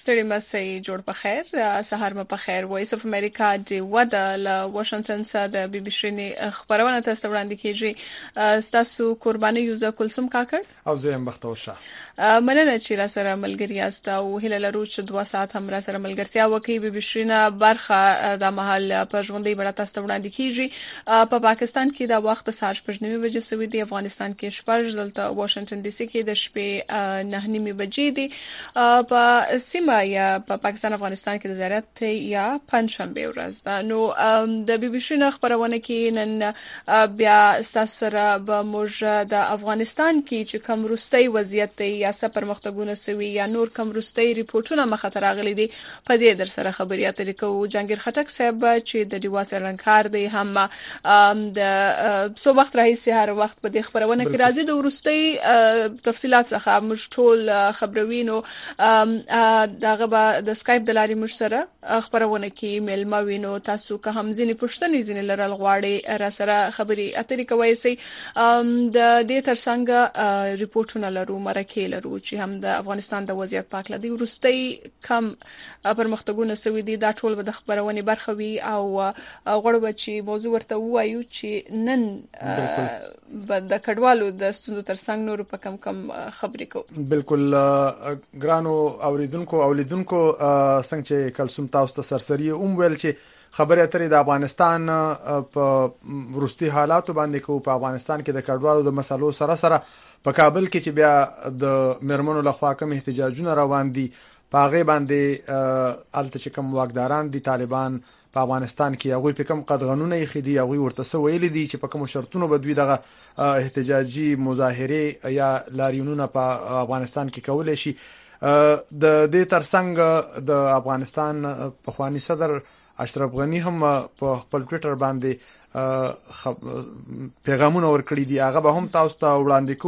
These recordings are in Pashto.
ستړي مسئ جوړ په خیر سهار مو په خیر وایس اف امریکا دی ودا ل واشنگټن څخه د بي بي شرینی خبرونه تاسو وړاندې کیږي تاسو قرباني یوزا کلثوم کاکړ او زه هم بختور شه مننه چې را سره ملګری یاست او هله لرو چې 2 ساعت هم را سره ملګرتیا وکي بي بي شرینا برخه د محل په ژوندۍ بڑا تاسو وړاندې کیږي په پاکستان کې د وخت ساعت 9:30 بجې سوي دی افغانستان کې شپږ دلته واشنگټن ډي سي کې د شپې 9:30 بجې دی په سیمه یا په پاکستان افغانستان کې د زیارت یا پنځشنبه ورځ ده نو د بي بي شرینا خبرونه کې نن بیا سره به موږ د افغانستان کې چې کوم روستي وضعیت دی یا څه پرمختګونه سوي یا نور کوم روستي ریپورتونه مخه ته راغلي دي په دې در سره خبري اترې کوو جهانگیر خټک صاحب چې د ډیوا سرنکار دی هم د سو وخت راهیسي هر وخت په دې خبرونه کې راځي د روستي تفصيلات څخه موږ ټول خبروینو داغه به د سکایپ د لارې مش سره خبرونه کې ملما وینو تاسو که هم ځینې پښتنې ځینې لرل غواړي را سره خبري اترې کوي سي د دې ترڅنګ ریپورتونه لرو مرکه لرو چې هم د افغانستان د وضعیت پاک لدی ورستي کم پرمختګونه سوي دي دا ټول به د خبرونه برخه وي او غوړو چې موضوع ورته وایو چې نن د کډوالو د ستونزو ترڅنګ نور په کم خبرې کوو بالکل ګرانو اولیدونکو څنګه چې کلثوم تاسو ته سرسری ویل چې خبره اترې د افغانستان په ورستي حالاتو باندې کو په افغانستان کې د کډوالو د مسلو سره په کابل کې چې بیا د مرمنو لخوا کوم احتجاجونه روان دي په هغه باندې الته چې کوم واکداران دي طالبان په افغانستان کې هغه په کوم قدغنونه یې خدي هغه ورته ویل دي چې په کوم شرطونو بدوي دغه احتجاجي مظاهره یا لاریونونه په افغانستان کې کولای شي د دې ترڅنګ د افغانستان په خواني صدر اشرف غنی هم په خپل ټوئیټر باندې پیغامونه ورکړي دي هغه به هم تاسو ته وړاندې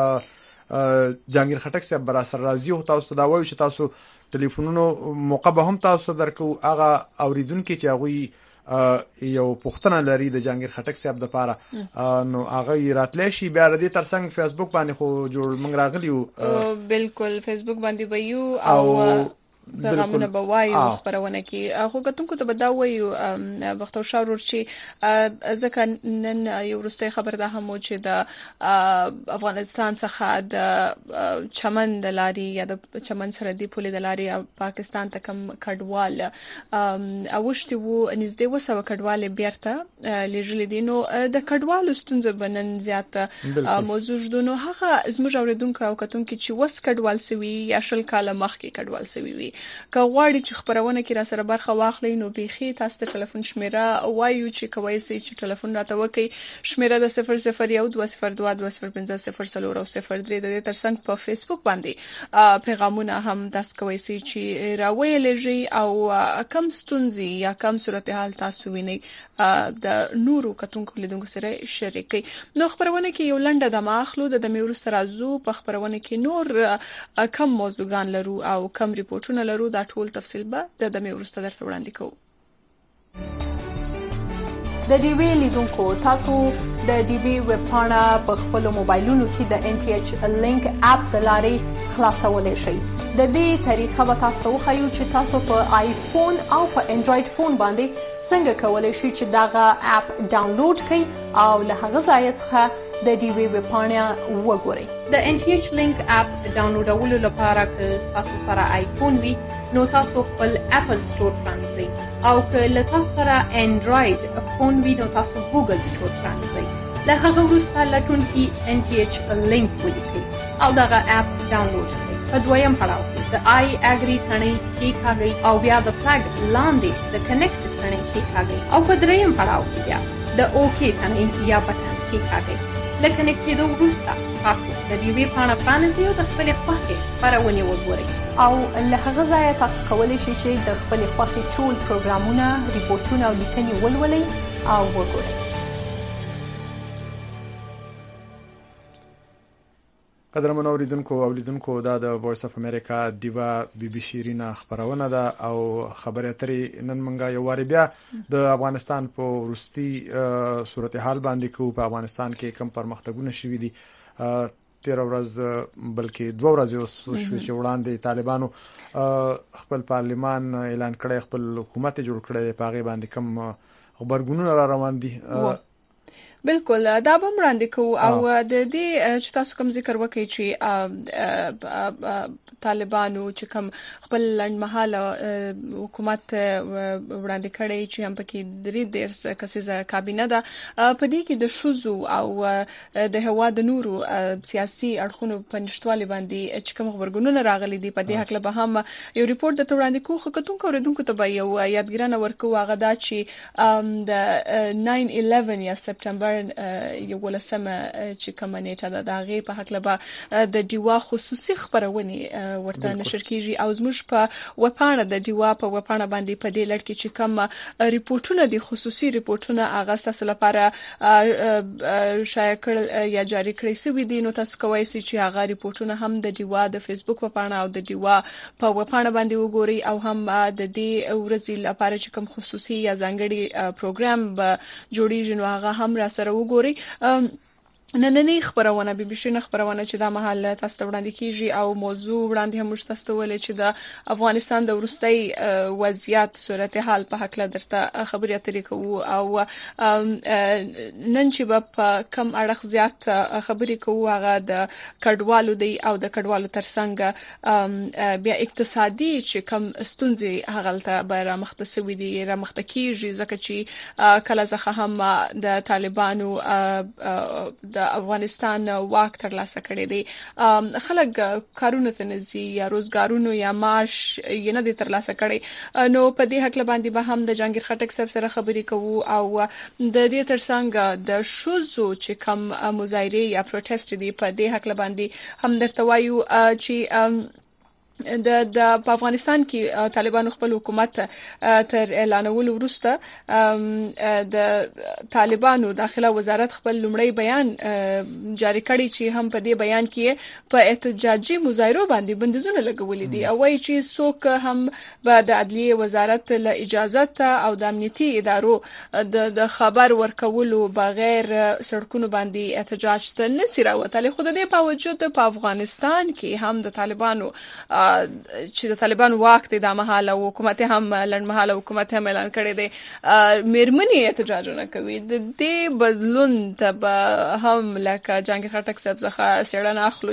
کو جهانگیر خټک صاحب برا سره راځي او تاسو ته دا وایي چې تاسو ټلیفونونو موقع به هم تاسو درکو هغه اوریدونکو چې هغه یو پښتنه لري د جهانگیر خټک صاحب د پاره نو هغه راتلی شي بیا د ترڅنګ فیسبوک باندې خو جوړ منګ راغلیو بالکل فیسبوک باندې ویو او پیغامونه به وایو خبرونه کې خو کتونکو ته به دا وایو بختور شاور چې ځکه نن یو ورسته خبر ده هم چې د افغانستان څخه د چمن د لاري یا د چمن سره دی پولې د لاري پاکستان ته کم کډوال اوشتي وو نږدې وسو کډوال بیرته لېجل دي نو د کډوالو ستونزه بنن زیاته موضوع جوړونو هغه زموږ اوریدونکو او کتونکو چې وس کډوال سوي یا شل کاله مخکې کډوال سوي وي که غواړي چې خبرونه کې را سره برخه واخلي نو بيخي تاسو ته ټلیفون شمیره وایو چې کوی سي چې ټلیفون راته وکي شمیره د 0012020500 او 03 د دې ترڅنګ په فیسبوک باندې پیغامونه هم تاسو کوی سي چې راویلږي او کم ستونزي یا کم صورتحال تاسو ویني د نورو کتونکو لیدونکو سره شریکي نو خبرونه کې یو لنډه د ماخلو د میورس ترازو په خبرونه کې نور کم موضوعګان لرو او کم ریپورتونه لرو دا ټول تفصیل به د دمه ورسته درته وړاندې کوو د ډي وی لیدونکو تاسو د ډي وی ویب پاڼه په خپل موبایلونو کې د ان ټي ایچ لینک اپ د لارې خلاصولای شئ د دې طریقه به تاسو خو چې تاسو په آیفون او په انډراید فون باندې څنګه کولای شئ چې داغه اپ ډاونلوډ کړئ او له هغه ځای څخه د ډي وی ویب پاڼه وګورئ د ان ټي ایچ لینک اپ ډاونلوډولو لپاره که تاسو سره آیفون وي نو تاسو خپل اپل سٹور پرانځئ او که له تاسو سره انډراید فون وي نو تاسو ګوګل سٹور پرانځئ له هغه وروسته لټون کې ان ټي ایچ لینک ولیکئ او دغه اپ ډاونلوډ کړئ په دویم پړاو کې د آی اګری تڼۍ کېکاږئ او بیا د فلګ لاندې د کنیکټ تڼۍ کېکاږئ او په دریم پړاو کې بیا د اوکې تڼۍ یا بټن کېکاږئ له کنیکټېدو وروسته تاسو د دې ویب پاڼه پرانیزئ او د خپلې خوښې خپرونې وګورئ او له هغه ځایه تاسو کولی شئ چې د خپلې خوښې ټول پروګرامونه ریپورتونه او لیکنې ولولئ او وګورئ قدرمن اوریدونکو دا د وایس اف امریکا دیوا بي بي شیرینا خبرونه ده او خبره اترې نن منګه یو واری بیا د افغانستان په ورستي صورتحال باندې کو په افغانستان کې کم پرمختګونه شوي دي 13 ورځ بلکې 2 ورځې اوس چې وړاندې طالبانو خپل پارلمان اعلان کړی، خپل حکومت جوړ کړی، په هغه باندې کوم خبرګونونه را روان دي. بالکل دا به وړاندې کوو او د دې چې تاسو کوم ذکر وکړئ چې طالبانو چې کوم خپل لنډمهاله حکومت وړاندې کړی چې هم پکې 3 کسیزه کابینه ده، په دې کې د شوزو او د هوا د نورو سیاسي اړخونو په نشټوالي باندې چې کوم خبرګونونه راغلي دي په دې حق له به هم یو ریپورت د وړاندې کوو. خو کتونکو اوریدونکو ته به یو یادګیرنه ورکوو، هغه دا چې د 9/11 یا سپټمبر یو ولسمه چې کوم نیټه ده د هغې په حق له د ډیوا خصوصي خبرونه ورته نشر کیږي او زموږ په وپاڼه د ډیوا په وپاڼه باندې په دې لړ کې چې کوم ریپورتونه دي، خصوصي ریپورتونه هغه تاسو لپاره شایع کړل یا جاری کړی شوی دي، نو تاسو کوئ چې هغه ریپورتونه هم د ډیوا د فیسبوک وپاڼه او د ډیوا په وپاڼه باندې وګورئ او هم د دې ورځې لپاره چې کوم خصوصي یا ځانګړي پروګرام به جوړیږي نو هغه هم را سره وګورئ. نننی خبرونه بي بي سي خبرونه چې دا مهال تاسو ته وړاندې کیږي او موضوع وړاندې هم تاسو ته ولې چې د افغانستان د ورستۍ وضعیت صورتحال په حق له درته خبري اترې کوو او نن چې په کم اړخ زیات خبري کوو هغه د کډوالو دی او د کډوالو ترڅنګ بیا اقتصادي چې کم ستونزې هغه ته به را مختصوي دي را مختکیږي ځکه چې کله ځکه هم د طالبانو د افغانستان واک ترلاسه کړی دی، خلک کارونه ته نزي یا روزګارونو یا معاش یې نه دي ترلاسه کړی، نو په دې حق باندې به هم د جهانگیر خټک صاحب سره خبرې کوو او د دې ترڅنګ د شوزو چې کم مظاهره یا پروتست دي په دې حق باندې هم درته وایو چې د په افغانستان کې طالبانو خپل حکومت تر اعلانولو وروسته د طالبانو داخله وزارت خپل لومړی بیان جاری کړی چې هم په دې بیان کې په احتجاجي مظاهرو باندې بندیزونه لګولې دي او وايي چې څوک هم به د عدلیه وزارت له اجازه او د امنیتي ادارو د خبر ورکولو بغیر سړکونو باندې احتجاج ته نسی راوتلی. خو د دې باوجود په افغانستان کې هم د طالبانو چې د طالبان واک دی د مهاله حکومت هم لنډمهاله حکومت هم اعلان کړی دی مېرمنې احتجاجونه کوي. د دې بدلون ته به هم لکه جهانگیر خټک صاحب څخه څېړنه اخلو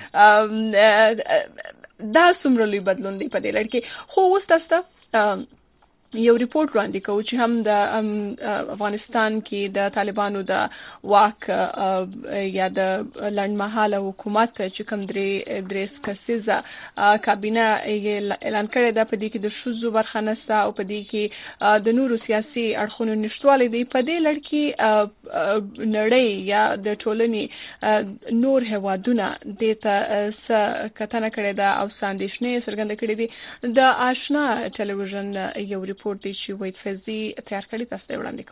چې دا څومره لوی بدلون دی په دې لړ کې. خو اوس تاسو یو ریپورت وړاندې کوو چې هم د افغانستان کې د طالبانو د واک یا د لنډمهاله حکومت چې کوم درې کسیزه کابینه اعلان کړی ده، په دې کې د شوزو برخه نشته او په دې کې د نورو سیاسي اړخونو نشټوالی دی. په دې لړ کې نړۍ یا د ټولنې نور هیوادونه دې ته څه کتنه کړې ده او څه اندېښنې څرګنده کړې دي. د آشنا ټلویزیون یو ریپورت دی چې وحید فیضي تیار کړی، تاسو ته وړاندې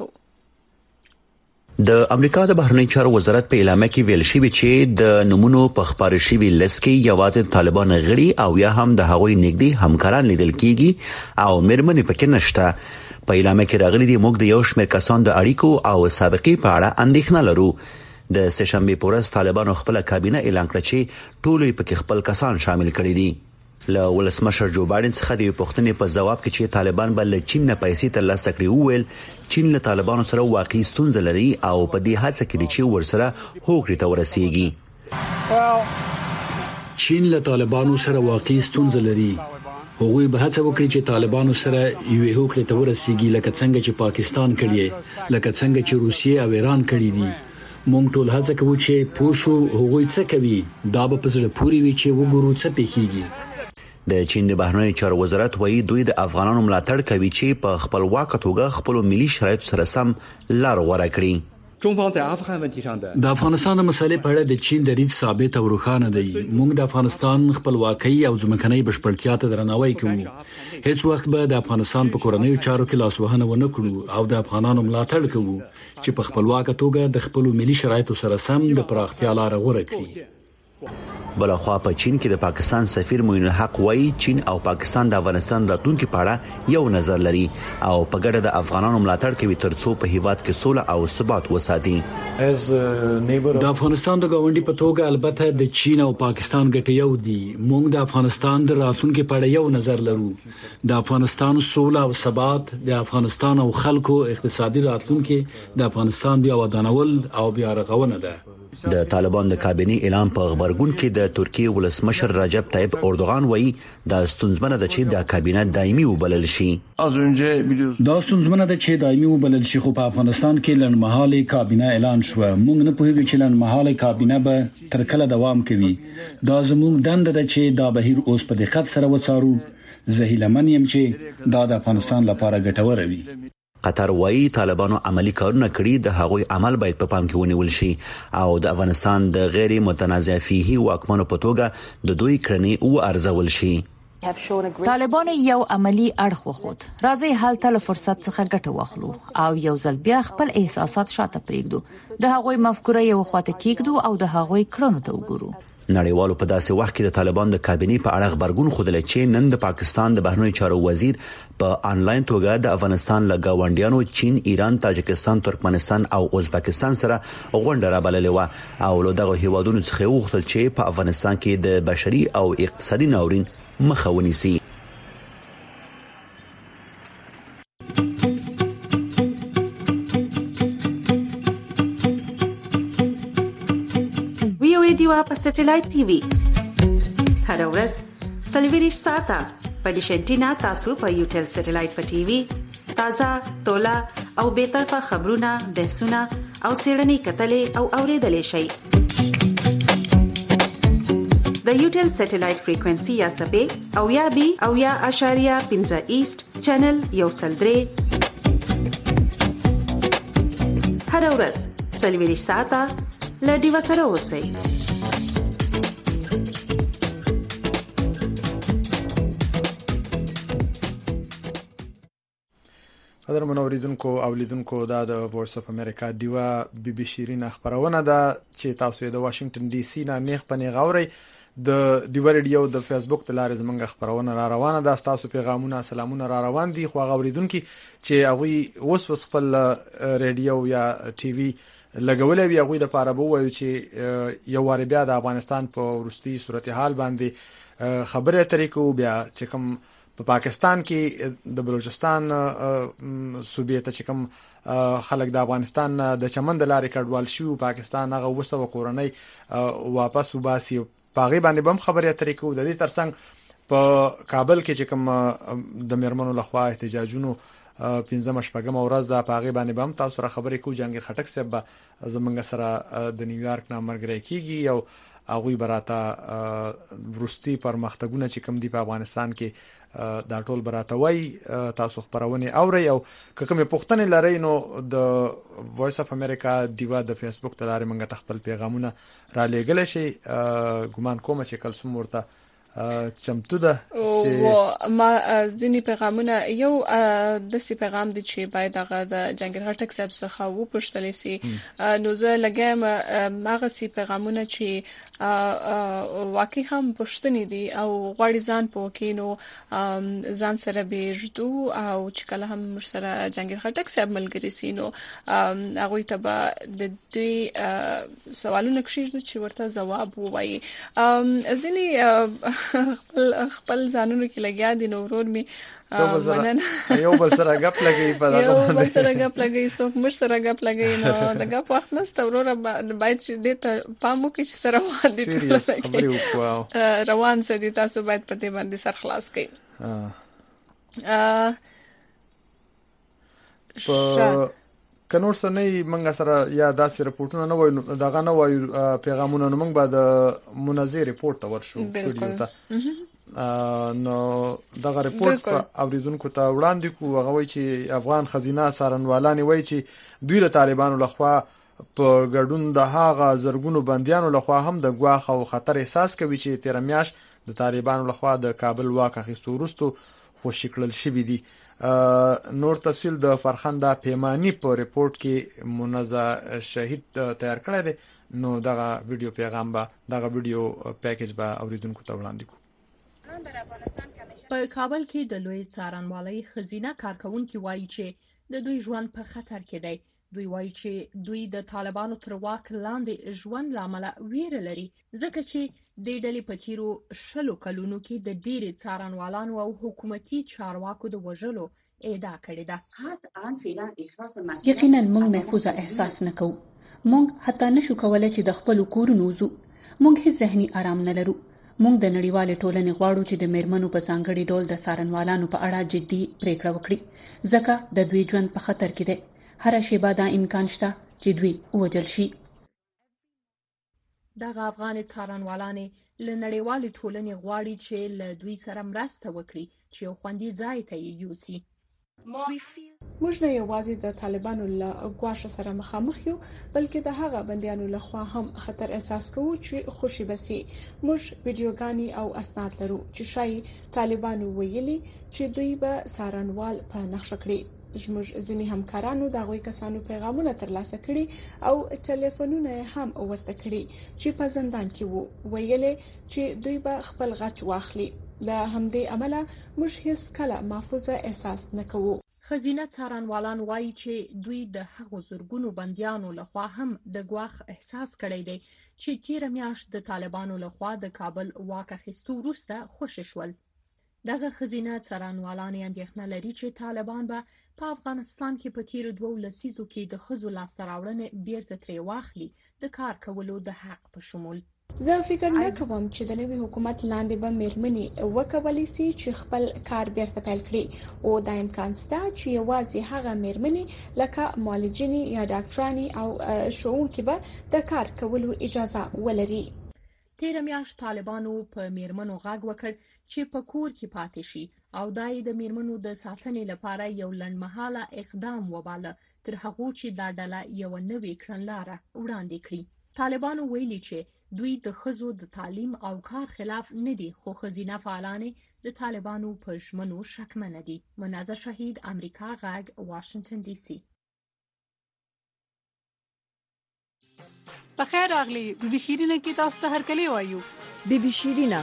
کوو. د امریکا د بهرنی چارو وزارت په اعلامیه کې ویل شوی چې د نمونو په خبري شوی لست کې یوازې طالبان غړي او یا هم د هغوی نږدې همکاران لیدل کیږي او مېرمنې پکې نشته. په اعلامیه کې راغلي دي موږ د یو شمېر کسان د اړیکو او سابقې په اړه اندېښنه لرو. د سهشنبه په ورځ طالبانو خپل کابینه اعلان کړ چې ټول پکې خپل کسان شامل کړي دي. له ولسمشر جو بایدن څخه د پوښتنې په جواب کې چې طالبان به له چین نه پیسې ترلاسه کړي وویل چین له طالبانو سره واقعي ستونزه لري او په دې حادثه کې چې ورسره هوکړې ته ورسیږي. چین له طالبانو سره واقعي ستونزه لري، هغوی به هڅه وکړي چې طالبانو سره یو هوکړې ته ورسیږي لکه څنګه چې پاکستان کړی، لکه څنګه چې روسیه او ایران کړی دي. مونږ ټول هڅه کوو چې پوښو هغوی څه کوي، دا به په زړه پورې وي چې وګورو څه پیښیږي. د چین د بهرنی چارو وزارت وایي دوی د افغانانو ملاتړ کوي چې په خپلواک توګه خپل ملي شرایط سره سم لار غوره کړي. د افغانستان مسلې په اړه د چین دریځ ثابت او روښانه دی. موږ د افغانستان خپلواکۍ او ځمکنۍ بشپړتیا ته درناوی کوو. هیڅ وخت به د افغانستان په کورنیو چارو کې لاسوهنه ونه کړو او د افغانانو ملاتړ کوو چې په خپلواک توګه د خپل ملي شرایطو سره سم د پراختیا لار غوره کړي. بلخوا په چین کې د پاکستان سفیر معین الحق وایي چین او پاکستان د افغانستان راتلونکي په اړه یو نظر لري او په ګډه د افغانانو ملاتړ کوي ترڅو په هیواد کې سوله او ثبات وساتي. د افغانستان د ګاونډي په توګه البته د چین او پاکستان ګټې یو دي. موږ د افغانستان د راتلونکي په اړه یو نظر لرو. د افغانستان سوله او ثبات د افغانستان او خلکو اقتصادي راتلونکي د افغانستان بیا ودانول او بیا رغونه ده. د طالبان د کابینه اعلان په خبرګون کې د ترکیه ولسمشر رجب طيب اردوغان وایي د ستونزمنه د چې د کابینه دایمي وبلل شي. دا ستونزمنه د چې دایمي وبلل شي خو په افغانستان کې لنډمهاله کابینه اعلان شو. موږ نه پوهیږو چې لنډمهاله کابینه به تر کله دوام کوي. دا زموږ دنده ده چې دا بهیر اوس په دقت سره وڅارو. زه هیله من یم چې دا د افغانستان لپاره ګټور وي. قطر وایي طالبانو عملی کارونه کړي د هغوی عمل باید په پام کې ونیول شي او د افغانستان د غیر متنازع فيه واکمنو په توګه د دوی کړنې او ارزول شي. طالبان یو عملی اړخ وخت راځي حالت له فرصت څخه ګټه واخلو او یو ځل بیا خپل احساسات شاته پرېږدو. د هغوی مفکوره یو خواته کېږدو او د هغوی کړنو ته وګورو. نړیوالو په داسې وخت کې د طالبان د کابینې په اړه خبرګون خوده چې نن د پاکستان د بهرنیو چارو وزیر په آنلاین توګه د افغانستان له گاونډیانو چین، ایران، تاجکستان، ترکمنستان او ازبکستان سره غونډه را بللې و او له دغه هیوادونو څخه وغوښتل چې په افغانستان کې د بشري او اقتصادي ناورین مخه ونیسي. دیوا په سټلایټ ټي وي هر ورځ سلویریش ساعته په ډیشنټینا تاسو په یوټل سټلایټ په ټي وي تازه تولا او به طرفه خبرونه بحثونه او سیړنی کتلې او اوریدلې شي. د یوټل سټلایټ فریکوئنسي یا سبې او یا بي او یا اشاریه 15 ایست چینل یو سلدري هر ورځ سلویریش ساعته لډي وسره اوسئ. قدر منوریدونکو او لیدونکو دا د وایس اف امریکا دیوا بي بي شيرین خبرونه ده چې تاسو د واشنگټن ډي سي نه نیغ پنی غوري د دیوا ریډیو د فیسبوک د لارې زمونږ خبرونه را روانه ده. تاسو پیغامونه سلامونه را روان دي خو غوریدونکو چې هغه اوس خپل ریډیو یا ټي وي لګولې وی هغه د پاره بو وایي چې یو وار بیا د افغانستان په ورستي صورتحال باندې خبره طریقو بیا چې کوم په پاکستان کې د بلوچستان صوبې ته چې کوم خلک د افغانستان د چمن د لارې کډوال شو پاکستان هغه وسو کورنۍ واپس وباسي پاغي باندې بم خبره طریقو د دې ترڅنګ په کابل کې چې کوم د میرمنو لخوا احتجاجونو 15 شپږم ورځ د پاغي باندې بم تاسو سره خبرې کو جنگیر خټک صاحب زمونږ سره د نیویارک نه مرګري کیږي او هغه براته ورستي پرمختګونه چې کوم دی په افغانستان کې دا ټول براته وای تاسو خبرونه اوري او کومه پښتنه لري نو د وایس اف امریکا دیوا د فیسبوک ته لاري منګه تخپل پیغامونه را لېګل شي ګومان کوم چې کلسوم ورته چمتو ده چې ما ځینی پیغامونه یو د سی پیغام دي چې باید هغه د جنگیر هټک صاحب څخه و پښتلې سي نو زه لګم هغه سی پیغامونه چې واقعي هم پښتني دي او غوړي ځان پوکینو ځان سره بيجدو او چې کله هم سره جنگیر هټک صاحب ملګری سينو هغه ته به د دې سوالونه کښې چې ورته جواب وایي ځینی خپل ځانونو کې لګیا دي نو ورور می یو بل سره غپ لګي په دغه یو بل سره غپ لګي څوک مر سره غپ لګي نو د غپ وخت نست ورور باید چې د پامو کې سره وادي روان سه دي تاسو باید په دې باندې سر خلاص کړئ. کنور سره منګه سره یا داسې رپورټونه نه وای دغه نه وای پیغامونه نو موږ به د منظر رپورټ تور شو نو دغه رپورټ اوریدونکو ته وړاندې کو هغه وای چې افغان خزینه سارنوالانی وای چې دوی له طالبانو لخوا په ګډون د هاغه زرګونو بنديانو لخوا هم د ګواخ او خطر احساس کوي چې 13 میاش د طالبانو لخوا د کابل واقع اخیستو وروسته خوشی کړل شوې دي. نور تفصیل د فرخنده پیمانی په ریپورت کې منزه شهید تیار کړی دی نو دغه ویډیو پیغام به دغه ویډیو پیکیج به اوریدونکو ته وړاندې کوو. په کابل کې د لوی څارنوالۍ خزینه کارکونکو وایي چې د دوی ژوند په خطر کې دی. دوی وایي چې دوی د طالبانو تر واک لاندې ژوند لامل ویره لري ځکه چې د ډلې په تیرو 20 کلونو کې د ډېری څارنوالانو او حکومتي چارواکو د وژلو ادعا کړې ده. یقینا موږ محفوظه احساس نکوو. موږ حتی نشو کولای چې د خپل کورونو وځو. موږ هیڅ ذهني آرام نه لرو. موږ د نړیوال ټولنې غواړو چې د میرمنو په ځانګړي ډول د څارنوالانو په اړه جدي پریکړه وکړي ځکه د دوی ژوند په خطر کې دی. هر شیبه دا امکان شته چې دوی ووجل شي. دغه افغان څارنوالانې له نړیوالې ټولنې غواړي چې له دوی سره مرسته وکړي چې یو خوندي ځای ته یې یوسي. موږ نه یوازې د طالبانو له ګواښ سره مخامخ یو بلکې د هغه بندیانو له خوا هم خطر احساس کوو چې خوشي بسي. موږ ویډیوګانې او اسناد لرو چې شایي طالبانو ویلي چې دوی به څارنوال په نقشه کړي. زموږ ځینې همکارانو د هغوی کسانو پیغامونه ترلاسه کړي او ټلیفونونه هم ورته کړي چې په زندان کې وو. ویلي چې دوی به خپل غچ واخلي. له همدې عمله موږ هیڅ کله محفوظه احساس نکوو. خزینه څارنوالان وایي چې دوی د هغو زورګونو بندیانو لخوا هم د ګواښ احساس کړی دی چې تیره میاشت د طالبانو لخوا د کابل واک اخیستو وروسته خوشي شول. دغه خزینه څارنوالان اندېښنه لري چې طالبان به په افغانستان کې په تیرو 2 لسیزو کې د ښځو لاسته راوړنې بیرته ترې واخلي د کار کولو د حق په شمول. زه فکر نه کوم چې د نوي حکومت لاندې به میرمنې وکولای شي چې خپل کار بیرته پیل کړي او دا امکان شته چې یوازې هغه میرمنې لکه معالجینې یا ډاکټرانې او ښوونکي به د کار کولو اجازه ولري. تیره میاشت طالبانو په میرمنو غږ وکړ چې په کور کې پاتې شي او دای د میرمنو د ساتنې لپاره یو لنډمهاله اقدام وباله تر هغه چې دا ډله یو نوې کړنلاره وړاندې کړي. طالبانو ویلي چې دوی د ښځو د تعلیم او کار خلاف نه دي خو خزینه فعالانې د طالبانو په ژمنو شکمنه دي. منازر شهید، امریکا غږ، واشنگټن ډي سي. په خیر راغلی بي بي شیرینه کې تاسو ته هرکلی وایو. بي بي شیرینه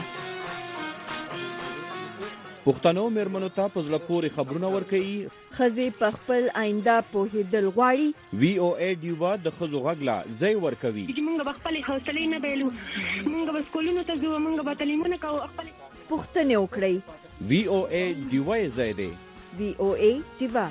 پښتنو میرمنو ته په زړه پورې خبرونه ورکوي. ښځې په خپل آینده پوهېدل غواړي. وی او ای ډیوا د ښځو غږ لا ځای ورکوي. موږ به خپل حوصله نه بیلو، موږ به سکولونو ته ځو، موږ به تعلیمونه کوو. خپل پوښتنې وکړئ. وی او ای ډیوا ځای دی. وی او ای ډیوا.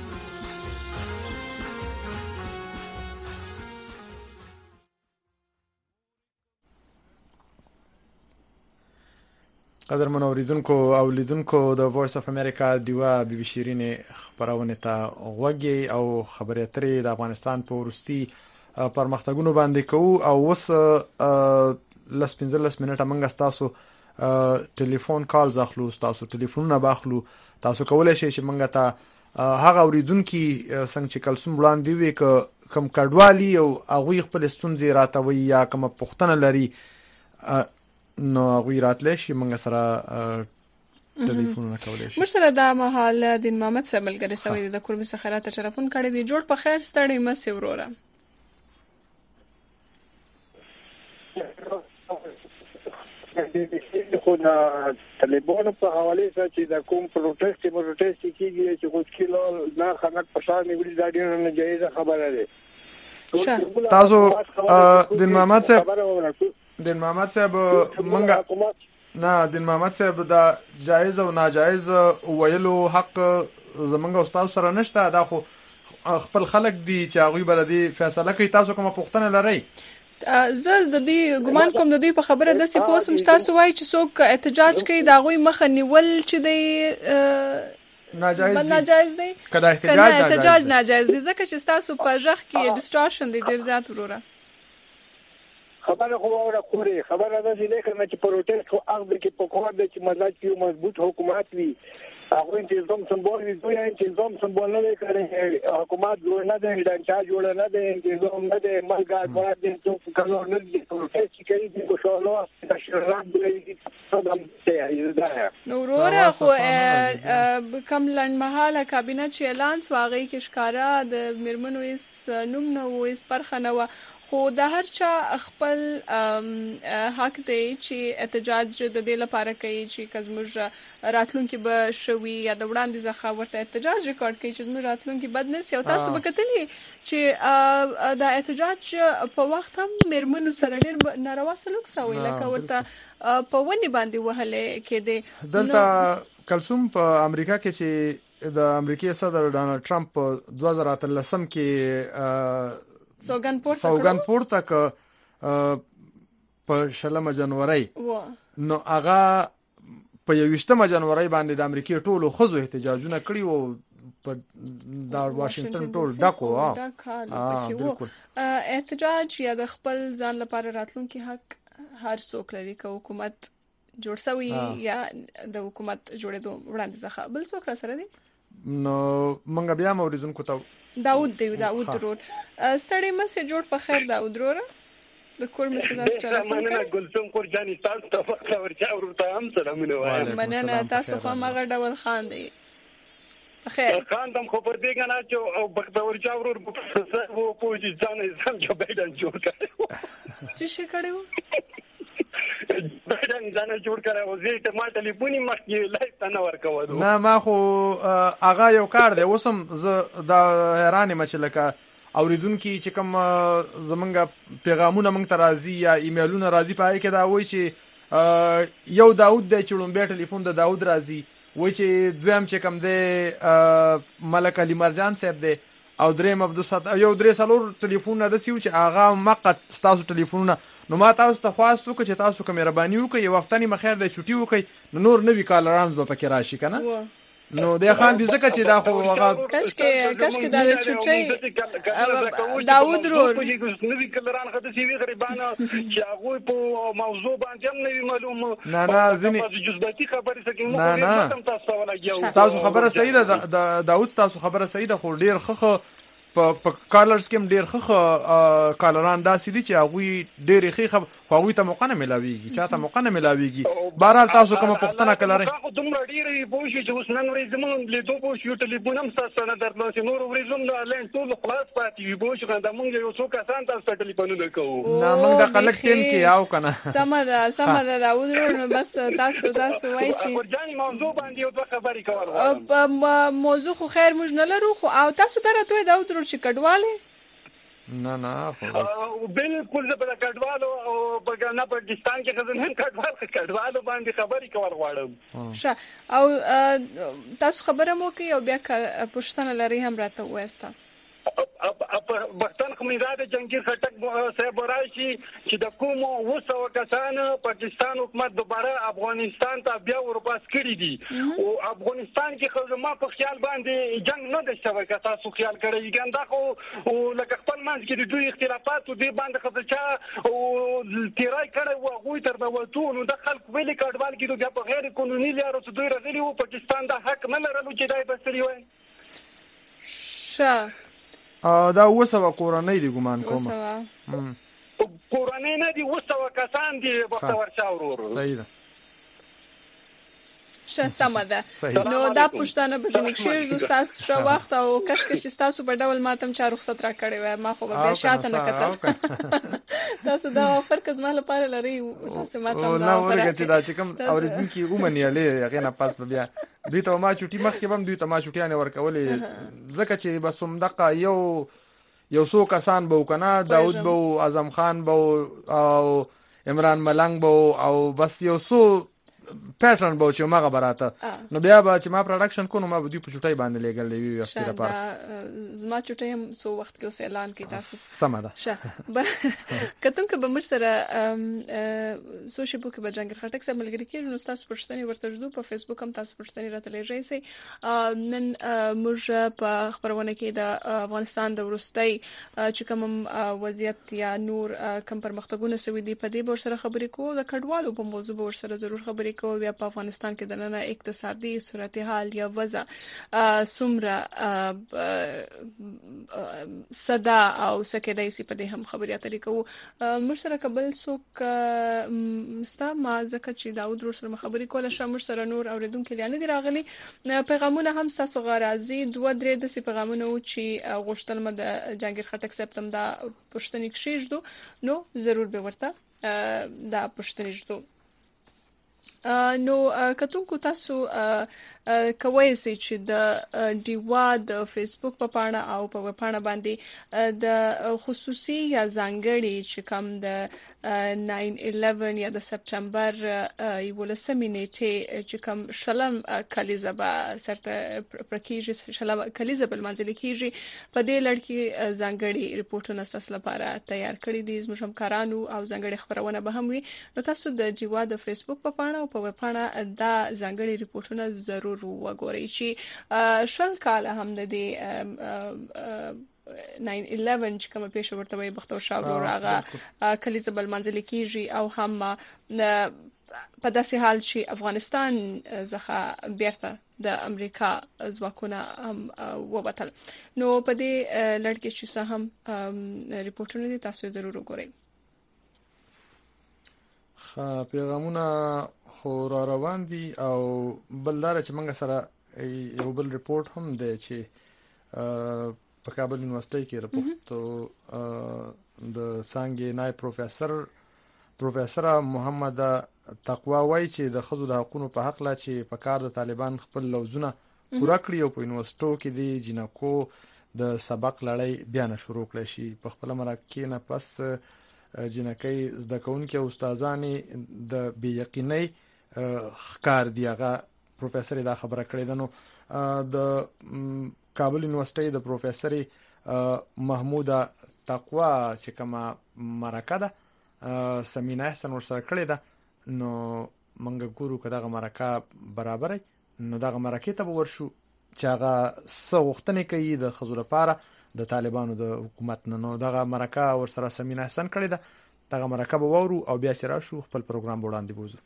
قدرمن اوریدونکو او لیدونکو د وایس اف امریکا دیوا بي بي شیرینې خبرونه ته غوږی او خبرې اترې د افغانستان په ورستي پرمختګونو باندې کوو او اوس 15 منټه موږ تاسو ټلیفون کال زاخلو، تاسو ټلیفونونه باخلو، تاسو کولای شئ چې موږ ته هغه اوریدونکو څنګه چې کلسوم وړاندې وي کوم کډوالي او هغه خپل ستونزې راتوي یا کوم پوښتنه لري نو غویرات لشي موږ سره ټلیفونونه کولای شي. موږ سره د مهال دین محمد صاحب ملګری سوي د قربي خیرات ټلیفون کړی دی. جوړ په خیر ستړي مې وروره. خو د طالبانو په حواله سره چې د کوم پروتست کیږي چې اوس کله نه خلک پښان نیولې دا ډیره ناجایزه خبره ده. تاسو دین محمد صاحب دین محمد صاحب منګه نه دین محمد صاحب دا جایز او ناجایز ویلو حق زمونږ استاد سره نشته. دا خو خپل خلک دي چې هغه بلدي فیصله کوي. تاسو کومه پوښتنه لرئ؟ زه د دې ګمان کوم د دې په خبره د سی پوسم تاسو وایي چې څوک احتجاج کوي دا غوي مخه نیول چې دی ناجایز دی. کله احتجاج ناجایز دی ځکه چې تاسو په ځخ کې ډیسټورشن دی ډیر زیات وروره. خبره خو اوره خوري خبره ده چې لیکنه چې پروتست خو هغه کې په کومه د چې مزاج یو مضبوط حکومت وي هغه انتظام سمبول وي دوی انتظام سمبول نه کوي. حکومت جوړ نه دی، ډانچا جوړ نه دی، انتظام نه دی، ملګر باید د څو کلو نه دي پروتست کوي د کوشالو د شراب دی نو وروره خو کم لنډمهاله کابینه چې اعلان واغی کې ښکارا د میرمنو اس نوم نه و اس پرخنه و خو د هر چا خپل حق دی چې احتجاج د دې لپاره کوي چې کزموږ راتلونکي به شوي یا د وړاندې ځخه ورته احتجاج ریکارډ کوي چې زموږ راتلونکي بد نشي او تاسو به کتلی چې د احتجاج په وخت هم میرمنو سره ډېر ناروا سلوک شوی لکه ورته په ونی باندې وهلې کېده دلته کلثوم په امریکا کې چې د امریکای صدر ډانلډ ټرمپ په 2013 کې سوګن پورته ک په 16 جنوري نو هغه په 21 جنوري باندې د امریکای ټولو خزو احتجاجونه کړی وو په د واشنگټن ټول ډاکو بالکل احتجاج یا د خپل ځان لپاره راتلونکي حق هر څوک لري که حکومت جوړ شوی یا د حکومت جوړېدو وړاندې ځخه بل څوک را سره دي نو منګ بیا موریدونکو ته داود درود ستړي مسه جوړ په خیر داود وروره د کور مسه تاسو ټلیفون مننه ګلسوم کورجاني تاسو ته وخت ورچا ورته هم سلامونه وایم مننه تاسو خو مغه ډول خان دی خیر خان دم خو پر دې غنا چې او بختور چا ورور وو پوجي ځان زم جو بيدن جوړ کړو چې څه کړو بيدن ځان جوړ کړو زه ته ما ټلیفوني مخکې لایو ته ور کوو نه ما خو اغه یو کار دی وسم ز د حیرانه مچلکه اوریدونکو چې کوم زمونږ پیغامونه مونږ ته راځي یا ایمیلونه راځي پای کې دا وایي چې یو داود د چړمبه ټلیفون د داود راځي وایي چې دویم چې کوم دی ملک علي مرجان صاحب دی او دریم عبدالستار یو درې سالور ټلیفون د سیو چې هغه مقت تاسو ټلیفونونه نو ما تاسو ته خواستو چې تاسو کوم مهرباني وکړئ یو وختنی مخیر د چټي وکړئ نور نوې کالرانز به پکې راشي کنه نو د خان دې زکه چې دا خو هغه کشکې دا چټي داود رور نوې کالران خدای سی غریبانه چې هغه په موضوع باندې هم نوې معلوم نه ځنی جزباتي خبرې سکه نه تاسو خبره صحیح ده داود تاسو خبره صحیح ده خو ډیر خخه په کالرز کې ډیر خخه کالران داسې دي چې هغه ډیر خخه هغه ته موقع نه ملاويږي چاته موقع نه ملاويږي بهرحال تاسو کومه پښتنه کلره خو دومره ډیر پوه شو چې اوس نن ورځ زمون لیدو پوه شو ټلیفون هم تاسو نه درلود چې نور ورځم د لین ټول خلاص پاتې وي پوه شو دا مونږ یو څو کسان تاسو ټلیفونونه کوو نه مونږ د خلک ټیم کې یاو کنه سم ده ودرو بس تاسو وایي چې ورجاني موضوع باندې یو څه خبرې کول غواړم موضوع خو خیر موږ نه لرو خو او تاسو درته دا ودرو چې کډواله نه خو بالکل زه په کډوالو او په پاکستان کې خزنه کډوالو باندې خبرې کول غواړم ښه او تاسو خبره مو کوي او بیا پښتنه لري هم راته وایسته پښتون خمیزاده جنگیر خټک صاحب راشي چې د کوم وسو کسان پاکستان حکومت دوباره افغانستان ته بیا ورپاس کړی دي او افغانستان کې خو ما په خیال باندې جنگ نه د شوی که تاسو خیال کړی ګنده خو لکه خپل منځ کې د دوی اختلافات او د باندې خپلچا او تیرای کړی و غوي تر د وته نو د خلک ویلي کډوال کې د په غیر قانوني لارو څخه دوی راغلي او پاکستان د حق نه لرلو چې دای بسري وای دا وسو کورنۍ دی ګمان کوم کورنۍ نه دی وسو کسان دی بختور شاورور صحیح ده سمه نو دا پښتنه به زموږ شیر تاسو شو وخت او کشکش تاسو په ډول ماتم چا رخصت را کړی و ما خو به شاته نه کتل تاسو دا فرق زما لپاره لري تاسو ماتم نه ورګه چې دا چې کوم اوریدونکو ومنیاله هغه نه پاس بیا دوی ته ما چټي مخکې هم دوی ته ما چټي نه ورکولې ځکه چې بس هم دغه یو څو کسان به وکنه داود به اعظم خان به او عمران ملنګ به او بس یو څو پیټرن به چې ما غبراته نو بیا به چې ما پروډکشن کو نو ما به دوی په چټي باندې لګل دی وی وخت لپاره زما چټي هم سو وخت کې اعلان کی تاسو سم ده کتم که به مر سره سوشل بوک به جنګر خټک سره ملګری کېږي نو تاسو پښتني ورته جوړو په فیسبوک هم تاسو پښتني راته لېږئ سي نن موږ په خبرونه کې د افغانستان د ورستۍ چې کوم وضعیت یا نور کم پرمختګونه سوي دي په دې بور سره خبرې کوو د کډوالو په موضوع بور سره ضرور خبرې کوو بیا په افغانستان کې د نن اقتصادي صورتحال یا وضع سمره صدا او سکه دایسي په دې هم خبرې اترې کوو. مرسره قبل څوک مستا ما ځکه چې داود ور سره خبرې کوله شمر سره نور اوریدونکو لانه دی راغلي پیغامونه هم تاسو غراضي 2-3 د پیغامونه او چې غوښتل مده جهانگیر خټک سپتم دا پښتني کشیږدو نو ضرور به ورته دا پښتني جدو نو کتونکو تاسو کوي چې د ډیوا د فیسبوک په پاڼه او په پاڼه باندې د خصوصي یا ځانګړي چې کوم د 9/11 یا د سپټمبر 11 نیټه چې کوم شلم کلیزه به سرته پرکیږي شلم کلیزه بل منځل کیږي په دې لړ کې ځانګړي ریپورتونه تاسو لپاره تیار کړی دي زموږ همکارانو او ځانګړي خبرونه به هم وي. نو تاسو د ډیوا د فیسبوک په پاڼه او په پاڼه دا ځانګړي ریپورتونه ضرور وګورئ چې شل کال هم د 9/11 چې کوم پیښه ورته وي بختور شاه راغه کلیزه بل منځل کیږي او هم په داسې حال چې افغانستان ځخه بیرته د امریکا ځواکونه هم وبتل. نو په دې لړ کې چې څه هم ریپورتونه دي تاسو ضرور وګورئ. پیغامونه خو را روان دي او بلدار چې موږ سره یو بل ریپورت هم دی چې په کابل یونیورسيټي کې راپورته د څنګه نای پروفیسور محمد تقوا وایي چې د خزو د حقوقو په حق لا چې په کار د طالبان خپل لوزونه پورا کړی او په یونیورسيټو کې د جنکو د سبق لړۍ بیان شروع کړی شي. په خپل مرکه نه پس جنکۍ زده کوونکي او استادانې د بې یقینۍ ښکار دی. هغه پروفیسور دا خبره کړې ده. نو د کابل یونیورسيټي د پروفیسور محمود تقوا چې کومه مرکه ده سمینه احسن ورسره کړې ده نو منګه ګورو کداغه مرکه برابرې نو دغه مرکه ته ورشو چې هغه سوختنه کوي د خزو لپاره د طالبانو د حکومت نو دغه مرکه ورسره سمینه احسن کړې ده. دغه مرکه به وورو او بیا چې راشو خپل پروګرام وړاندې بوزو.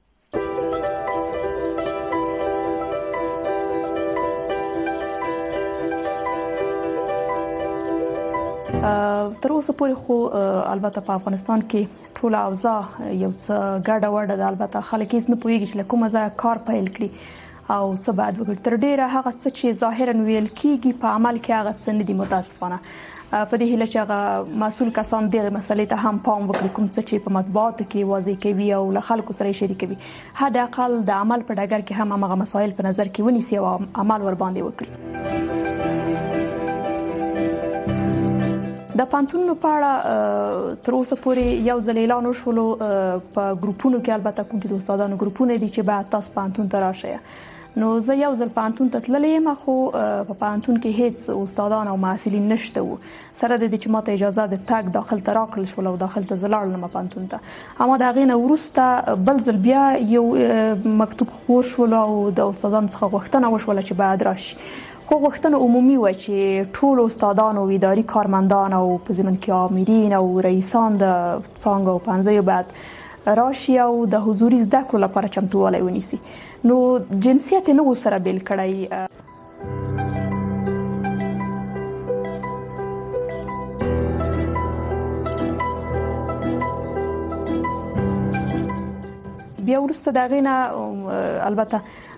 تر اوسه پورې خو البته په افغانستان کې ټول اوضاع یو څه ګډه وډه ده. البته خلک هیڅ نه پوهیږي چې کومه ځای کار پیل کړي او څه بعد وکړي. تر ډیره هغه څه چې ظاهرا ویل کیږي په عمل کې هغه څه نه دي. متاسفانه په دې هیله چې هغه مسؤل کسان دغه مسلې ته هم پام وکړي کوم څه چې په مطبوعاتو کې واضح کوي او له خلکو سره شریکوي حد اقل د عمل په ډګر کې هم هغه مسایل په نظر کې ونیسي او عمل ور باندې وکړي. د پانتونو په اړه تر اوسه پورې یو ځل اعلان وشولو په ګروپونو کې البته کوم چې استادانو ګروپونه دي چې بعد تاسو پانتون ته راشئ. نو زه یو ځل پانتون ته تللې یم خو په پانتون کې هیڅ استادان او محصلین نشته وو. سره د دې چې ماته اجازه د تاګ داخل ته راکړل شو او داخل ته زلاړم پانتون ته. اما دا غینه ورسته بل ځل بیا یو مکتوب خبر شو او د استادانو څخه غوښتنه وشوله چې بعد راشي. خو غوښتنه عمومي و چې ټول استادان او اداري کارمندان او په ضمن کې امرین او رئیسان د څنګه او پنځه بعد راشي او د حضوري زده کړو لپاره چمتووالی ونیسي. نو جنسیت نه وسره بیل کړی. بیا ورسته دغه البته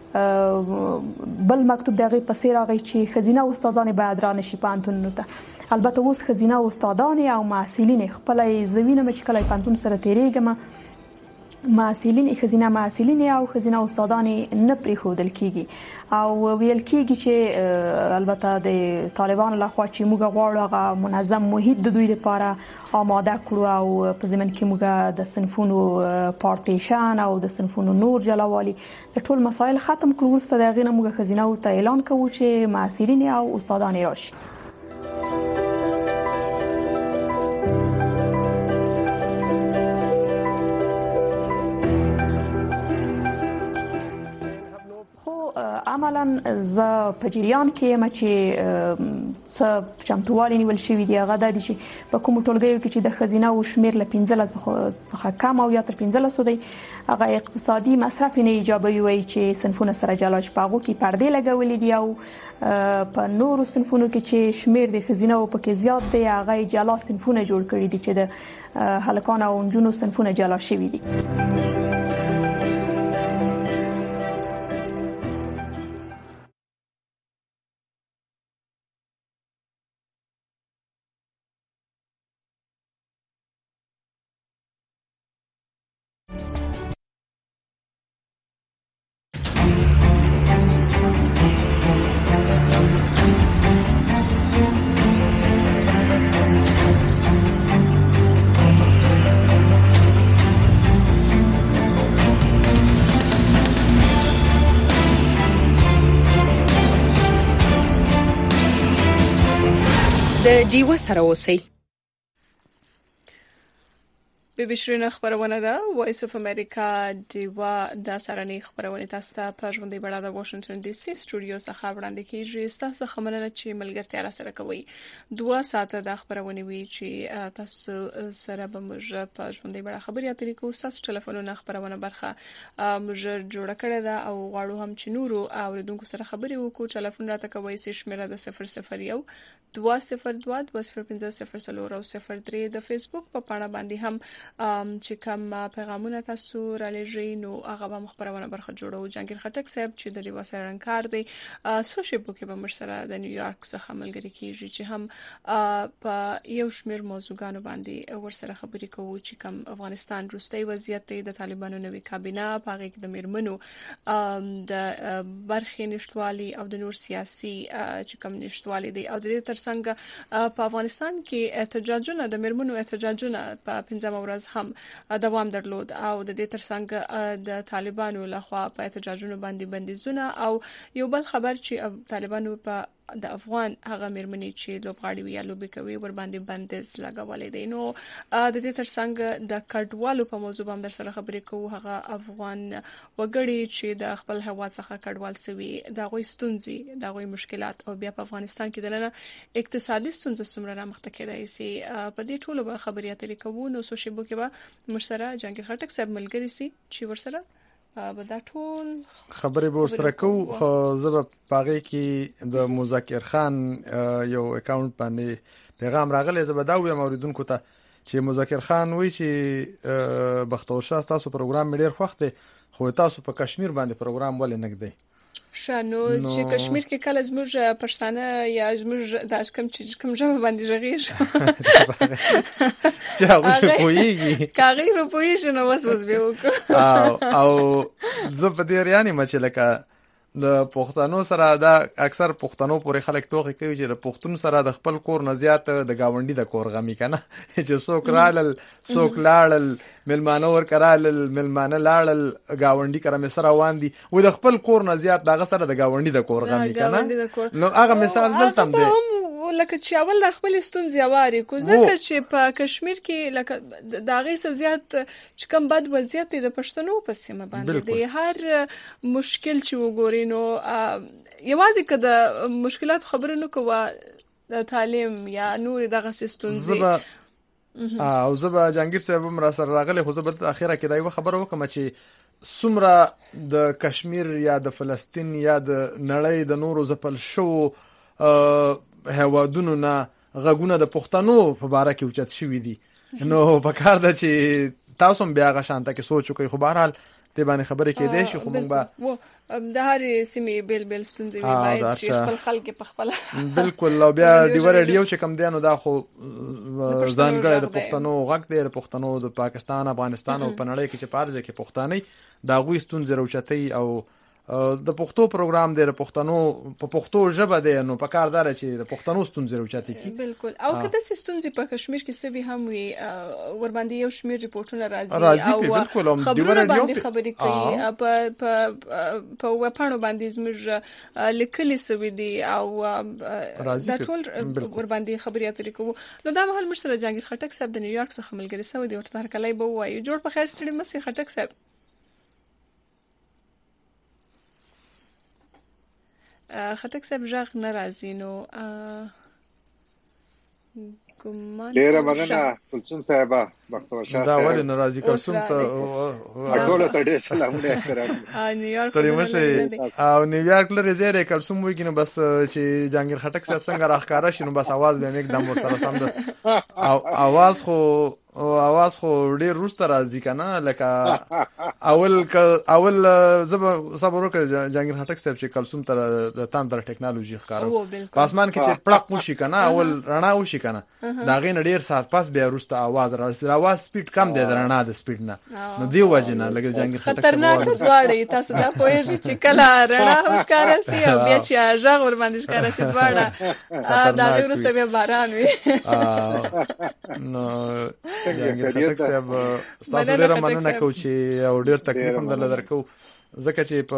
بل مکتوب دغه پسې راغی چې خزینه استادان بعد را نشي پانتون ته. البته اوس خزینه استادان او محصلین خپل زوینه مچ کله پانتون سره تیریږم محصلین خزینه محصلین او خزینه استادان نه پرې خودل کیږي او ویل کیږي چې البته د طالبانو لخوا چې موږ غواړو هغه منظم محیط د دوی لپاره آماده کړو او په ضمن کې موږ د صنفونو پارټیشن او د صنفونو نور جلاوالي د ټول مسایل ختم کړو. ورسته دغه نه موږ خزینه او اعلان کوو چې محصلین او استادان راشي. عملاً ز په جریان کې یم چې څه چمتووالي نیول شوي دي. هغه د دې چې په کوم ټولګیو کې چې د ښځینه او شمیر له 15 څخه کم او یا تر 15 دی هغه اقتصادي مصرف نه ایجابوي وي چې صنفونه سره جلا شي. په هغو کې پردې لګولې دي او په نورو صنفونو کې چې شمیر د ښځینه او پکې زیات دی هغه جلا صنفونه جوړ کړي دي چې د هلکانو او نجونو صنفونه جلا شوي دي. د ډیوه سره اوسئ. بي بي شرینه خبرونه ده وایس اف امریکا ډیوه د سرنی خبرونه تاسو ته په ژوندۍ بڼه د واشنگټن ډي سي سټوډیو څخه وړاندې کیږي. تاسو خبرونه چې ملګرتیا را سره کوي 2 ساعته د خبرونه وی چې تاسو سره به موږ په ژوندۍ بڼه خبرې اترې کوو. تاسو ټلیفونونه خبرونه برخه موږ جوړ کړی ده او غواړو هم چې نورو اوریدونکو سره خبرې وکړو. ټلیفون راته کوي چې شمیره د 001 202 250 او 03 د فیسبوک په پاڼه باندې هم چې کوم پیغامونه تاسو را لېږئ نو هغه به خبرونه برخه جوړو. جنگیر خټک صاحب چې د ریوا سره رنکار دی سوشل کې به مر سره د نیویارک څخه ملګری کیږي چې هم په یو شمېر موضوعګانو باندې ور سره خبرې کوو چې کوم افغانستان وروستي وضعیت دی د طالبانو نوې کابینه پاغه کې د میرمنو د برخې نشټوالي او د نور سیاسي چې کوم نشټوالي دی او د دې ترڅنګ په افغانستان کې احتجاجونه د میرمنو احتجاجونه په 15 ورځ هم دوام درلود او د دې ترڅنګ د طالبانو لخوا په احتجاجونو باندې بندیزونه او یو بل خبر چې طالبانو په د افغان هغه میرمنې چې لوبغاړي وي یا لوبي کوي ور باندې بندیز لګولې دي. نو د دې ترڅنګ د کډوالو په موضوع باندې در سره خبرې کوو. هغه افغان وګړي چې د خپل هواد څخه کډوال سوي د غوي ستونزې د غوي مشکلات او بیا په افغانستان کې دلته اقتصادي ستونزې څومره رامخته کېدای شي په دې ټولو به خبرې اترې کوو. نو سوشل کې به مرسره جنگیر خټک صاحب ملګری سي چې ورسره به دا ټول خبرې به ورسره کوو. خو زه به پاغې کې د مذکر خان یو اکاونټ باندې پیغام راغلی. زه به دا وایم اوریدونکو ته چې مذکر خان وایي چې بختور شاه تاسو پروګرام ډېر خوښ دی خو تاسو په کشمیر باندې پروګرام ولې نه کړی؟ شانو چې کشمیر کې کله زموږ پښتانه یا زموږ د اشکم چې کوم ژبه باندې ژغېږي چې هغه پوېږي کاغي په پوېږي نو وسوس به وکړو او زه په دې ریاني مچ لکه د پښتنو سره دا اکثر پښتنو پورې خلک ټوخي کوي چې د پښتون سره د خپل کور نه زیات د گاونډي د کور غمي کنه چې څوک رالل څوک لاړل ملمانه ور کرال ملمانه لاړل گاونډي کرم سره روان دي و د خپل کور نه زیات دغه سره د گاونډي د کور غمي کنه. نو هغه مثال دلته هم دی لکه چې اول د خپل ستونزې واري کو ځکه چې په کشمیر کې لکه د هغه زیات چې کوم بد وضعیت دی د پښتنو په سیمه باندې دی. هر مشکل چې وګوري نو یوازې که د مشکلات خبرونه کوه د تعلیم یا نور دغه ستونزې او زبا جنگیر صاحب هم را سره راغلی خو زه به اخیره کې دا یو خبره وکم چې څومره د کشمیر یا د فلسطین یا د نړۍ د نورو ځپل شو هوادونو نه غږونه د پښتنو په باره کې اوچت شوي دي. نو په کار ده چې تاسو هم بیا غا شانته کې سوچ وکړئ. خو بهرحال ته باندې خبرې کې دي شي خو موږ به د هر سیمې بیل بیل ستونزې وي باید چې خپل خلک په خپل بالکل لو بیا دی ور ریډیو چې کم دی نو دا خو ځانګړی د پښتنو غږ دی د پښتنو د پاکستان افغانستان او په نړۍ کې چې پارځه کې پښتاني دا غوي ستونزې روچتي او د پښتو پروګرام دی د پښتنو په پښتو ژبه دی نو په کار دار چې د پښتنو ستونزې روچاتي کی بالکل او کله چې ستونزې په کشمیر کې سوي هم وي ور باندې یو شمیر ریپورتونه راځي او خبرونه باندې خبرې کوي په وپاڼو باندې زموږ لیکلي سوي دي او دا ټول ور باندې خبرې اترې کوو. نو دا مهال مر سره جنگیر خټک صاحب د نیویارک څخه ملګری سوي دی ورته هر کله به وایي جوړ په خیر ستړي مسي خټک صاحب. خټک صاحب ژغ ناراضي نو ډیره مننه کلثوم صاحبه بختور شاه دا ولې ناراضي کلثوم ته ټول ته ډیر سلامونه احترام او نیویارک لري زیره کلثوم وایي کنه بس چې جهانگیر خټک صاحب څنګه راخکاره شي نو بس आवाज به एकदम سره سم ده او आवाज خو ډیر روسته راځي کنه لکه اول صبر وکړه جهانگیر خټک صاحب چې کلثوم ته د تاندر ټیکنالوژي ښکارو په اسمان کې چې پړق وشي کنه اول رڼا وشي کنه دا غین ډیر سات پاس بیا روسته आवाज راځي आवाज سپیډ کم دی د رڼا د سپیډ نه نو دی وجنه لکه جهانگیر خټک خطرناک غواړي تاسو دا پوهیږئ چې کله رڼا ښکارا سي او بیا چې ژغ ور باندې ښکارا سي دواړه دا روسته بیا باران وي نو جهانگیر خټک صاحب تاسو ډیر مننه کوم چې او ډیر تکلیف هم درکو ځکه چې په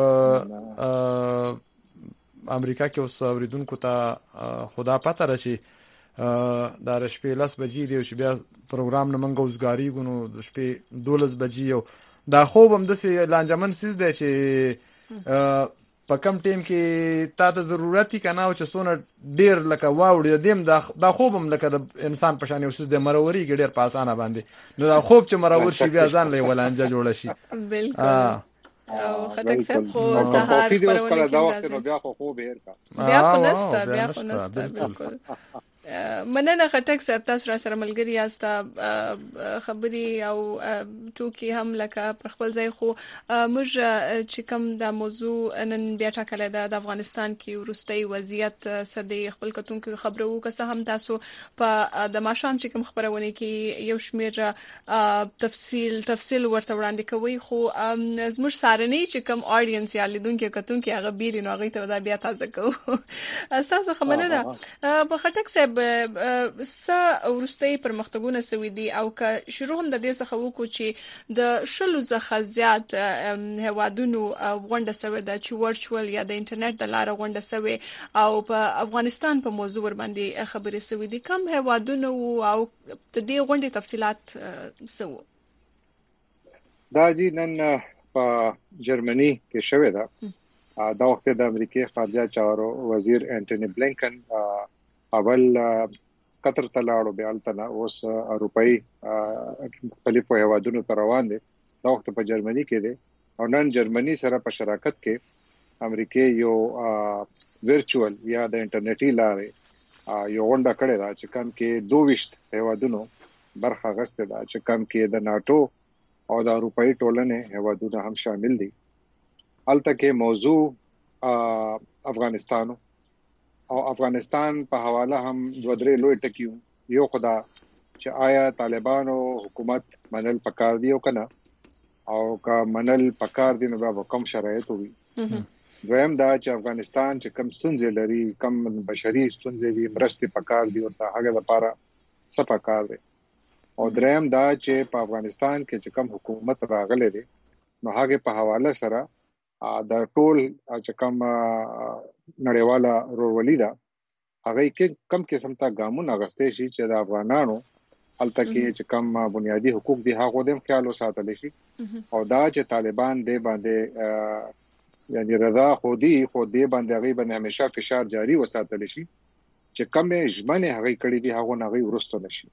امریکا کې اوس اوریدونکو ته خدا پته راشي دا شپې 10 بجې دی چې بیا پروګرام نه منګو وزګاری غونو د شپې 12 بجې او دا خوب هم د سي لانجمن سیس دی چې په کم ټیم کې تا ته ضرورت کنه او چې سونه ډیر لکه واوړي دیم دا خوب هم لکه د انسان په شان یو څه د مروري ډیر په اسانه باندې نو دا خوب چې مرور شي بیا ځان له ولانجه جوړ شي بالکل او خټک صاحب خو سهار پرونه دا وخت نو بیا خو خوب هیر کا بیا خو نسته بالکل مننه خټک صاحب تاسو را سره ملګری یاست خبري او ټوکی هم لکه پر خپل ځای خو موږ چې کوم دا موضوع نن بیا ټاکل د افغانستان کې ورستي وضعیت سدي خپل کتونکو خبرو که هم تاسو په د ماشام چې کوم خبرونه کې یو شمیر تفصیل ورته وړاندې کوي خو زموږ سارني چې کوم اډینس یا لیدونکو کتونکو هغه بیري نو هغه ته دا بیا تازه کو تاسو خبرونه په خټک صاحب ورستي پرمختګونه سوي دي او که شروع هم د دې څخه وکړو چې د شلو څخه زیات هوادونو غونډه سوي د چې ورچوال یا د انټرنیټ د لارې غونډه سوي او په افغانستان په موضوع ور باندې خبرې سوي دي کوم هوادونو او د دې غونډې تفصيلات سو دا جی نن په جرمني کې شوې ده دا وخت د امریکای خارجه چارو وزیر انټونی بلینکن اول قطر ته لاړو بیا البته اوس اروپאי مختلفو هوادونو ته روان دي دا وخت په جرمني کې دي او نن جرمني سره په شراکت کې امریکای یو ورچوال یا د انټرنیټي لارې یو غونډه کړې ده چې کوم کې 22 هوادونو برخه غسته ده چې کوم کې د ناتو او د اروپאי ټولنې هوادونو هم شامل دي البته کې موضوع افغانستان او افغانستان په حواله هم دوه درې لوی ټکیو یو خدا چې آیا طالبانو حکومت منل پکار دی او کنه او کا منل پکار دی نو به کوم شرایط وي دویم دا چې افغانستان چې کم ستونزې لري کم بشري ستونزې دي مرستې پکار دی او ته هغه لپاره څه پکار دی او دریم دا چې په افغانستان کې چې کم حکومت راغله دي نو هغه په حواله سره د ټول چې کوم نړیواله رولې ده هغه کې کم قسم ته ګامونه غستې شي چې د افغانانو البته کې چې کوم بنیادی حقوق دي هغه د خیال وساتل شي او دا چې طالبان دې باندې یعنی رضا خودي باندې هغه باندې همیشه فشار جاری وساتل شي چې کم ژمنه هغه کړی دي هغه نه ورستو نشي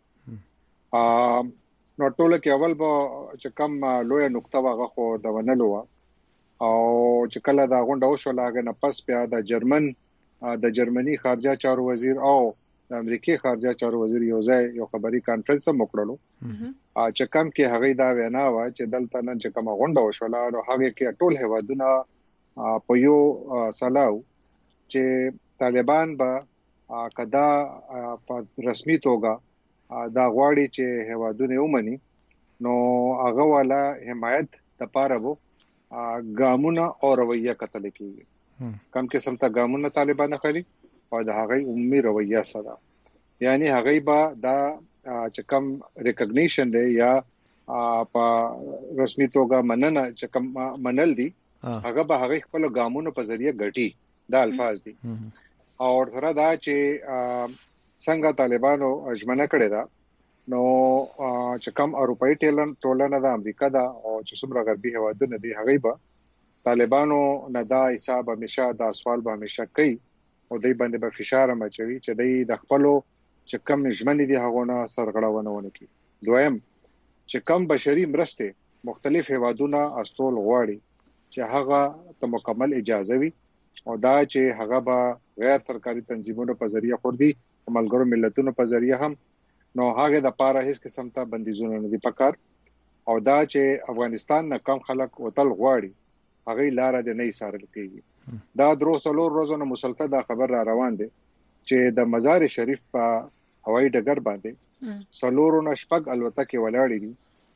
نو ټول کې اول به چې کم لوی نقطه واغه خو د ونلو او چې کله دا غونډه وشو لاګه نه پس بیا د جرمني خارجه چارو وزیر او د امریکای خارجه چارو وزیر یو ځای یو خبري کانفرنس وکړلو چې کوم کې هغه دا وینا و چې دلته نن چې کوم غونډه وشو لا نو هغه کې ټول هوادونه په یو سلاو چې طالبان به کدا په رسمي توګه دا غواړي چې هوادونه ومني نو هغه والا حمایت د پاره وو ګامونه او رویه کتل کیږي کم قسم ته ګامونه طالبان خالي او د هغه عمومي رویه سره یعنی هغه با دا چې کم ریکګنیشن دی یا په رسمي توګه مننه چې کم منل دي هغه به هغه خپل ګامونو په ذریعہ غټي دا الفاظ دي او سره دا چې څنګه طالبانو اجمنه کړی دا نو چې کوم اروپאי ټولنه د امریکا دا او چې څومره غربي هوادونه دي هغه به طالبانو نه دا حساب همیشه دا سوال به همیشه کوي او دوی باندې به فشار مچوي چې دوی د خپلو چې کم ژمنې دي هغه نه سرغړونه ونه کوي. دویم چې کم بشري مرسته مختلف هیوادونه استول غواړي چې هغه ته مکمل اجازه وي او دا چې هغه به غیر سرکاري تنظیمونو په ذریعہ خور دي ملګرو ملتونو په ذریعہ هم نو هغه د پاره هیڅ قسم ته بندیزونه نه دي پکار او دا چې افغانستان نه کم خلک وتل غواړي هغه لار د نه سارل کیږي. دا درو څلور ورځې مسلسل دا خبر را روان دي چې د مزار شریف په هوایي ډګر باندې څلورو نشپګ الوتکې ولاړې دي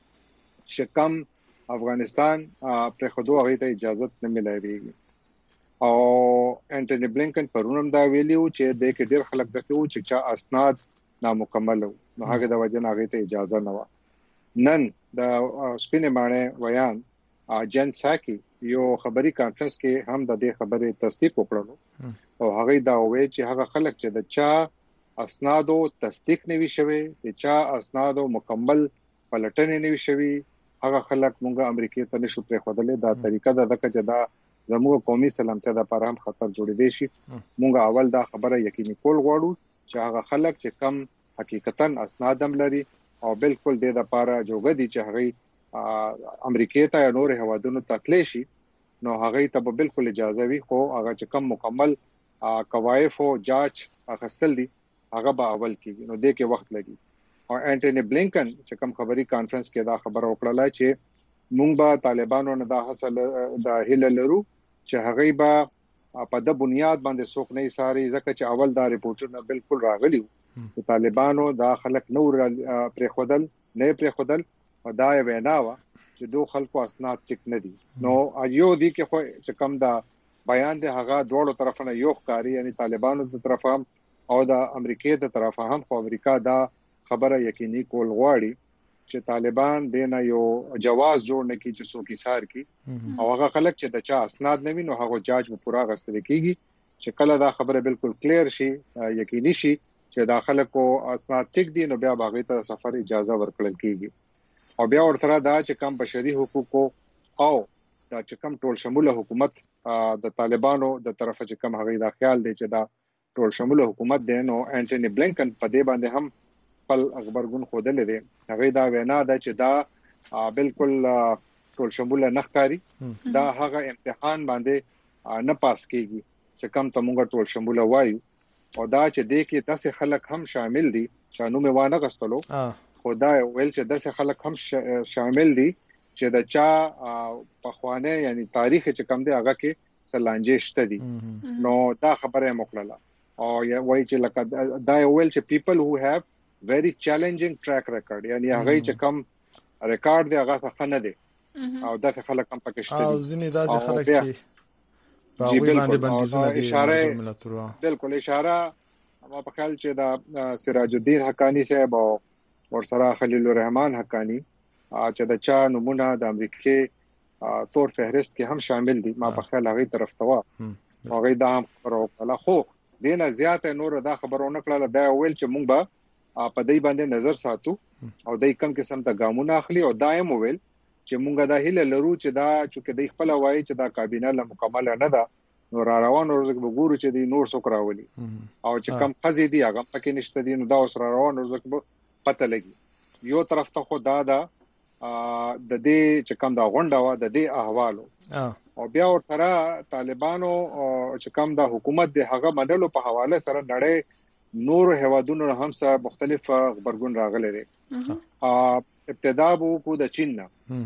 چې کم افغانستان پر خودو هغه ته اجازه نه ملایږي او انټونی بلینکن پرونم دا ویلیو چې د کې ډېر خلک دغه چې چا اسناد نامکمل نو هغه د وجه نه هغه ته اجازه نه و. نن د سپینې مانه ویان جن ساکي یو خبري کانفرنس کې هم د دې خبرې تصدیق وکړو او هغه دا وایي چې هغه خلک چې د چا اسنادو تصدیق نه وی شوی چې چا اسنادو مکمل پلټنې نه وی شوی هغه خلک مونږه امریکای ته نشو پرې خودلې دا طریقه د دغه جدا زموږ قومي سلامتیا د لپاره هم خطر جوړې دي شي. مونږه اول دا خبره یقیني کول غواړو چې هغه خلک چې کم حقیقتا اسناد هم لري او بالکل د لپاره جوړ دي چې هغه امریکای ته نور هوادونو تتلی شي نو هغه ته بالکل اجازه وي خو هغه چې کم مکمل قواعد او جاج اخستل دي هغه به اول کیږي نو د کې وخت لګي. او انټونی بلینکن چې کوم خبري کانفرنس کې دا خبره وکړه چې مونږ به طالبانو نه دا حاصل د هله لرو چې هغه به په د بنیاد باندې څوک نه ساري ځکه چې اول دا ریپورټونه بالکل راغلي چې طالبانو دا خلک نور پر خودل نه پر خودل او دا وینا وا چې دوه خلکو اسناد ټیک نه دي نو یو دي کې خو چې کم دا بیان دی هغه دوه طرفونه یو ښکاری یعنی طالبانو د طرفه هم او د امریکای د طرفه هم خو امریکا دا خبره یقیني کول غواړي چې طالبان دینه یو جواز جوړ نه کی چې څوک ایثار کی او هغه خلک چې د چا اسناد نه ویني هغه جاج په پورا غستل کیږي چې کله دا خبره بالکل کلیر شي یقیني شي چې دا خلکو اسناد ټیک دي نو بیا باغی ته سفر اجازه ورکړل کیږي او بیا ورته دا چې کم بشري حقوقو او دا چې کم ټول شموله حکومت د طالبانو د طرفه چې کم هغه دا خیال دی چې دا ټول شموله حکومت دی نو انټونی بلینکن په دې باندې هم خپل خبرګون خوده لیدي هغه دا وینا ده چې دا بالکل ټول شموله نخکاری دا هغه امتحان باندې نه پاس کیږي چې کم ته مونږ ټول شموله وایو او دا چې د کې تاسو خلک هم شامل دي شانو مې وانه غستلو خدا ویل چې تاسو خلک هم شامل دي چې د چا په خوانه یعنی تاریخ چې کم دی هغه کې سلانجې شته دي نو دا خبره مخلله او وایي چې لکه دا ویل چې people who have very challenging track record یعنی هغه چې کم ریکارډ دی هغه څه نه دی او دغه خلک هم پکې شته او ځینې داسې خلک چې په وی باندې بندیزونه دي اشاره بالکل اشاره ما په خیال چې دا سراج الدین حقانی صاحب او ورسره خلیل الرحمن حقانی چې د چا نمونه د امریکای تور فهرست کې هم شامل دي ما په خیال هغه طرف ته هغه دا هم خبره خو دینه زیاته نور دا خبرونه کړل دا ویل چې مونږ به په دې باندې نظر ساتو او دای کم قسم ته ګامونه اخلي او دایم ویل چې مونږه دا هله لرو چې دا چې د خپل وایي چې دا کابینه له مکمل نه ده نو را روان ورځ به ګورو چې د نور څوک راولي او چې کم خزي دي هغه پکې نشته دي نو دا اوس را روان ورځ به پته لګي یو طرف ته خو دا د دې چې کم دا غونډه وا د دې احوالو او بیا ورته طالبانو چې کم دا حکومت د هغه مدلو په حواله سره نړۍ نور هوادونو هم سره مختلف خبرګون راغلي دي ابتدا وو کو د چین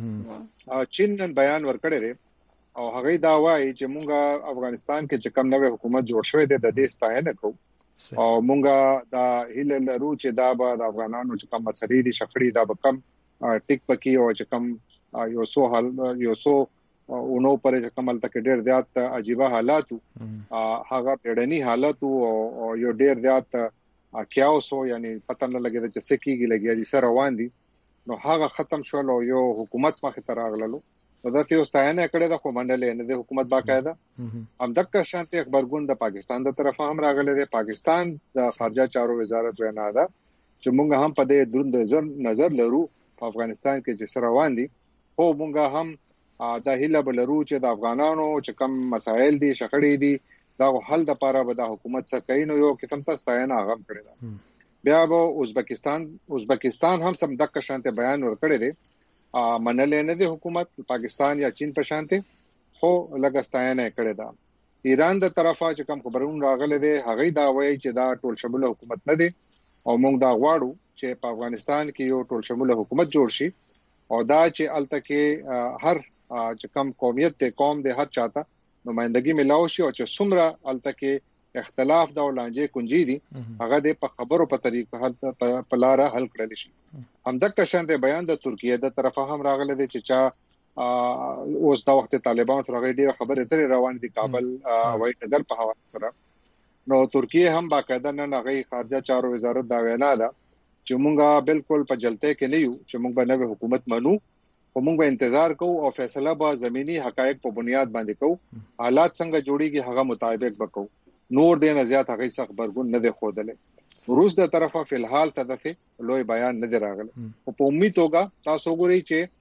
نن بیان ورکړی دی او هغه دا وایي چې مونږه افغانستان کې چې کم نوې حکومت جوړ شوې ده د دې ستاینه کوو او مونږه دا هله لرو چې دا به د افغانانو چې کم مسلې دي شخړې دا به کم ټیک پکې او چې کم یو سو اونو پر کمل تک ډېر زیات عجیب حالات هغه ډېرنی حالات او یو ډېر زیات کیاوسو یعنی پته نه لګیږي چې څه کیږي لګیږي سره روان دي نو هغه ختم شول او یو حکومت مخه تر راغللو دا چې واستاینه کړه د کومندل نه د حکومت باقاعده هم دغه شانتي خبرګون د پاکستان د طرفه هم راغله د پاکستان د خارجه چارو وزارت وینا ده چې مونږ هم په دې دروند نظر لرو په افغانستان کې چې سره روان دي خو مونږ هم دا هیله بلرو چې د افغانانو چې کم مسایل دي شخړې دي دا حل د لپاره به د حکومت سره کین یو قسم ته ستاینه غم کړی دا بیا به ازبکستان هم سم دغه شانته بیان ورکړی دی منل نه دی حکومت پاکستان یا چین په شانته خو لګستاینه کړی دا ایران د طرفه چې کوم خبرونه راغلي دي هغه دا وایي چې دا ټول شموله حکومت نه دی او موږ دا غواړو چې په افغانستان کې یو ټول شموله حکومت جوړ شي او دا چې الته کې هر چې کوم قومیت ته قوم د هر چاته نمائندګي ملاو شي او چې څومره الته کې اختلاف دا ولانجه کنجي دي هغه د په خبرو په طریقه په لار حل کړل شي همدغه شانته بیان د ترکیه د طرفه هم راغلي دي چې اوس دا وخت طالبان سره ډېر خبرې ترې روان دي کابل وایي نګر په حواله سره نو ترکیه هم باقاعده نه غي خارجه چارو وزارت دا وینا ده چې مونږه بالکل په جلته کې نه یو چې مونږ به نوې حکومت منو او مونږ به انتظار کوو او فیصله به زميني حقایق په بنیاد باندې کوو حالات څنګه جوړيږي هغه مطابق وکړو نور دې نه زیات هغه څخه خبرګون نه دی خوده روس د طرفه فلحال تدفه لوی بیان نه دی راغلی او په امید توګه تاسو ګورئ چې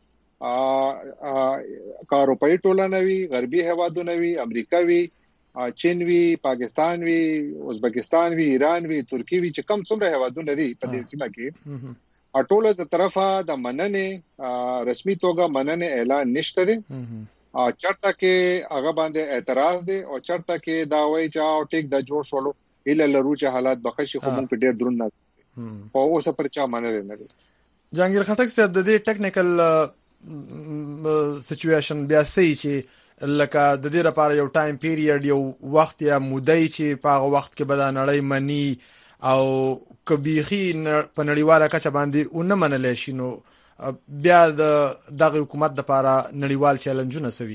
کاروپای ټولنه وی غربي هوادونه وی امریکا وی چین وی پاکستان وی ازبکستان وی ایران وی ترکی وی چې کم څومره هوادونه دي په دې سیمه کې ټوله د طرفه د مننه رسمي توګه مننه اعلان نشته دي چرته کې هغه باندې اعتراض دي او چرته کې دا وایي چې ټیک د جوړ شولو اله لرو چې حالات بخښي خو مونږ په ډېر درون نه او اوس پر چا منل نه دي جهانگیر خټک صاحب د دې ټیکنیکل سچويشن بیا سي چې لکه د دې لپاره یو ټایم پیریډ یو وخت یا مودې چې په هغه وخت کې به نړۍ مني او کبيخي په نړیواله کچه باندې اون منل شي نو بیا دغه حکومت لپاره نړیوال چیلنجونه سوي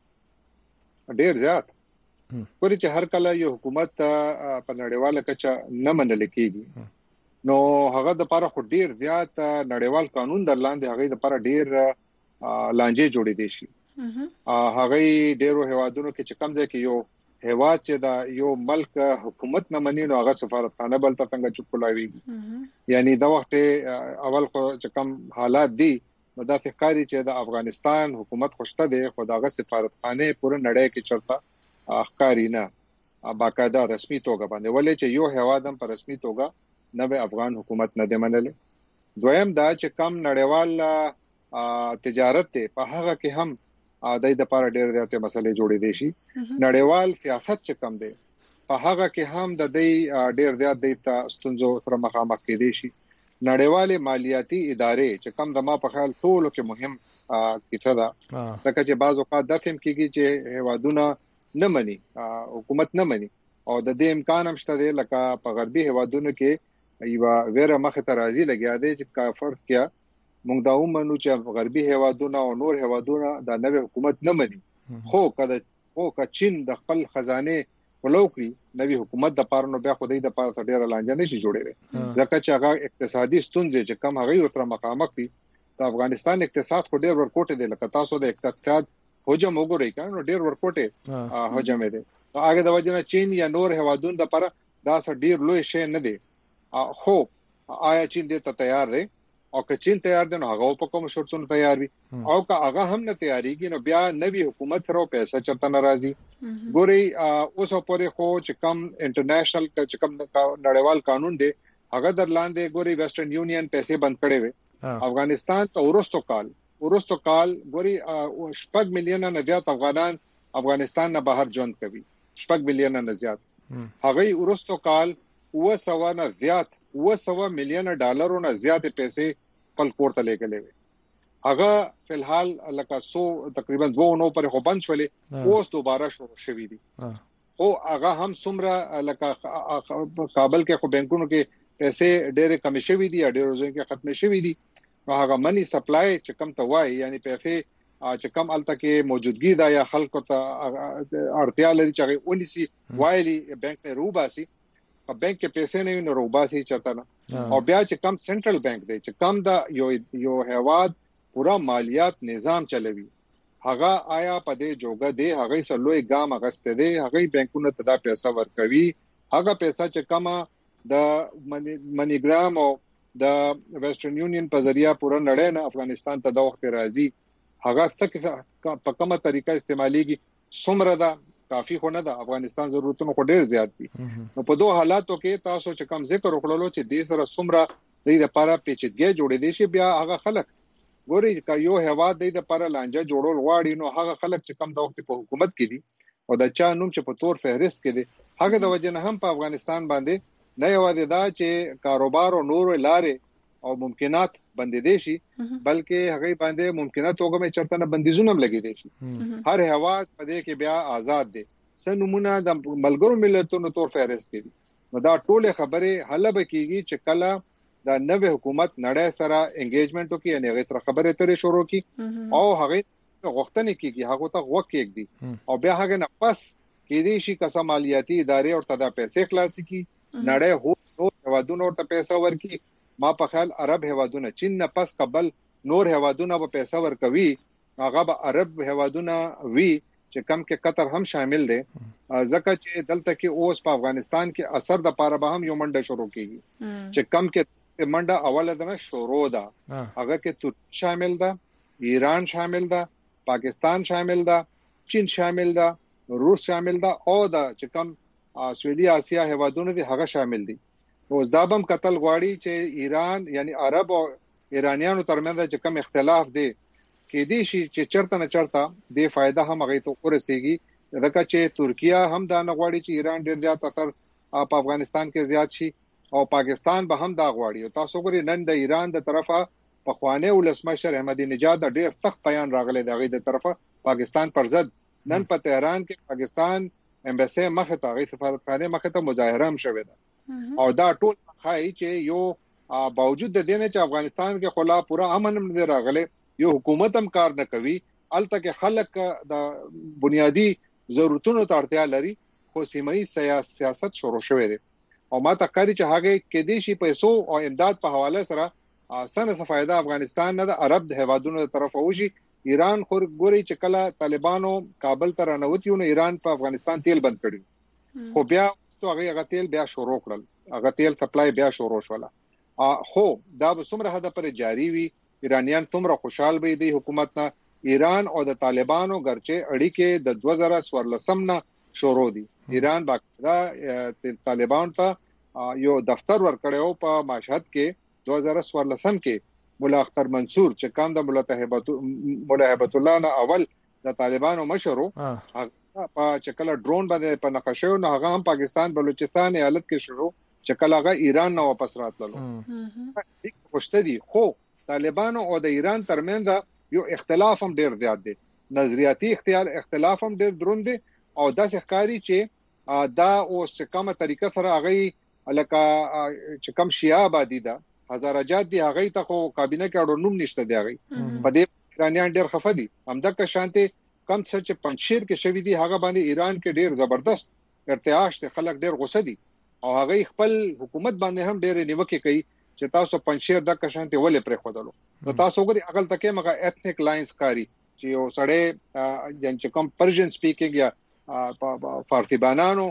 ډیر زیات پرې چې هر کله یو حکومت په نړیواله کچه نه منل کیږي نو هغه د لپاره خو ډیر زیات نړیوال قانون درلاندې هغه د لپاره ډیر لانجه جوړې دي شي هغه ډیرو هوادونو کې چې کم ځای کې یو هواد چې دا یو ملک حکومت نه مني نو هغه سفارتخانه بل ته څنګه چوکلاوي یعنی دا وخت اول خو چې کم حالات دي نو دا فکرې چې د افغانستان حکومت خوشته دي خو داغه سفارتخانه پوره نړۍ کې چرته ښکاری نه باقاعده رسمي توګه باندې ولې چې یو هوادم په رسمي توګه نوې افغان حکومت نه دی منلې دویم دا چې کم نړیوال تجارت ته په هغه کې هم د لپاره ډېر زیاتې مسلې جوړې دي شي نړیوال سیاست چې کم دی په هغه کې هم د دې ډېر زیات د ستونزو سره مخامخ کېدي شي نړیوال مالیاتي ادارې چې کم د ما په خیال ټولو کې مهم کیسه ده ځکه چې بعض اوقات د فهم کېږي چې هوادونه نه مني حکومت نه مني او د دې امکان هم شته دی لکه په غربي هوادونو کې یو ویره مخ ته راځي لګیا دی چې کافر کیا موږ دا ومنو چې غربي هوادونه او نور هوادونه د نوې حکومت نه مني خو که چین د خپل خزانه ولوکري نوې حکومت د پاره نو بیا خو د پاره ډېر لانجه نشي جوړېږي ځکه چې هغه اقتصادي ستونزې چې کم هغه تر مقامک دي د افغانستان اقتصاد خو ډېر ورکوټ دی لکه تاسو د اقتصاد حجم وګورئ کنه ډېر ورکوټ حجم دی هغه د وجنه چین یا نور هوادونو د پاره دا ډېر لوی شی نه دی خو آیا چین دې ته تیار دی او که چین تیار دي نو هغه په کوم شرطونو تیار وي او که هغه هم نه تیاریږي نو بیا نوې حکومت سره پیسې چرته ناراضي ګوري اوس پورې خو چې کم انټرنیشنل چې کم نړیوال قانون دی هغه درلاندې ګوري ویسټرن یونین پیسې بند کړي وي افغانستان ته ورستو کال ګوري 6 میلیون نه زیات افغانان افغانستان نه بهر ژوند کوي 6 میلیون نه زیات هغه ورستو کال 200 نه زیات 200 میلیون ډالرو نه زیات پیسې خپل کور ته لګلې وي هغه فلحال لکه 100 تقریبا 2 نو پر خو بند شولې اوس دوباره شروع شوې دي او هغه هم څومره لکه کابل کې خو بانکونو کې پیسې ډېرې کم شوې دي ډېر ځای کې ختم شوې دي هغه منی سپلای چې کم ته وای یعنی پیسې چې کم الته کې موجودګي دا یا خلکو ته اړتیا لري چې ونیسي وایلی بانک نه روباسي په بانک کې پیسې نه وي روباسي چرته نه او بیا چې کم سنټرل بانک دی چې کم دا یو هواد پورا مالیات نظام چلوي هغه آیا په دې جوګه دی هغه سلوي ګام اغسته دی هغه بانکونو ته دا پیسې ورکوي هغه پیسې چې کما د منیګرام او د ویسټرن یونین په ذریعہ پورا نړۍ نه افغانستان ته د وخت راځي هغه ستکه په کومه طریقه استعماليږي څومره دا کافي خو نه ده. افغانستان ضرورتونه خو ډېر زیات دي. نو په دوه حالاتو کې تاسو چې کوم ذکر وکړلو چې د سره څومره د دې لپاره پیچیدګي جوړې دي شي، بیا هغه خلک ګوري چې یو هوا د دې لپاره لانجه جوړول غواړي، نو هغه خلک چې کم د وخت په حکومت کې دي او د چا نوم چې په تور فهرست کې دي، هغه د وجه نه هم په افغانستان باندې نه یوازې دا چې کاروبار او نور لارې او ممکنات بندې دي شي، بلکې هغه باندې ممکنات وګمه چرته نه بندیزونه لګي دي شي. هر هوا په دې کې بیا آزاد دي. سنمونه د ملګرو ملتونو تور فهرست کې دي. نو دا ټول خبره حل به کیږي چې کله دا نوې حکومت نړۍ سره انګیجمنت وکړي، یعنی هغه تر خبره ترې شروع کی او هغه غوښتنې کیږي، هغه ته وکړي دي او بیا هغه نه پس کې دي شي که مالیاتي ادارې او تدا پیسې خلاصي کی، نړۍ هو هوادونو ته پیسې ورکي. ما په خیال عرب هوادونه چین نه پس قبل نور هوادونه په پیسې ورکوي، هغه به عرب هوادونه وی چې کم کې قطر هم شامل دي، ځکه چې دلته کې اوس په افغانستان کې اثر د پاره به هم یو منډه شروع کیږي چې کم کې منډه اوله ده شروع ده، هغه کې ترکیه شامل ده، ایران شامل ده، پاکستان شامل ده، چین شامل ده، روس شامل ده او دا چې کم سویلي اسیا هوادونه دي هغه شامل دي. اوس دا بم قتل غواړي چې ایران یعنی عرب او ایرانیانو ترمنځ چې کم اختلاف دي کې دي شي چې چرته نه چرته د فائدہ هم غي ته ورسیږي، ځکه چې ترکیه هم دا نه غواړي چې ایران ډیر زیات اثر په افغانستان کې زیات شي او پاکستان به هم دا غواړي. او تاسو ګورئ نن د ایران د طرفه په خوانه ولسمشر احمدی نژاد ډیر سخت بیان راغلی دی د طرفه پاکستان پر ضد. نن په تهران کې پاکستان امبیسی مخه ته غي سفارتخانه مخه ته مظاهره هم شوه ده او دا ټول خای چې یو باوجود د دې نه چې افغانستان کې خلا پورا امن نه راغله، یو حکومت هم کار نه کوي، الته کې خلک د بنیادی ضرورتونو ته اړتیا لري، خو سیمایي سیاست شروع شوه دي او ما ته کاری چې هغه کې دي شي پیسو او امداد په حواله سره سنه څه فائدہ افغانستان نه د عرب د هوادونو طرف وشي. ایران خو ګوري چې کله طالبانو کابل ته رانوتیو نو ایران په افغانستان تیل بند کړی، خو بیا هغه تیل بیا شروع کړل، هغه تیل سپلای بیا شروع شول. خو دا به څومره حد پر جاری وي، ایرانیان څومره خوشحال وي د حکومت نه. ایران او د طالبانو ګرچه اړیکې د 2014 نه شروع دي. ایران باقاعده طالبان ته یو دفتر ورکړیو په مشهد کې 2014 کې مولا اختر منصور چې کوم د مولا هیبت الله نه اول د طالبانو مشرو په چکله ډرون باندې په نقشه نو هغه هم پاکستان بلوچستان ایالت کې شروع چکله هغه ایران نه واپس راتللو خوشته دي. خو طالبانو او د ایران ترمنځ یو اختلاف هم ډیر زیات دی، نظریاتي اختلاف هم ډیر دروند دی او داسې ښکاری چې دا اوس کومه طریقه سره هغه لکه چې کوم شیعه آبادی ده هزارجات دی هغه ته خو کابینه کې اړو نوم نشته دی، هغه په دې ایرانیان ډیر خفه دي. همدغه شانته کم څه چې پنځشیر کې شوی دی هغه باندې ایران کې ډیر زبردست ارتعاش دی، خلک ډیر غوسه دي او هغه خپل حکومت باندې هم ډیر نیوکه کوي چې تاسو پنځشیر د کشانته ولې پرې خودلو. نو تاسو ګوري اقل تکه مګه ایتنیک لاینز کاری چې یو سړی چې کوم پرشین سپیکینګ یا فارسی بانانو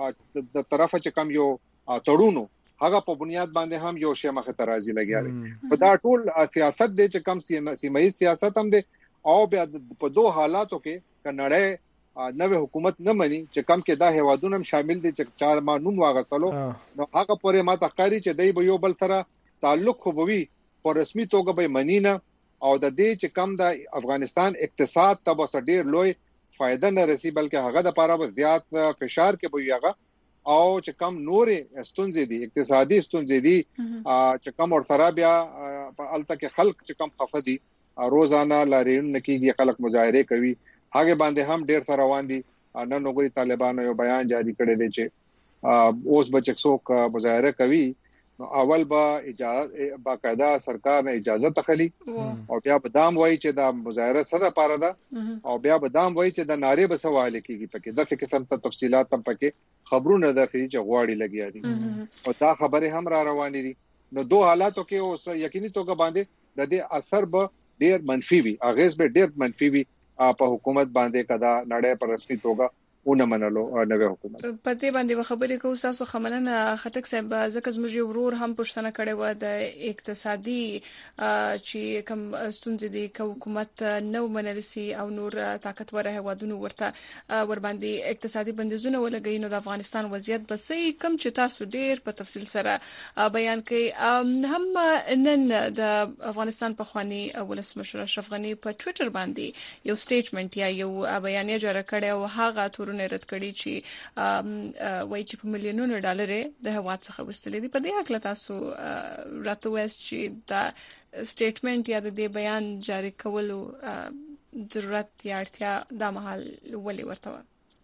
د طرفه چې کوم یو تړونو هغه په بنیاد باندې هم یو شی مخه ترازی لګیاري. په دا ټول سیاست دی چې کم سیمایي سیاست هم دی او بیا په دوه حالاتو کې کنړې نوې حکومت نه مني چې کم کې دا هوادونه هم شامل دي چې چار مانون واغتلو نو هغه پورې ما تقاری چې دای به یو بل سره تعلق خوبوي په رسمي توګه به منینه او د دې چې کم د افغانستان اقتصاد ته به ډیر لوی فائدہ نه رسی بلکې هغه د پاره به زیات فشار کې وي هغه او چې کم نورې ستونزې دي اقتصادي ستونزې دي چې کم ورته بیا په الته کې خلک چې کم خفه دي روزانه لارین نکیږي، خلک مظاهره کوي، هغه باندې هم ډیر سره روان دي. نن وګوري طالبانو یو بیان جاری کړی دی چې اوس بچ څوک مظاهره کوي نو اول به اجازه باقاعده سرکار نه اجازه تخلي او بیا به دام وایي چې دا مظاهره صدا پاره ده او بیا به دام وایي چې د ناره به سوال کیږي پکې د څه قسم ته تفصيلات هم پکې خبرونه ده چې غواړي لګیا دي او دا خبره هم را روانې دي. نو دوه حالاتو کې اوس یقیني توګه باندې د دې اثر به ډیر منفي وي، اغیز به ډیر منفي وي په حکومت باندې کدا نړۍ پر رسمي توګه ونه منلو نوې حکومت. په دې باندې خبرې کوو تاسو خمننه خټک صاحب ځکه زموږ ورور هم پوښتنه کړې و د اقتصادي چې کوم ستونزې دي چې حکومت نو منلسي او نور طاقتور هوادونو ورته ور باندې اقتصادي بندیزونه ولګي نو د افغانستان وضعیت بسې کم چې تاسو ډیر په تفصیل سره بیان کړئ. هم نن د افغانستان په خواني ولسمشر اشرف غنی په ټوئیټر باندې یو سټیټمنټ یا یو بیانیه جوړه کړې او هغه تورونه رد کړي چې وایي چې په ملیونونو ډالر د هواد څخه وستلې دي. په دې حق له تاسو راته وایي چې دا سټیټمنټ یا د دې بیان جاری کولو ضرورت یا اړتیا د مهال ولې ورته و؟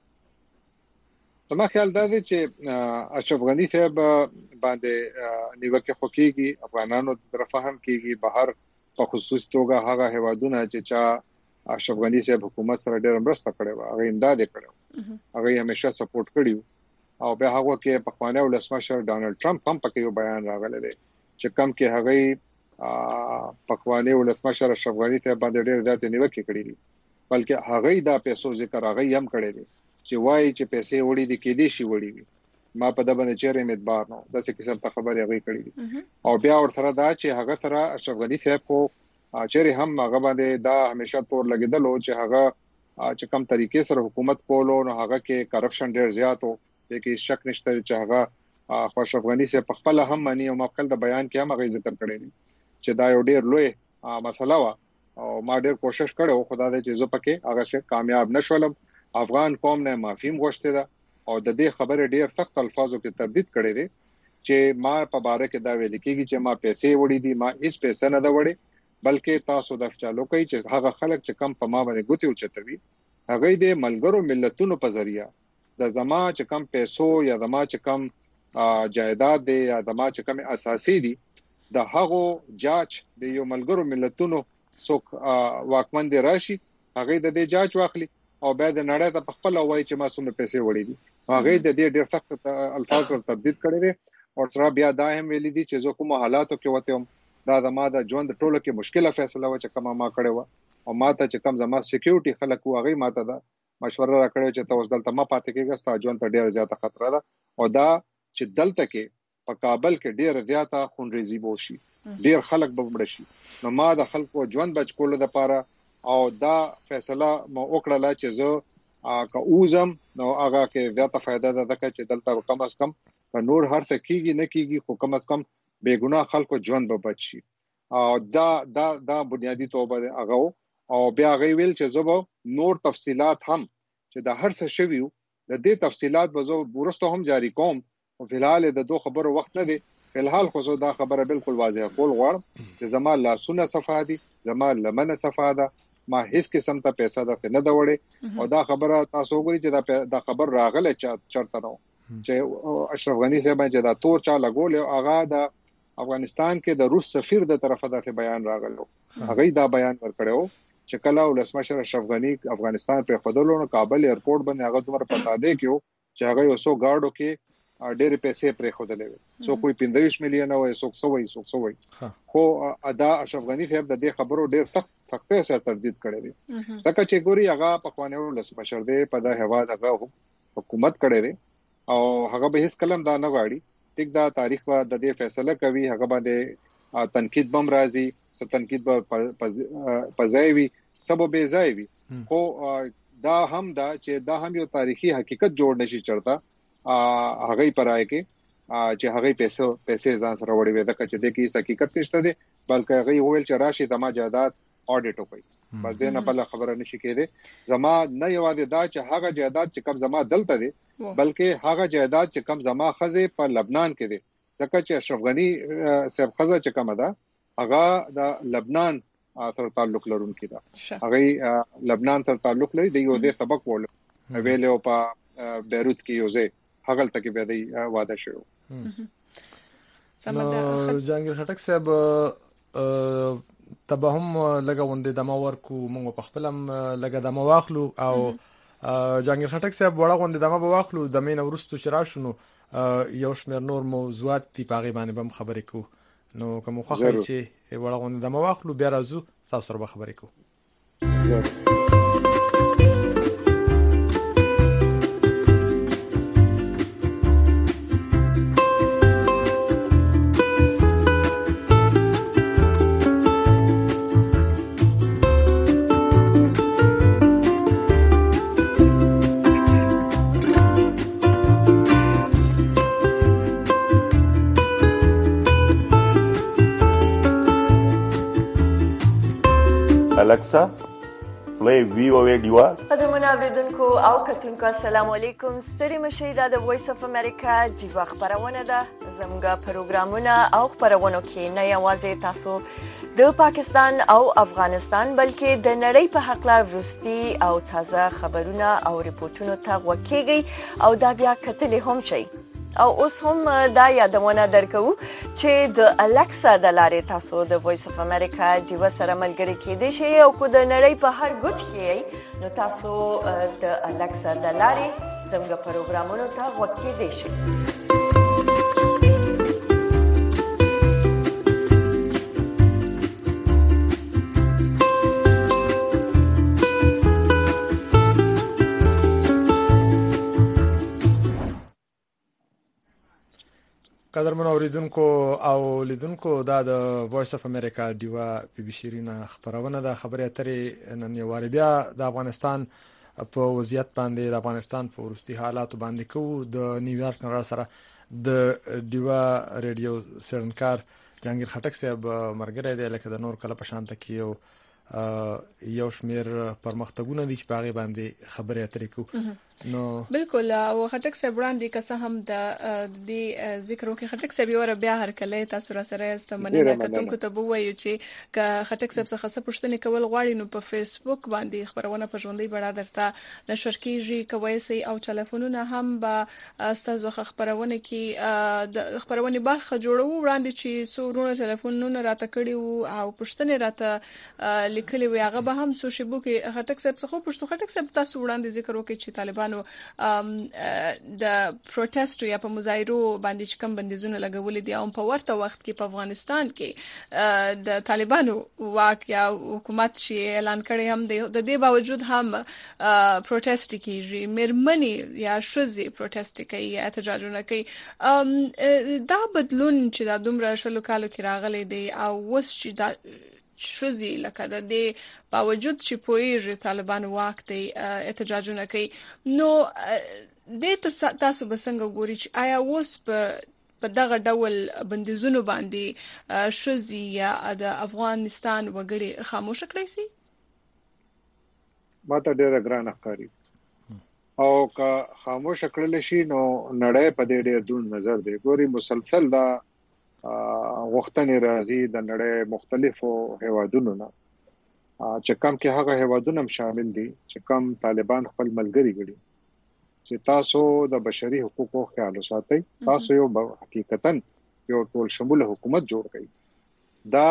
زما خیال دا دی چې اشرف غنی صاحب باندې نیوکه خوکیږي، افغانانو طرفه هم کیږي، بهر په خصوص توګه هغه هوادونه چې چا اشرف غنی صاحب حکومت سره ډېر مرسته کړې و، هغه امداد کړو، هغه همیشه سپورټ کړیو. او بیا هغه کې په خوانه ولسمشر ډانلډ ټرمپ هم پکې یو بیان راغلی دی چې کم کې هغه په خوانه ولسمشر اشرف غنی ته باندې ډېر ځات نیوکه کړې دي، بلکې هغه دا پیسو ذکر هغه هم کړی دی چې وایي چې پیسې وړي دي کې دي شي وړي دي. ما په دغه باندې چیرې امیدوار نو د څه قسم ته خبرې هغه کړې دي. او بیا ورته دا چې هغه سره اشرف غنی صاحب کو چیرې هم هغه باندې دا همیشه تور لګیدلو چې هغه چې کوم طریقې سره حکومت کولو نو هغه کې کرپشن ډیر زیات وو، د کې شک نشته چې هغه اشرف غنی صاحب په خپل هم مانی او خپل د بیان کې هم هغه ذکر کړی دی چې دا یو ډیر لوی مسله و او ما ډیر کوشش کړو، خدای دې چې زه پکې هغه شي کامیاب نشولم. افغان قوم نه معافیم غوښته ده او د دې خبره ډیر سخت الفاظو کې تردید کړي دي چې ما په باره کې دا ویل کېږي چې ما پیسې وړي دي، ما هیڅ پیسې نه دا وړي، بلکې تاسو د چالو کوي چې هغه خلک چې کم په ما باندې ګوتې اوچتوي هغه د ملګرو ملتونو په ذریعہ د زما چې کم پیسو یا زما چې کم جایداد دی یا زما چې کم اساسي دي د هغه جاج د یو ملګرو ملتونو څوک واکمن دي راشي هغه د دې جاج واخلي او بیا د نړۍ ته خپل وایي چې ما څومره پیسې وړي دي. هغه د دې ډېر سخت الفاظ ور تردید کړي دي او سره بیا دا هم ویلي دي چې زه کوم حالاتو کې وته هم دا زما د ژوند ټولو کې مشکله فیصله و چې کوم ما کړې و او ما ته چې کوم زما سکیورټي خلک و هغه ما ته دا مشوره راکړې چې تاسو دلته ما پاتې کېږئ، ستاسو ژوند ته ډېر زیاته خطر ده او دا چې دلته کې په کابل کې ډېر زیاته خونریزي بوشي، ډېر خلک به مړ شي. نو ما د خلکو ژوند بچ کولو لپاره او دا فیصله مو وکړه چې زه که اوزم نو هغه کې زیاته فائدہ ده چې دلته کم از کم په نور هر څه کیږي نه کیږي خو کم از کم بے ګناه خلکو ژوند به بچ شي. او دا بنیادی توبه هغه او بیا غوي ویل چې زه نور تفصيلات هم چې د هر څه شویو د دې تفصيلات به زه ورسته هم جاری کوم او فلحال د دوه خبرو وخت نه دی. فلحال خو زه دا خبره بالکل واضح کول غواړم چې زما لاسونه صفه دي، زما لمنه صفه ده، ما هیڅ قسم ته پیسې ده نه دا وړي او دا خبره تاسو وګورئ چې دا خبر راغله چرته نو چې اشرف غنی صاحب چې دا تور چا لګول او هغه د افغانستان کې د روس سفیر د طرفه د بیان راغلو، هغه دا بیان ورکړو چې کله ولسمشر اشرف غنی افغانستان پر خودلو نو کابل ایرپورټ باندې هغه دومره پتا دی چې هغه یو څو گاډو کې ډېر پیسې پرې خودلې سو کوئی 15 میلیون او 100 خو ادا اشرف غنی صاحب د دې خبرو ډېر سخت سره تردید کړی دی ځکه چې ګوري هغه په خوانه ولسمشر دی په د هوا دغه حکومت کړی دی او هغه به هیڅ کلم دا نه غواړي ټیک دا تاریخ و د دې فیصله کوي هغه باندې تنقید بم راځي څه تنقید به پزایوي سبب به زایوي خو دا هم دا چې دا هم یو تاریخي حقیقت جوړ نشي چرته هغه پرای کې چې هغه پیسې ځان سره وړي وي دا چې د کې حقیقت نشته دي بلکې هغه ویل چې راشي دما جائیداد اډیټ وکړي بس دې نه بل خبره نشي کېده زما نه یوازې دا چې هغه جائیداد چې کم زما دلته دي بلکې هغه جائیداد چې کم زما خزه په لبنان کې دي ځکه چې اشرف غنی صاحب خزه چې کم ده هغه د لبنان سره تعلق لرونکي ده هغه لبنان سره تعلق لري د یو دې سبق وړل ویلو په بیروت کې یو ځای هغه تک به دی واده شو. نو جهانگیر خټک صاحب تبه هم لګوندې د مورکو موږ په خپلم لګا د مواخلو او جهانگیر خټک صاحب وړه غوندې د ما واخلو د مين ورستو چې راشنو یو شمیر نور موضوعات دی پاغي باندې هم خبرې کو نو کوم خو خیر چې وړه غوندې د ما واخلو بیا راځو تاسو سره خبرې کو. Alexa, play VOA Diva. قدرمن اوریدونکو او کتونکو السلام علیکم. ستړي مشئ دا د وایس اف امریکا جیوا خبرونه ده. زموږ پروګرامونه او خبرونه کې نه یوازې تاسو د پاکستان او افغانستان بلکې د نړۍ په حق لا ورستي او تازه خبرونه او ریپورتونو ته وکیږي او دا بیا کتلې هم شي. او اوس هم دا یادونه درکو چې د الکسا د لارې تاسو د وایس اف امریکا جیوا سره ملګری کېدئ شئ او کو د نړۍ په هر ګوټ کې نو تاسو د الکسا د لارې زموږ پروګرامونو ته وکیدئ شئ. قدرمن اوریدونکو او لیدونکو دا د وایس اف امریکا دیوا پی بي شیرینه خبرونه د خبري اترې نن یو وار بیا د افغانستان په وضعیت باندې د افغانستان په ورستي حالات باندې کوو د نیویارک نړۍ سره د دیوا ریډیو سرنکار جهانگیر خټک صاحب مرګره دی لکه د نور کله په شان تکیو یو شمیر پرمختګونه دي چې باغې باندې خبرې اترې کوو. نو بالکل او خټک صاحب وړاندې که څه هم د دې ذکر وکړي خټک صاحب ور بیا هر کله تاسو را سره استمنه کتونکو ته وایو چې ک خټک صاحب څخه څه پوښتنه کول غواړي نو په فیسبوک باندې خبرونه په ژوندۍ بڼه درته نشر کیږي کوي سي او ټلیفونونه هم به تاسو خبرونه کې د خبرونه برخه جوړو وړاندې چې سورونه ټلیفونونه راته کړي او پوښتنه راته لیکلي وي هغه به هم سوشيبو کې خټک صاحب څخه پوښتنه خټک صاحب تاسو وړاندې ذکر وکړي چې طالبان د پروتست یا په مظاهرو باندې چې کوم بندیزونه لګولې دي او په ورته وخت کې په افغانستان کې د طالبانو واک یا حکومت چې اعلان کړي هم د دې باوجود هم پروتست کیږي مرمنې یا شوزي پروتست کوي یا احتجاجونه کوي. دا بدلون چې د دومره شلو کالو کې راغلي دی او وس چې دا شوزي لکه د دې باوجود چې پویږي طالبان واک دی احتجاجونه کوي نو د تاسو بسنګ ګوري چې آیا اوس په دغه ډول بندیزونو باندې شوزي یا د افغانستان وګړي خاموش کړی سي؟ ماته ډېر ګران ښکاري او که خاموش کړل شي نو نړۍ په دې ډېر دون نظر دی. ګوري مسلسل دا وختونه راځي د نړۍ مختلفو هیوادونو نه چې کوم کې هغه هیوادونه شامل دي چې کوم طالبان خپل ملګری ګڼي چې تاسو د بشري حقوقو خیال وساتئ. تاسو یو حقیقتا یو ټول شموله حکومت جوړ کړئ. دا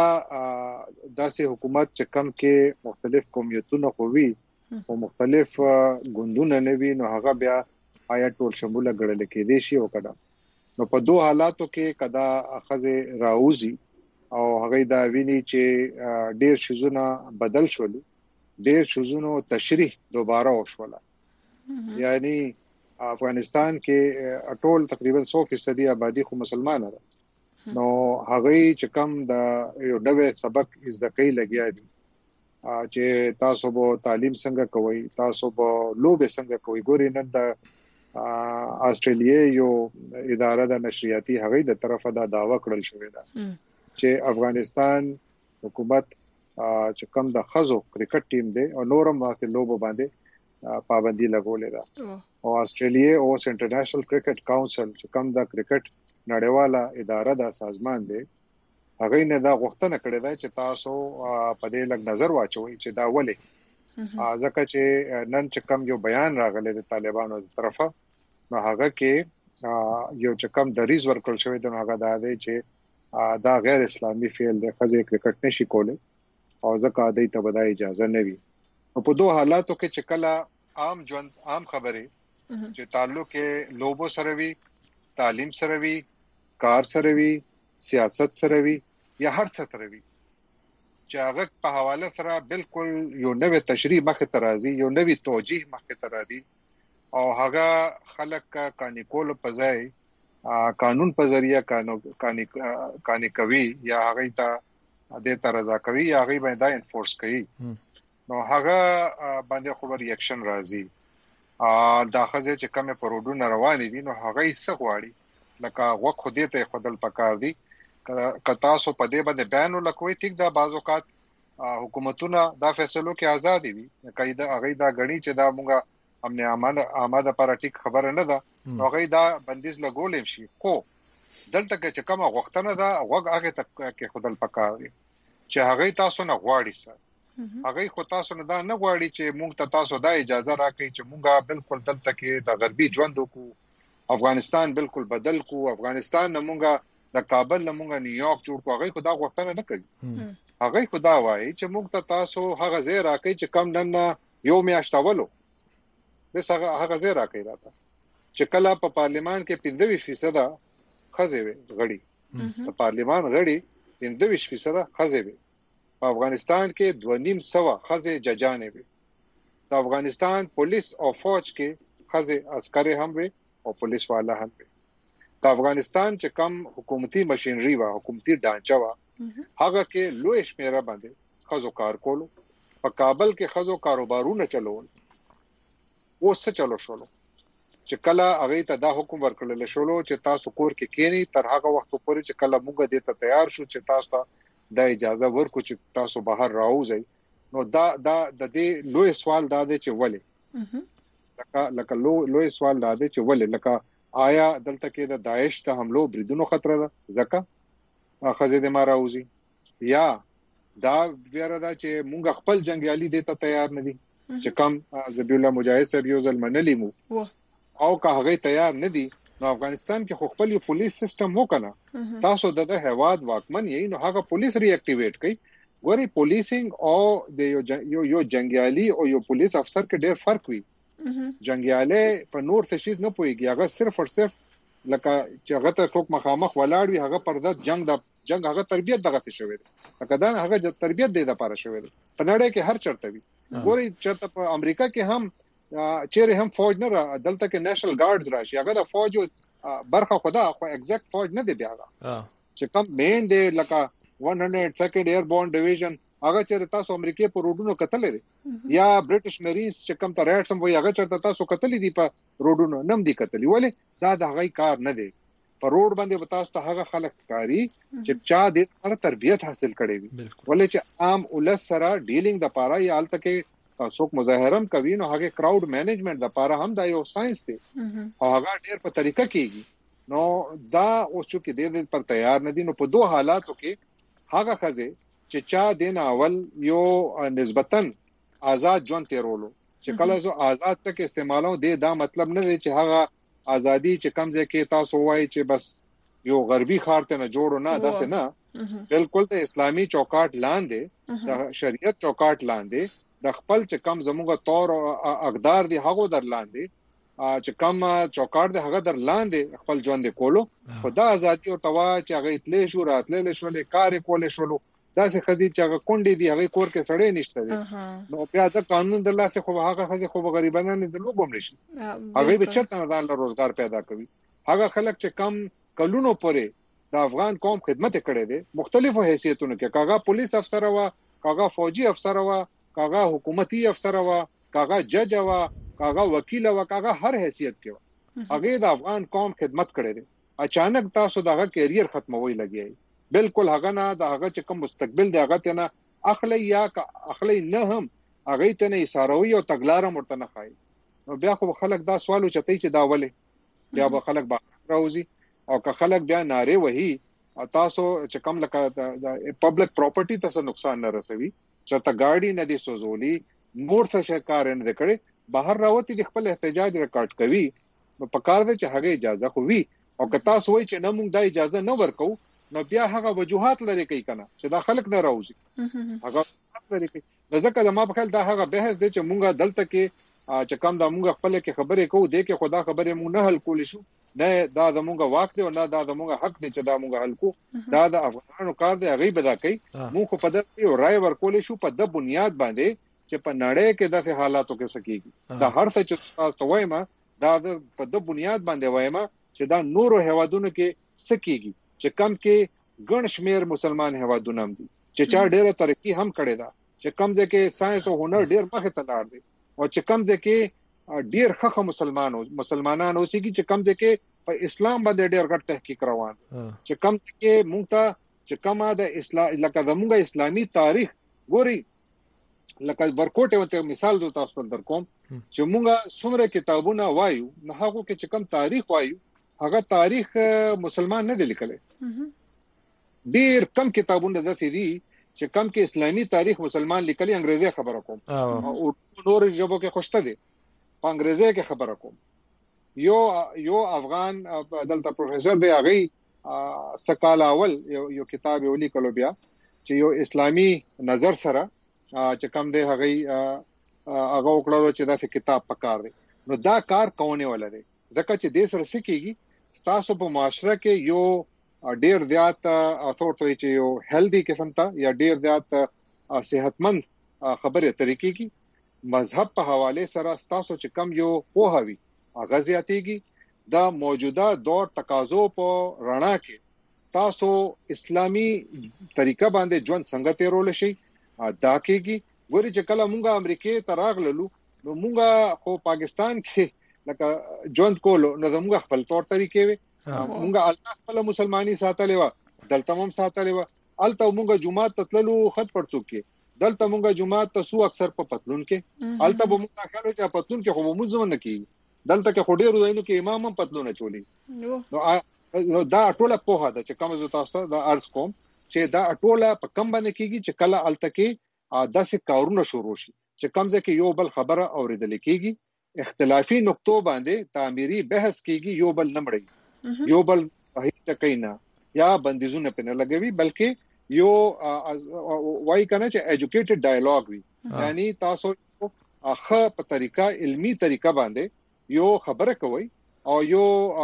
داسې حکومت چې کوم کې مختلف قومیتونه خوي او مختلف ګوندونه نه وي نو هغه بیا آیا ټول شموله ګڼل کېدي شي او کړه. نو په دوه حالاتو کې کدا اخذ راوزی او هغه دا ویني چې ډیر شزونه بدل شول ډیر شزونو تشریح دوباره وشوله. یعنی افغانستان کې ټول تقریبا 100% آبادی خو مسلمانانه ده نو هغه چې کم د یو نوې سبق زده کوي لګیا دي چې تاسو به تعلیم څنګه کوئ تاسو به لوبه څنګه کوئ. ګوري نن د استرالیا یو اداره د نشریاتي هغه د طرفه دا داوا کړل شوې ده چې افغانستان حکومت چې کوم د خزو کرکټ ټیم دی او نورم واکه لوبو باندې پابندي لګولې ده او استرالیا او انټرنیشنل کرکټ کونسل چې کوم د کرکټ نړیواله اداره د سازمان دی هغه نه دا غوښتنه کړې ده چې تاسو په دې لږ نظر واچوي چې دا ولې ځکه چې نن چې کوم یو بیان راغلی د طالبانو طرفه نو هغه کې یو چې کوم دریز ورکړل شوی دی هغه دا دی چې دا غیر اسلامي فعل دی خزه کرکټ نشي کولای او ځکه د ته بدای اجازه نه وي. په دوه حالاتو کې چې کله عام ژوند عام خبره چې تعلق لوبو سره وي تعلیم سره وي کار سره وي سیاست سره وي یا هر څه سره وي چې هغه په حواله سره بالکل یو نوې تشریح مخه ترازی یو نوې توجیه مخه ترازی او هغه خلک قانوني کول په ځای قانون په ذریعہ قانوني کوي یا هغه ته د ترازا کوي یا هغه باندې انفورس کوي نو هغه باندې خو ریاکشن راځي. دا خزه چې کومه پروډونه روانې دي نو هغه یې سغواړي لکه وخت خو دې ته خدل پکار دي کتا سو په دې باندې بیان ولکوي ټیک دا بعض اوقات حکومتونه دا فیصلو کې آزاد وي قاعده هغه دا غني چې دا مونږه امن آماده پارټیک خبره نه ده هغه دا بندیز لګولې شي خو دلته چې کومه وختنه ده هغه تک کې خپل پکار دي چې هغه تاسو نه غواړي سره هغه خو تاسو نه دا نه غواړي چې مونږ ته تاسو دا اجازه راکړي چې مونږه بالکل دلته کې د غربي ژوند وکړو افغانستان بالکل بدل کو افغانستان نه مونږه د کابل نه مونږه نیویارک جوړ کو هغه خدا وختنه نه کوي هغه خدا وایي چې مونږ ته تاسو هغه ځای راکړي چې کم نن یو میاشتاولو بس هغه ځای راکړي راته چې کله په پارلیمان کې 25% خزه وي غړي په پارلیمان غړي 25% خزه وي په افغانستان کې 2.5 خزه ججانې وي د افغانستان پولیس او فوج کې خزه عسكر هم وي او پولیس والا هم وي د افغانستان چې کم حکومتي ماشينري وا حکومتي ډانچا وا هغه کې لوی شمیره باندې خزو کار کولو په کابل کې خزو کاروبارونه چلول وسه چلو شولو چې کله هغه ته دا حکم ورکړل شولو چې تاسو کور کې کینی تر هغه وخت پورې چې کله موږ دې ته تیار شو چې تاسو دا اجازه ورکو چې تاسو بهر راوځئ نو دا د دې لوی سوال دا دی چې ولې لکه لوی سوال دا دی چې ولې لکه آیا دلته کې د داعش ته حملو بریدونو خطر ده ځکه خزه دې ما راوځي یا دا ویره دا چې موږ خپل جنگیالي دې ته تیار نه دي چې کم ذبیح الله مجاهد صاحب یو ځل منلی مو او که هغه تیار نه دي نو افغانستان کې خو خپل یو پولیس سیستم وکنه تاسو د هواد واکمن یې نو هغه پولیس ری اکټیویټ کړي ګوري پولیسینګ او د یو جنگیالي او یو پولیس افسر کې ډېر فرق وي جنگیاله په نور تشخیص نه پويږي هغه صرف او صرف لکه چې هغه ته څوک مخامخ ولاړ وي هغه پر ضد جنگ هغه تربيت دغه څه شوی دی لکه دا هغه تربيت دی د لپاره شوی دی په نړۍ کې هر چرته وي ګوري چرته په امریکا کې هم چیرې هم فوج نه را دلته کې نېشنل ګارډز راشي هغه د فوج برخه خدا خو ایگزیکټ فوج نه دی بیا چې کوم مین دی لکه 102nd ایربورن ډیویژن هغه چې تاسو امریکای په روډونو کتلې یا برټش مریز چې کوم ته راټسم وي هغه چې تاسو کتلې دي په روډونو نم دي کتلې ولی دا د هغه کار نه دی په روډ باندې تاسو ته هغه خلک کاری چې چا د تربيت حاصل کړي وي ولې چې عام ولس سره ډیلینګ د پاره یا الته کې څوک مظاهرم کوي نو هغه کراود مینجمنت د پاره هم دا یو ساينس دی او هغه ډېر په طریقه کېږي نو دا اوس چې د دې پر تیار نه دي نو په دوه حالاتو کې هغه خزه چې چا دین اول یو نسبتاً آزاد ژوند تیرولو چې کله زو آزاد تک استعمالو دی دا مطلب نه دی چې هغه ازادي چې کمزې کې تاسو وایي چې بس یو غربي خار ته نه جوړو نه داسې نه بالکل د اسلامي چوکاټ لاندې د شریعت چوکاټ لاندې د خپل چې کم زموږه تور اقدار دی هغه در لاندې چې کم چوکاټ دی هغه در لاندې خپل ژوند کولو خدا ازادي او توا چې هغه تلې شو راتلې شو کار کولې شو داسې خدي چې هغه کونډې دي هغه کور کې سړې نشته دي نو بیا د قانون د لاسه خو هغه خدي خو غریبانو نه د لوګم نشي هغه به چرته نه ځان له روزګار پیدا کوي هغه خلک چې کم کلونو پورې د افغان قوم خدمت کړي دي مختلفو حیثیتونو کې کاغه پولیس افسر وا کاغه فوجي افسر وا کاغه حکومتي افسر وا کاغه جج وا کاغه وکیل وا کاغه هر حیثیت کې هغه د افغان قوم خدمت کړي دي اچانک تاسو دغه کیریئر ختموي لګي بالکل هغه نه د هغه چې کوم مستقبل دی هغه ته نه اخلي یا اخلي نه هم هغه ته نه اشاروي او تګلارم ورته نه خای نو بیا خو خلک دا سوالو چتای چې دا ولې بیا به خلک با راوځي او که خلک بیا ناره وਹੀ تاسو چې کوم لکه پبلک پراپرټي ته نقصان نه رسوي چرته ګاډي نه دي سوزولي نور څه شکار نه کړي بهر راوتی د خپل احتجاج ریکارډ کوي په کار دي چې هغه اجازه خو وي او که تاسو وایي چې نه موږ دا اجازه نه ورکو نو بیا هغه وجوهات لري کوي کنه چې دا خلک نه راوځي هغه لري کوي ځکه د ما په خیال دا هغه بحث دی چې مونږه دلته کې چې کوم دا مونږ خپل کې خبرې کوو د کې خدا خبرې مونږ نه حل کول شو نه دا د مونږه واک دی او نه دا د مونږه حق دی چې دا مونږ حل کو دا د افغانانو کار دی هغه بدا کوي مونږ په دغه یو رائے ورکول شو په د بنیاد باندې چې په نړۍ کې دغه حالاتو کې سکیږي دا هر څه چې تاسو وایم دا په د بنیاد باندې وایم چې دا نورو هوادونو کې سکیږي چې کم کې ګڼ شمیر مسلمان هوادونه دي چې چا ډېره ترقی هم کړې ده چې کم ځکه ساينس او هنر ډېر مخه ته لاړ دي او چې کم ځکه ډېر خخه مسلمانانو سيږي چې کم ځکه په اسلام باندې ډېر غټ تحقیق روان چې کم کې مونږ ته چې کما د اسلام لکه زموږه اسلامي تاریخ ګوري لکه ورکوټه وته مثال د تاسو در کوم چې مونږه څومره کتابونه وایو نه هغه کې چې کم تاریخ وایو هغه تاریخ مسلمان نه دی لیکلی ډیر کم کتابونه د دي چې کم کې اسلامي تاریخ مسلمان لیکلي انګريزي خبره کوم او نور ژبو کې خوشته دي په انګريزي کې خبره کوم یو افغان دلته پروفیسور دی هغه سکال اول یو کتاب یو لیکلو بیا چې یو اسلامي نظر سره چې کم دی هغه وکړو چې دا کتاب پکار دی نو دا کار کوونه ولري ځکه چې د سره سکیږي تاسو په معاشره کې یو ډیر زیات اثورته چې یو هیلدي قسم ته یا ډیر زیات صحتمند خبره طریقې کې مذهب په حواله سره تاسو چې کم یو پوهاوي هغه زیاتېږي دا موجوده دور تقاضو په رڼا کې تاسو اسلامي طریقه باندې ژوند څنګه تیرول شي دا کېږي ګوري چې کله مونږه امریکای ته راغلو نو مونږه خو پاکستان کې لکه ژوند کولو نو زموږ خپل تور طریقې وي مونږه الله خپل مسلمانۍ ساتلې و دلته هم ساتلې و الته مونږه جمعه تتللو خط پړتو کې دلته مونږه جمعه تاسو اکثر په پتلون کې الته به مونږه خلک چې پتلون کې خو موږ ځونه کې دلته کې خو ډېر وینو کې امام هم پتلون چولي نو دا ټوله په هدا چې کوم زو تاسو دا ارز کوم چې دا ټوله په کم باندې کېږي چې کله الته کې داسې کارونه شروع شي چې کوم ځکه یو بل خبره اوریدل کېږي اختلافي نقطو باندې تعمیري بحث کېږي یو بل نمړي یو بل هیڅ کینا یا بندیزونه په نه لګوي بلکې یو وای کنه چې ایجوکیټډ ډایالوګ وي یعنی تاسو اخه په طریقه علمی طریقه باندې یو خبره کوي او یو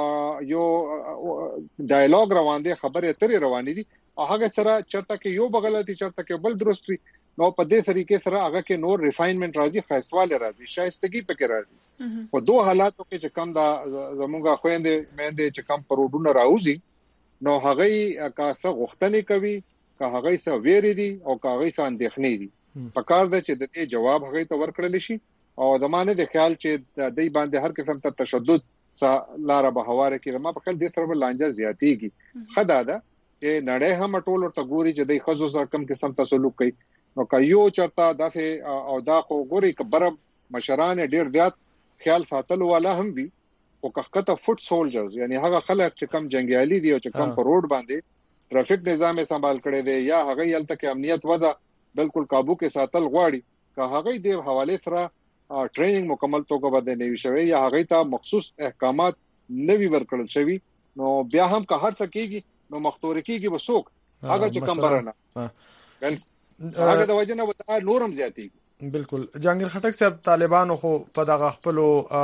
ډایالوګ روان دي خبره اترې روانې دي هغه سره چرته کې یو بغلطي چرته کې بل درست وي نو په دې طریقې سره هغه کې نور ریفاینمنت راځي خاصواله راځي شایستګي پکې راځي په دوه حالاتو کې چې کم دا زموږه خويندې مېندې چې کم پروډونه راوځي نو هغه کاسه غوښتنې کوي که هغه څه ویری دي او که هغه څه اندېښنې دي په کار ده چې د دې جواب هغه ته ورکړل شي او زمانه د خیال چې د دې باندې هر قسم ته تشدد لاره به هواره کې ما په خل دې سره لانجه زیاتېږي خدا ده چې نړۍ هم ټول ورته ګوري چې د خزو سره کم قسم ته سلوک کوي نو کایو چرته دغه او دا خو ګوري کبر مشران ډیر زیات خیال ساتلو والا هم وي او کخته فوت سولجرز یعنی هغه خلک چې کم جنگیالي دي او چې کم په روډ باندې ټرافیک نظام سنبال کړي دي یا هغه یلته کې امنیت وضع بالکل काबू کې ساتل غواړي که هغه د حواله سره ټریننګ مکمل توګه باندې نوي شوی یا هغه ته مخصوص احکامات نوي ورکړل شوی نو بیا هم که هر څه کېږي نو مختور کېږي وسوک هغه چې کم برنه هغه د وجنه ودا نورم زیاتی بالکل جهانگیر خټک صاحب طالبانو خو په دغه خپل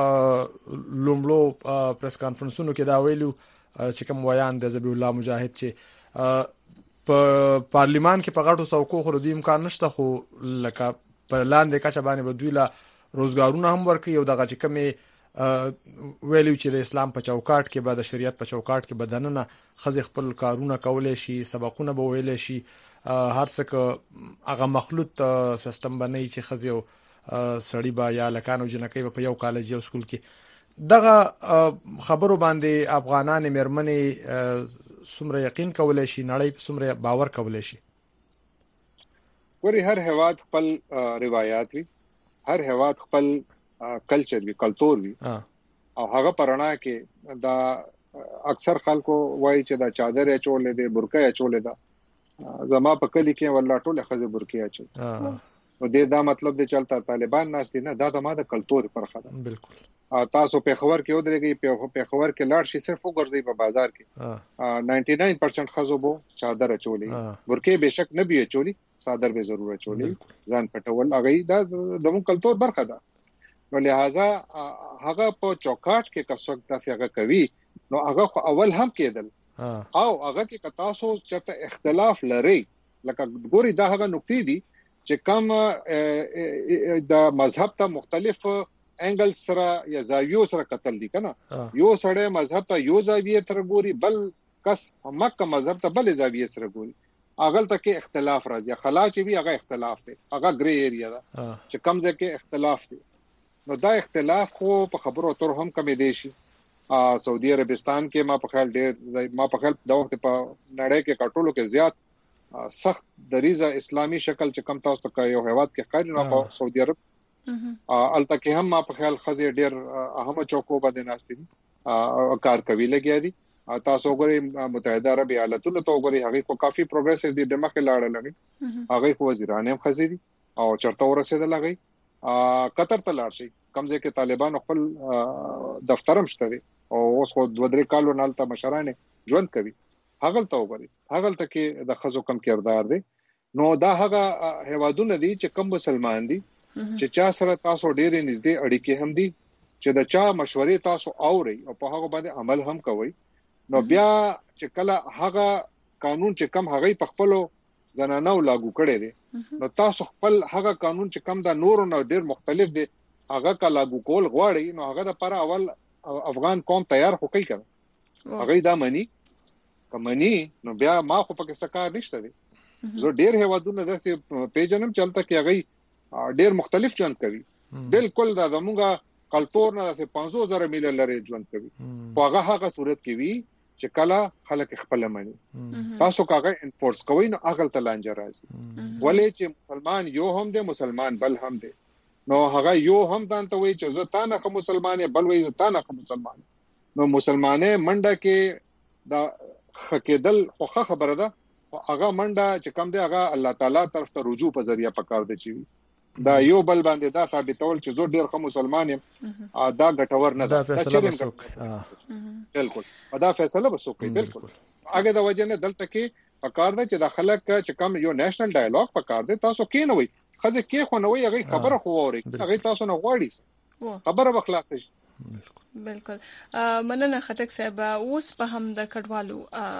لومړو پریس کانفرنسونو کې دا ویلو چې کوم ویان د ذبیح الله مجاهد چې په پارلیمان کې په غاټو څوکو خو د امکان نشته خو لکه په لاندې کچه باندې به دوی لا روزګارونه هم ورکړي او دغه چې کومه ویلو چې د اسلام په چوکاټ کې به د شریعت په چوکاټ کې بدننه خزي خپل کارونه کولای شي سبقونه به ویل شي هر څه هغه مخلوط سیستم باندې چې خزي او سړی با یا لکانو جنکې په یو کالج یو سکول کې دغه خبرو باندې افغانان مرمنې سمره یقین کولای شي نړۍ سمره باور کولای شي ګوري هر هواد خپل روایت وي هر هواد خپل کلچر وی کلچر وی او هغه پرانا کې دا اکثر خلکو وایي چې دا چادر چولې دي برقه چولې ده زما په کلی کې ولا ټوله خزه برقه اچي او دې دا مطلب دی چې طالبان ناس دي نه دا د کلچر پرخه ده بالکل تاسو په خبر کې ودرېږي په خبر کې لاړ شي صرف وګرځي په بازار کې 99% خزو بو چادر چولې برقه بهشک نه بي چولې صادر به ضرورت چولې ځان پټول هغه دا د کلچر برخه ده نو لہذا هغه په چوکاټ کې کڅوک د هغه کوي نو هغه اول هم کېدل او هغه کې تاسو چرته اختلاف لري لکه ګوري دا هغه نقطې دي چې کوم د مذهب ته مختلف انګل سره یا زاویو سره قتل دي کنه یو سړی مذهب ته یو زاویه تر ګوري بل کس مکه مذهب ته بل زاویه سره ګوري اغل ته کې اختلاف راځي خلا چې وی هغه اختلاف دی هغه ګری ایریا ده چې کوم ځای کې اختلاف دی نو دا اختلاف خو په خبرو تر هم کمې دی شي سعودي عربستان کې ما په خیال د وخت په نړۍ کې کټولو کې زیات سخت دریزه اسلامي شکل چې کم تاسو ته یو هیواد کې خاري نه سعودي عرب الته کې هم ما په خیال خزي ډېر اهمه چوکو باندې ناشتي کار کوي لګیا دي تاسو وګورئ متحده عرب ایالاتونو ته وګورئ هغه کو کافي پروګريسيو دي دماغ لاړ لګي هغه کو وزیران هم خزي دي او چرته ورسېدل لګي قطر ته لاړ شي کمزې کې طالبان خپل دفتر هم شته دي او اوس خو 2-3 کالو نالته مشرانه ژوند کوي هغه ته وګورئ هغه ته کې د خزو کم کردار دي نو دا هغه هوادونه دي چې کم مسلمان دي چې چا سره تاسو ډېرې نږدې اړیکې هم دي چې دا چا مشورې تاسو اوري او په هغه باندې عمل هم کوي نو بیا چې کله هغه قانون چې کم هغه په خپل زنانو لاګو کړي دي نو تاسو خپل هغه قانون چې کم دا نور نو ډېر مختلف دي هغه کا لاګو کول غواړي نو هغه د پر اول افغان قوم تیار هو کوي کړه هغه دا مانی کمنی نو بیا ما خو پکې سکار نشته دي زه ډېر هوادونه داسې پیژنم چلته کې هغه ډېر مختلف ژوند کوي بالکل دا زموږه کلتور نه 500,000 میل لري ژوند کوي هغه صورت کې وی چې کله خلک خپل مانی تاسو کاغه انفورس کوي نو عقل ته لانجه راځي ولې چې مسلمان یو هم دی مسلمان بل هم دی نو هغه یو هم دانته وی چې زه تا نه کوم مسلمان بل وی تا نه کوم مسلمان نو مسلمانې منډه کې دا خکېدل خو خبره ده هغه منډه چې کم دی هغه الله تعالی طرف ته رجوع په ذریعہ پکار دی چې دا یو بل باندې دا ثابتول چې زه ډیر خو مسلمان یم دا ګټور نه ده بالکل دا فیصله وسوکي بالکل هغه د وجه نه دلته کې پکار ده چې د خلک چې کم یو نېشنل ډایالوګ پکار دی تاسو کې نه وي خزه کې خو نه وي هغه خبره خو اوري هغه تاسو نه غواړي خبره وخلاص شي بالکل مننه خټک صاحب اوس په هم د کډوالو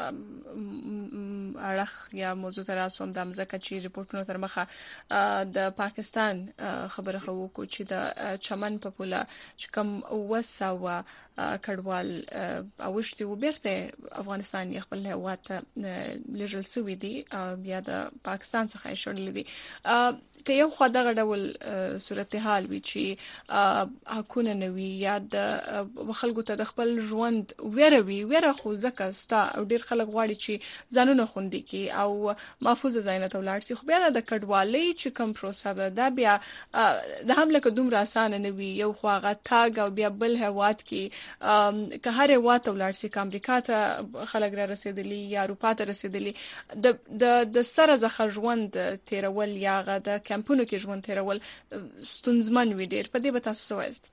اړه یا موضوع تر اوسه هم د مزکه چې ریپورتونو تر مخه د پاکستان خبره خو کو چې د چمن په پوله چې کوم وساوه کډوال اوشتي وبرته افغانستان یې خپل هوات لجل سوي دي بیا د پاکستان څخه شړل دي که یو خو دغه ډول صورتحال وي چې حکومت نوي یا د خلکو ته د خپل ژوند ویره خو زکه ستا او ډیر خلک غواړي چې ځانونه خوندي کی او محفوظ ځای ته ولاړ شي خو بیا د کډوالۍ چې کوم پروسه ده بیا د حمله کوم آسان نه وي یو خو هغه تاګ او بیا بل هواد کې که هر هواد ته ولاړ شي ک امریکا ته خلک را رسیدلی یا اروپا ته رسیدلی د سره زخه ژوند تیرول یا غ د کمپونو کې ژوند تیرول ستونزمن وي ډیر په دې به تاسو وایست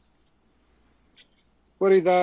ورته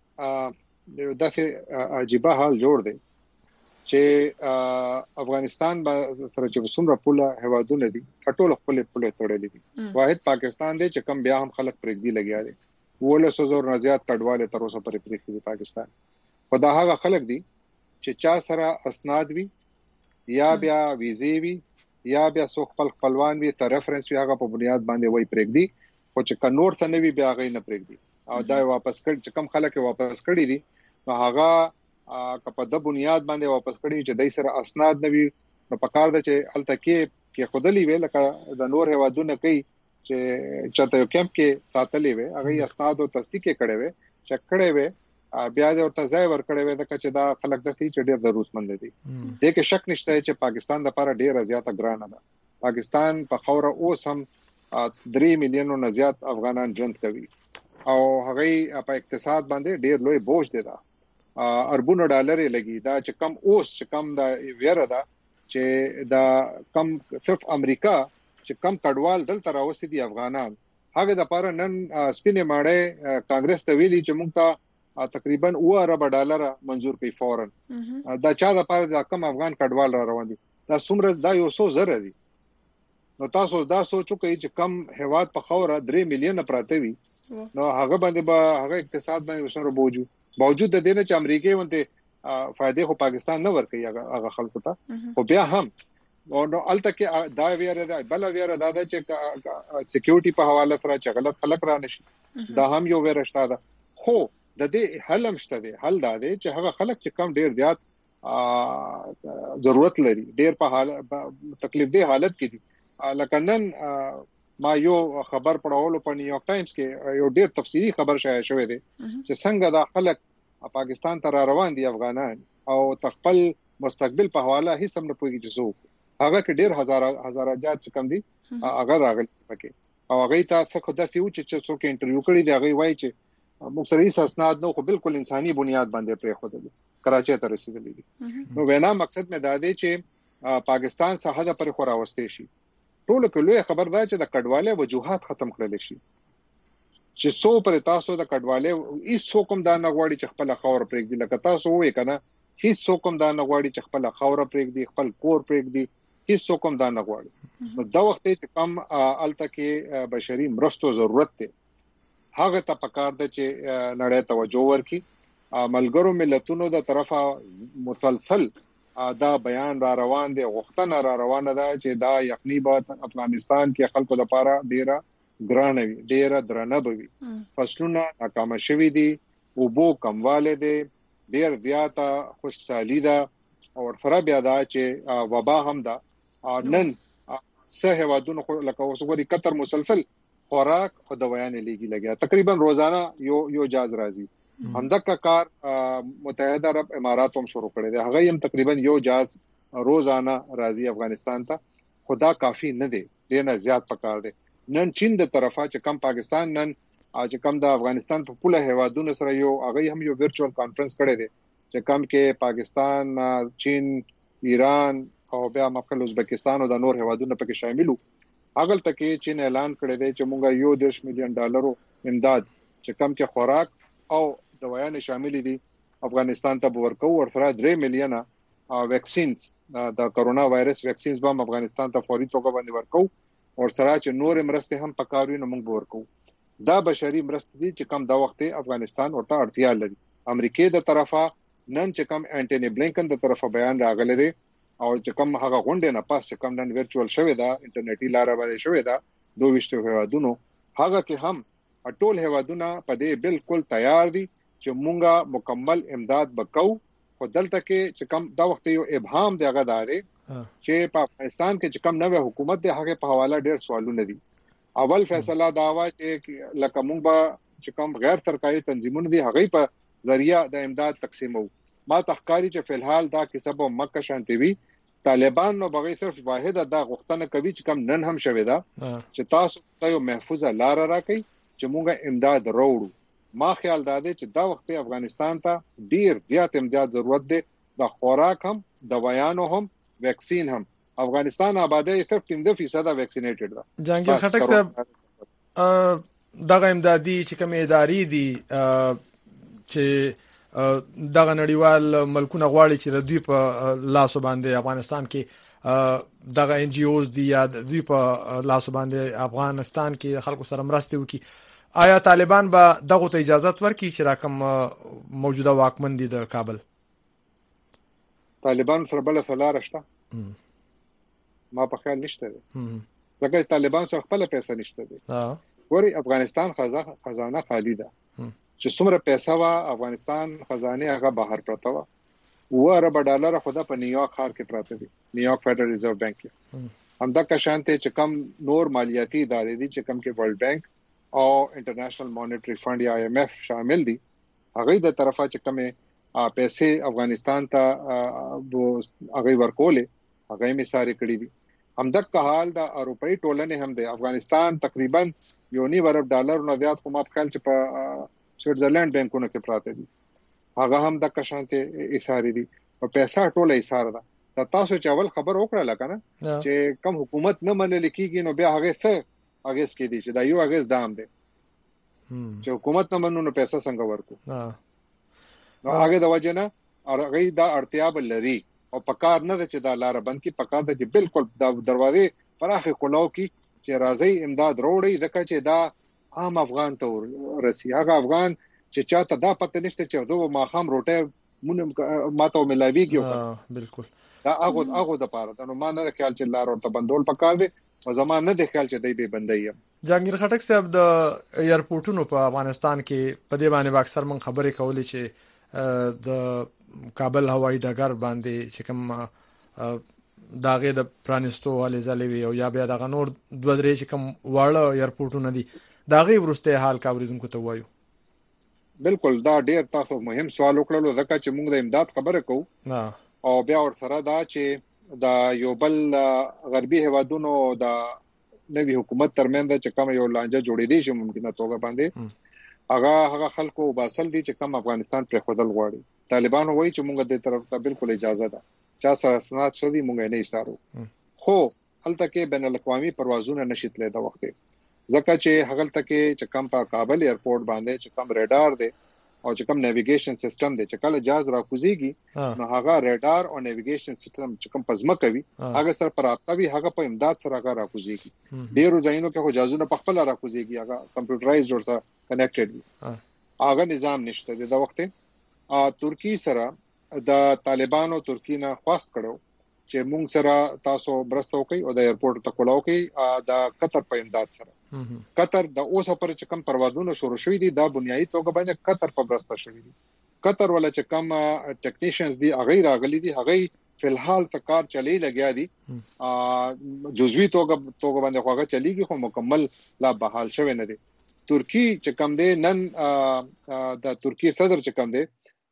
دغه عجیبه حال جوړ دی چې افغانستان سره چې څومره پوله هوادونه دي ټول خپل تړلې دي واحد پاکستان دی چې کم بیا هم خلک پرېږدي لګیا دي 1,000 نه زیات کډواله تر اوسه پرې پرېږدي پاکستان خدا هغه خلک دي چې چا سره اسناد وي یا بیا ویزې وي یا بیا سو خپلوان وي تر ریفرنس وي هغه په بنیاد باندې وای پرېږدي خو چې کنور ته نوي بیا غي نه پرېږدي او دا واپس کړي چې کم خلک واپس کړي دي نو هغه په د بنیاد باندې واپس کړي چې دای سره اسناد نوي نو پکار ده چې الته کې خودلی وی لکه د نور هوادونه کوي چې چاته یو کیمپ کې تاتلې وي هغه اسناد او تصدیق کړي وي چې کړي وي بیا د ورته ځای ور کړي وي چې دا خلک د چې ډېر ضرورتمند دي د کې شک نشته چې پاکستان د لپاره ډېر زیاته ګرانه ده پاکستان په خوره اوس هم 3 میلیون نه زیات افغانان ژوند کوي او هغه په اقتصاد باندې ډېر لوی بوج دی دا اربونو ډالر لګي دا چې کم اوس چې کم دا ویره ده چې دا کم صرف امریکا چې کم کډوال دلته راوستي دي افغانان هغه د لپاره نن سپینې ماړې کانګرس ته ویلي چې موږ ته تقریبا $2 ارب منزور کړي فورن دا چا د لپاره د کم افغان کډوال را روان دي دا څومره دا 100,000 دي نو تاسو دا سوچو کوي چې کم هواد په خوره 3 میلیون پراته وي نو هغه باندې به هغه اقتصاد باندې وسره باوجود د دې نه چې امریکای ونته فائدې خو پاکستان نه ورکړي هغه خلکو ته خو بیا هم نو الته کې دا ویره ده بل ویره ده چې سکیورټي په حواله سره چې غلط خلک را نشي دا هم یو ویره شته ده خو د دې حل هم شته ده حل دا دی چې هغه خلک چې کم ډیر زیات ضرورت لري ډیر په حال تکلیف دی حالت کې دي لکه نن ما یو خبر پڑھاولو په نیویارک ټایمز کې یو ډیر تفصیلی خبر شایع شوې ده چې څنګه دا خلک پاکستان ته روان دي افغانان او تخپل مستقبل په حواله هیڅ هم نه پوهیږي چې څو هغه کې ډېر هزار جات کم دي هغه راغلي پکې او هغه ته څه خدای ته و چې څوک انټرویو کړی دی هغه وایي چې موږ سره هیڅ اسناد نو خو بالکل انساني بنیاد باندې پرې خو دي کراچي ته رسیدلی دي نو وینا مقصد مې دا دی چې پاکستان څخه د پر خو راوستي شي ټول کله خبر ده چې د کډواله وجوهات ختم کړل شي چې سو پر تاسو د کډواله هیڅ کوم دا نه غواړي چې خپل خاور پرېږدي لکه تاسو وې کنه هیڅ کوم دا نه غواړي چې خپل خاور پرېږدي خپل کور پرېږدي هیڅ کوم دا نه غواړي نو دا وخت چې کم الته کې بشري مرستو ضرورت دی هغه ته پکار ده چې نړۍ توجه ورکړي ملګرو ملتونو د طرفه مسلسل دا بیان را روان دی غوښتنه را روانه ده چې دا یقیني به افغانستان کې خلکو لپاره ډیره ګرانه وي ډیره درنه وي فصلونه ناکام شوي دي او بو کمواله دي ډیر زیاته خوشحالي ده او ورسره بیا دا چې وبا هم ده نن سه هوادونو لکه اوس غوړي قطر مسلسل خوراک خو دوايان لګي لګیا تقریبا روزانه یو جاز راځي همدغه کار متحده عرب امارات هم شروع کړی دی هغه هم تقریبا یو جاز روزانه راځي افغانستان ته خدا کافی نه دی ډیر زیات پکار دی نن چین د طرفه چې کم پاکستان نن چې کم د افغانستان په پوله هوادونو سره یو هغه هم یو ورچوال کانفرنس کړی دی چې کم کې پاکستان چین ایران او بیا مخکې ازبکستان او د نور هوادونو پکې شاملو اګل تکي چین اعلان کړی دی چې مونږه $1 مليون امداد چې کم کې خوراک او دوايان شامل دي افغانستان ته ورکو ورسره 3 مليونه ویکسینز د کرونا وایرس ویکسینز به افغانستان ته فوري توګه باندې ورکو او سره چې نور مرسته هم پکاروي نو موږ ورکو دا بشري مرسته دي چې کم دا وخت افغانستان ورته اړتیا لري امریکای د طرفه نن چې کم انټونی بلینکن د طرفه بیان راغلی دی او چې کم هغه غونډه نه پاس چې کم نن ورچوال شوی دا انټرنیټي لار باندې شوی دا 22 هوادونو هغه کې هم ټول هوادونه په دې بالکل تیار دي چې مونږه مکمل امداد وکاو خو دلته کې چې کم دا وخت یو ابهام دی هغه داري چې په افغانستان کې چې کم نوې حکومت دی هغه په حواله ډېر سوالونه دي اول فیصله دا وا چې لکه مونږ به چې کم غیر سرکاري تنظیمونه دي هغه په ذریعہ د امداد تقسیمو ما تحقاری چې فلحال دا کسب مکه شانتي وي طالبان نو بغیر صرف واحده دا غوښتنه کوي چې کم نن هم شوي دا چې تاسو ته یو محفوظه لار راکړي چې مونږه امداد وروړو ما خیال داده چې دا وخت افغانستان ته ډیر زیات امداد ضرورت دی د خوراک هم دوايانو هم ویکسین هم افغانستان آبادی صرف 3% ویکسینیټډ ده جهانگیر خټک صاحب دغه امدادي چې کوم ادارې دي چې دغه نړیوال ملکونه غواړي چې دوی په لاسو باندې افغانستان کې دغه ان جی اوز دي یا دوی په لاسو باندې افغانستان کې خلکو سره مرسته وکړي آیا طالبان به دغه ته اجازه ورکړي چې راکم موجوده واکمن دي د کابل طالبان سره بل سلار شته ما په خیال نشته ځکه طالبان سره خپل پیسې نشته دي وري افغانستان خزانه خالی ده چې څومره پیسې وا افغانستان خزانه هغه بهر پرته و $1 خدا په نیویارک ښار کې پراته دي نیویارک فدرل ریزرو بانک کې همدغه شانته چې کم نور مالیاتي ادارې دي چې کم کې ورلد بانک او انټرنیشنل مانیټری فند یا IMF شامل دي هغه د طرفه چې کومه پیسې افغانستان ته هغه ورکول هغه می ساري کړی دي همدغه حال د اروپאי ټولنې هم د افغانستان تقریبا $1 نه زیات کومه خپل چې په سویټزرلند بانکونو کې پراته دي هغه هم د کشانته ایثار دي او پیسې ټوله ایثار ده تاسو چې اول خبر وکړه لکه چې کم حکومت نه منل کیږي نو بیا هغه څه اگست کې دي چې دا یو اگست دام دی چې حکومت نه منو نو پیسې څنګه ورکو نو هغه د وجنه هغه دا اړتیا بل لري او پکار نه چې دا لار بند کی پکار ده چې بالکل دا دروازې پراخه کولو کی چې راځي امداد وروړي ځکه چې دا عام افغان ته رسی هغه افغان چې چاته دا پته نشته چې دوه ماخام روټه مونږ ماته ملاویږي بالکل دا هغه د پاره نو ما نه خیال چې لار ورته بندول پکار دي او زمان نه د خیال چې دی به بندي جهانگیر خټک صاحب د ایرپورټونو په افغانستان کې په دې باندې اکثر من خبرې کولې چې د کابل هوایي ډګر باندې چې کوم داغه د پرانستو ولې زلوي او یا بیا د نور دوه درې چې کوم واړه ایرپورټونه دي داغه ورسته حال کاوریدونکو ته وایو بالکل دا ډیر تاسو مهم سوال وکړلو ځکه چې موږ د امداد خبره کوو او بیا ورسره دا چې دا یو بل غربي هوادونو دا نوی حکومت ترمنځ چې کوم یو لانجه جوړې دي چې ممکنه توګه باندې هغه خلکو باسل دي چې کوم افغانستان پر خودل غواړي طالبان وایي چې موږ د طرف ته بالکل اجازه ده چا سره سنات شدي موږ نه ایستارو خو هلته کې بین الاقوامي پروازونه نشیتلې د وخت ځکه چې هغه تکه چې کوم په کابل ایرپورټ باندې چې کوم ریډار دی او چې کوم نیویګیشن سیستم دی چې کله جهاز راکوزيږي نو هغه ریډار او نیویګیشن سیستم چې کوم پزما کوي هغه سره پراپتاوي هغه په امداد سره هغه راکوزيږي ډیرو ځایونو کې خو جهازونه په خپل راکوزيږي هغه کمپیوټرایزډ ورته کنیکټډ وي هغه نظام نشته د وخت ترکی سره د طالبانو ترکی نه خواست کړو چې مونږ سره تاسو برستو کوي او د ایرپورټ ته کولاو کوي د قطر په امداد سره قطر د اوسه پر چې کم پروازونه شروع شوي دي دا بنیادی توګه باندې قطر په برسته شوی دي قطر ولا چې کم ټیکنیشنز دي هغه راغلي دي هغه فلحال تکار چلی لګیا دي جزوی توګه باندې هغه چلیږي خو مکمل لا بحال شوی نه دي ترکی چې کم دي نن د ترکی صدر چې کم دي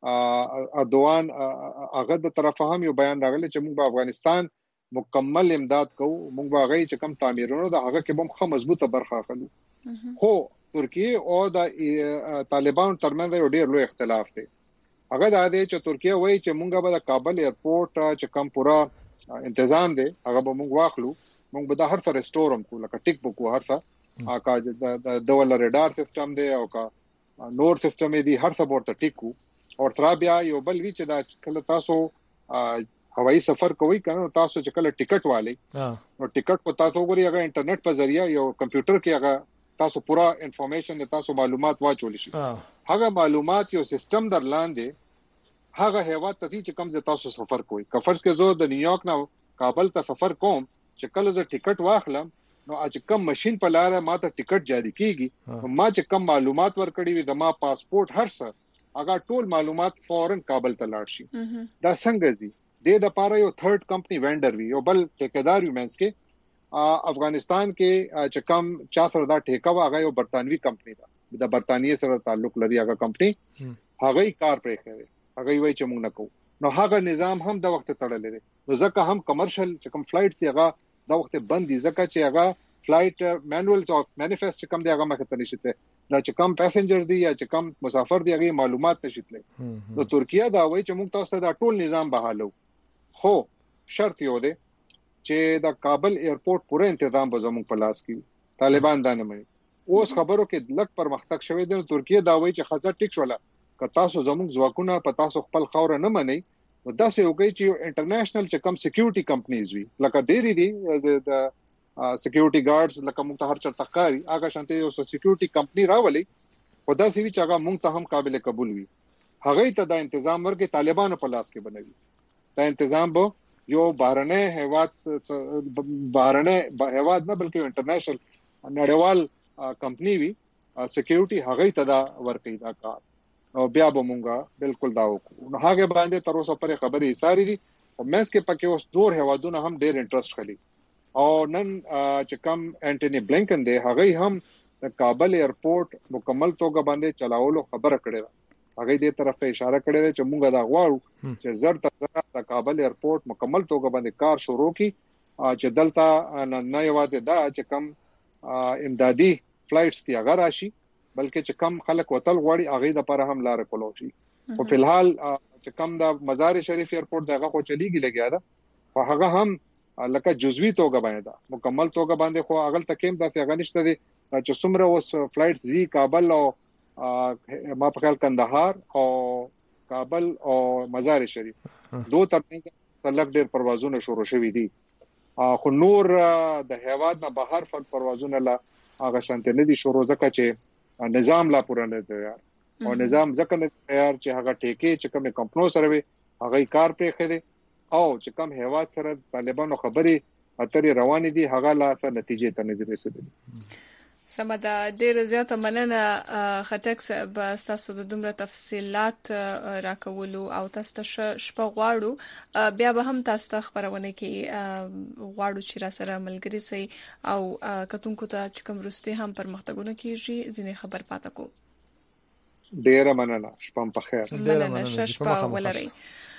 اردوان هغه د طرفه هم یو بیان راغلی چې موږ په افغانستان مکمل امداد کوو موږ به غي چې کم تعمیرونو د هغه کې بم خه مضبوطه برخه اخلو خو ترکیه او د طالبان ترمنځ یو ډیر لوی اختلاف دی هغه د دې چې ترکیه وایي چې موږ به د کابل ایرپورټ چې کم پورا تنظیم دی هغه به موږ واخلو موږ به د هر څه ریسټورم کو لکه ټیک بوک هر څه اکا د ډول ریډار سیستم دی او کا نور سیستم دی هر څه ورته ټیکو او تر بیا یو بل وی چې دا کله تاسو هوایي سفر کوي کنه تاسو چې کله ټیکټ والی نو ټیکټ په تاسو غوړي هغه انټرنیټ په ذریعہ یو کمپیوټر کې هغه تاسو پورا انفارمیشن تاسو معلومات واچول شي هغه معلومات یو سیستم در لاندې هغه هیواد ته چې کوم ځای تاسو سفر کوي کفرس کې زه د نیویارک نه کابل ته سفر کوم چې کله زه ټیکټ واخلم نو اج کم ماشين په لار ما ته ټیکټ جاری کیږي ما چې کم معلومات ورکړي وي د ما پاسپورت هر څه هغه ټول معلومات فورن کابل ته لاړ شي دا څنګه دي د لپاره یو تھرد کمپنی وینډر وی یو بل ټیکدار یو مینس کې افغانستان کې چې کم چا سره دا ټیکا واغه یو برتانوي کمپنی دا د برتانیې سره تعلق لري هغه کمپنی هغه کار پرې کوي هغه وی چې موږ نه کوو نو هغه نظام هم د وخت تړلې دي نو ځکه هم کمرشل چې کم فلایټ سی هغه د وخت بند دي ځکه چې هغه فلایټ مانوالز اف مانیفست کم دی هغه مخه ته نشته دا چې کم پیسنجرز دي یا چې کم مسافر دي هغه معلومات نشته نو ترکیه دا وایي چې موږ تاسو ته دا ټول نظام بحالو خو شرط یو دی چې د کابل ایرپورټ پوره تنظیم به زموږ په لاس کې طالبان دا نه مني اوس خبرو کې لک پرمختګ شوی دی ترکیه دا وایي چې خزر ټیک شوله که تاسو زموږ ځواکونه په تاسو خپل خاور نه منئ نو دا څه وګورئ چې انټرنیشنل چې کم سکیورټي کمپنیز وي لکه ډېری دي د سکیورټي ګارډز لکه موږ ته هر چا تخکاری هغه شانته یو سکیورټي کمپنی راولي خدا سي چې هغه موږ ته هم قابل قبول وي هغه ته دا تنظیم ورګي طالبانو په لاس کې بنوي دا تنظیم به یو بهرنه هیواد نه بلکې انټرنیشنل نړیوال کمپنی وي سکیورټي هغه ته دا ورکړي دا کار او بیا به مونږه بالکل دا وکړو نو هغه باندې تر اوسه پرې خبرې ساري دي او مېس کې پکې اوس نور هیوادونه هم ډېر انټرست خلی او نن چې کم انټونی بلینکن دی هغه هم د کابل ایرپورټ مکمل توګه باندې چلاولو خبره کړې هغه دې طرف ته اشاره کړې ده چې مونږ دا غواړو چې زر تر د کابل ایرپورټ مکمل توګه باندې کار شروع کی چې دلته نه یوازې دا چې کم امدادي فلایټس دی هغه راشي بلکې چې کم خلک وتل غواړي هغه د لپاره هم لار کولو شي او په الحال چې کم د مزار شریف ایرپورټ دغه خو چلیږي لګیا ده خو هغه هم لکه جزوی توګه باندې دا مکمل توګه باندې خو هغه تکیم د افغانستان دي چې څومره اوس فلایټ زی کابل او ما په خیال کندهار او کابل او مزار شریف دوه ترڅنګ تلک ډېر پروازونه شروع شوي دي خو نور د هیواد نه بهر فن پروازونه لا هغه شانته نه دي شروع ځکه چې نظام لا پوره نه دی او نظام ځکه نه تیار چې هغه ټیکې چې کوم کمپنو سره وي هغه کار پرې خېده او چې کوم هیواد سره طالبانو خبرې اترې روان دي هغه لا څه نتیجې ته نه رسیدلي سمدا ډیر زیاته مننه خټک صاحب تاسو د دومره تفصيلات راکولو او تاسو ته شپه غواړو بیا به هم تاسو ته خبرونه کې غواړو چې را سره ملګری سي او کتونکو ته چې کوم روستي هم پرمختګونه کیږي ځینې خبر پاتې کو ډیر مننه شپه په خیر ډیر مننه شپه ولري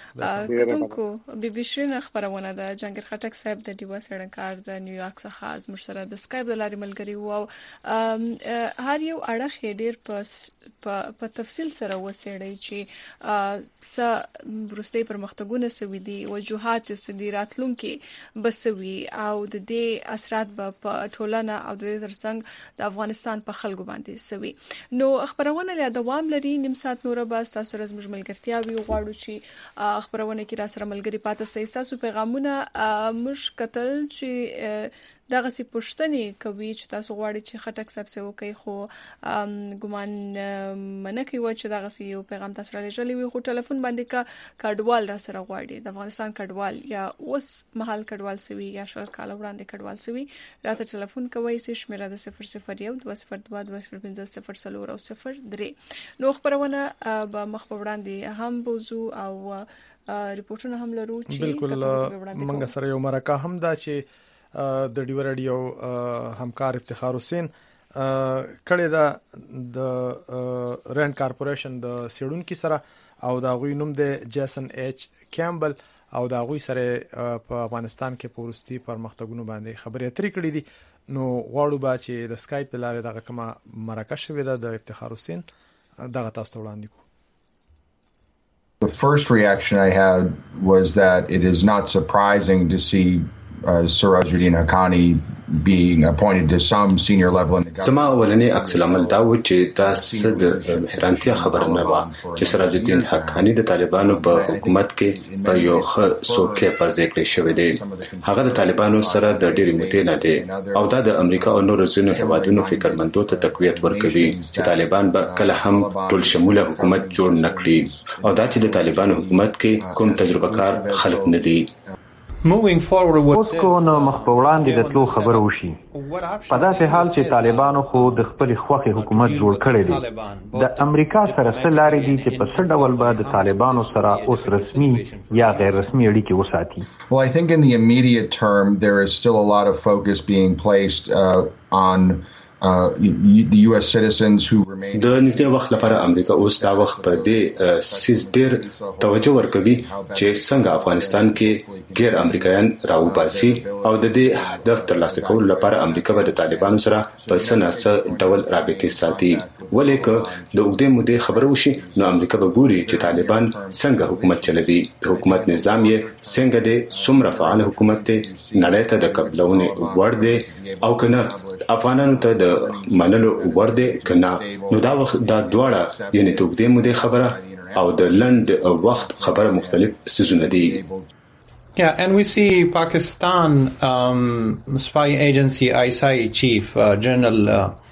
کتونکو بي بي شرین خبرونه ده جنگیر خټک صاحب د ډیوا سړنکار د نیویارک څخه از مشره د سکایپ د لارې ملګری وو هر یو اړه ډیر په تفصیل سره وسیړي چې ورستي پرمختګونه سوي دي وجوهات سدي راتلونکي بسوي او د دې اثرات په ټولنه او د ترڅنګ د افغانستان په خلکو باندې سوي نو خبرونه له دوام لري نیم ساعت نور به تاسو سره زموږ ملګرتیا وي غواړو چې خبرونه کې را سره ملګری پاتې سي تاسو پیغامونه مشکتل چې دغه سي پښتني کوي چې تاسو غواړئ چې خټک صاحب سره وکي خو ګمان منه کوي چې دغه سي یو پیغام تاسو را لېږلی وي خو ټلیفون باندې کا کډوال را سره غواړي د افغانستان کډوال یا اوس محل کډوال سوي یا شل کال وړاندې کډوال سوي راته ټلیفون کوي سي شمیره د 001 202 نو خبرونه به مخ په وړاندې هم بوزو او ریپورتونه هم لرو چې بالکل منګ سره یو مرکه هم دا چې د ډیو رادیو همکار افتخار حسین کړه د رند کارپوریشن د سیډون کی سره او دا غوی نوم د جیسن ایچ کیمبل او دا غوی سره په افغانستان کې پورستی پرمختګونو باندې خبرې اترې کړې دي نو غواړو با چې د سکایپ لاره دغه کومه مرکه شوې ده د افتخار حسین دغه تاسو ته وړاندې کو. The first reaction I had was that it is not surprising to see Sirajuddin Haqqani being appointed to some senior level in the government. زما اولنی عکس العمل دا و چې تاسو د حیرانتیا خبره نه و چې سراجالدین حقانی د طالبانو په حکومت کې په یو څوکۍ پر ځای کړی شوی دی هغه د طالبانو سره د ډېری متې نه دی او دا د امریکا او نورو ځینو هیوادونو فکرمندو ته تقویت ورکوي چې طالبان به کله هم ټول شموله حکومت جوړ نکړي او دا چې د طالبانو حکومت کې کوم تجربه کار خلک نه دي. اوس کو نو مخ په وړاندې د تلو خبره وشي په داسې حال چې طالبانو خو د خپل خوخي حکومت جوړ کړی دی د امریکا سره سلاري دي چې په څه ډول به د طالبانو سره اوس رسمي یا غیر رسمي اړیکې وساتي. Well, I think in the immediate term there is still a lot of focus being placed on the US citizens who remain د نږدې وخت لپاره امریکا اوس دا وخت په دې سیس ډېر توجه ورکوي چې څنګه افغانستان کې غیر امریکایان راوباسي او د دې هدف ترلاسه کولو لپاره امریکا به د طالبانو سره په سناسه ډول رابطې ساتي ولیکه د اوږدې مودې خبره وشي نو امریکا به ګوري چې طالبان څنګه حکومت چلوي د حکومت نظام یې څنګه دی څومره فعال حکومت دی نړۍ ته د قبلونه وړ دی او کنه افغانانو ته د منلو وړ دی کنه نو دا وخت دا دواړه یعنی د اوږدې مودې خبره او د لند وخت خبره مختلف سيزونه دي. Yeah, and we see Pakistan spy agency ISI chief General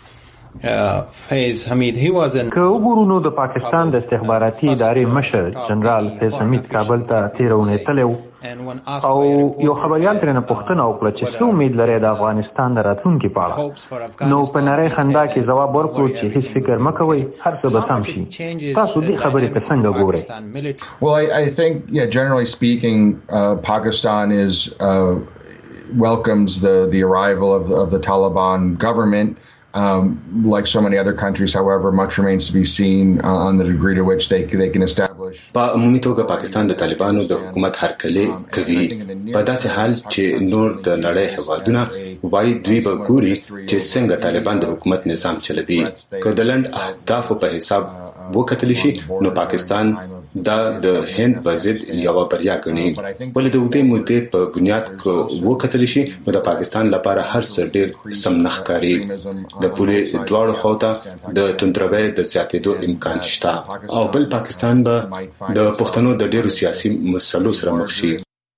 فیض حمید he was in وګورو د پاکستان د استخباراتي ادارې مشر جنرال فیض حمید کابل ته تیرونه تلو او یو خبريال ترنه پوښتنه وکړه چې څو امید لري د افغانستان د راتلونکي په اړه نو په نړۍ خندا کې جواب ورکړ چې هیڅ فکر مکوئ هر څه به سم شي تاسو دې خبرې ته څنګه ګورئ. Well, I think generally speaking Pakistan is welcomes the arrival of the Taliban government. Like so many other countries, however, much remains to be seen on the degree to which they can establish. په عمومي توګه پاکستان د طالبانو د حکومت هرکلی کوي په داسې حال چې نور د نړۍ هیوادونه وایي دوی به ګوري چې څنګه طالبان د حکومت نظام چلوي که د لند اهدافو په حساب وکتل شي نو پاکستان دا د هند په ضد یو بریا ګڼي ولې د دوی مودې په بنیاد کو وکتل شي نو د پاکستان لپاره هر څه ډېر سم نخکاری د پولې دواړو خواته د توندروي د زیاتېدو امکان شته او بل پاکستان به د پښتنو د ډېرو سیاسي مسلو سره مخ شي.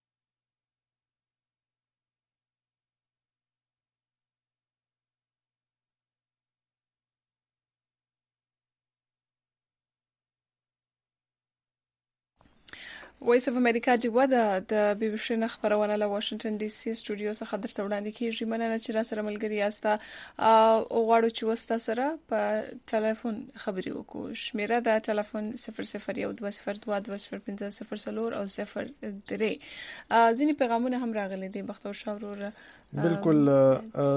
وایس اف امریکا دی ودا د بي بي سي خبرونه له واشنگټن ډي سي سټوډیو څخه درته وړاندې کیږي مننه چې را سره ملګری یاسته او غواړو چې وستا سره په ټلیفون خبري وکړو شمیره د ټلیفون 00120220500 او 03 ځینې پیغامونه هم راغلي دي بختور شاورور بالکل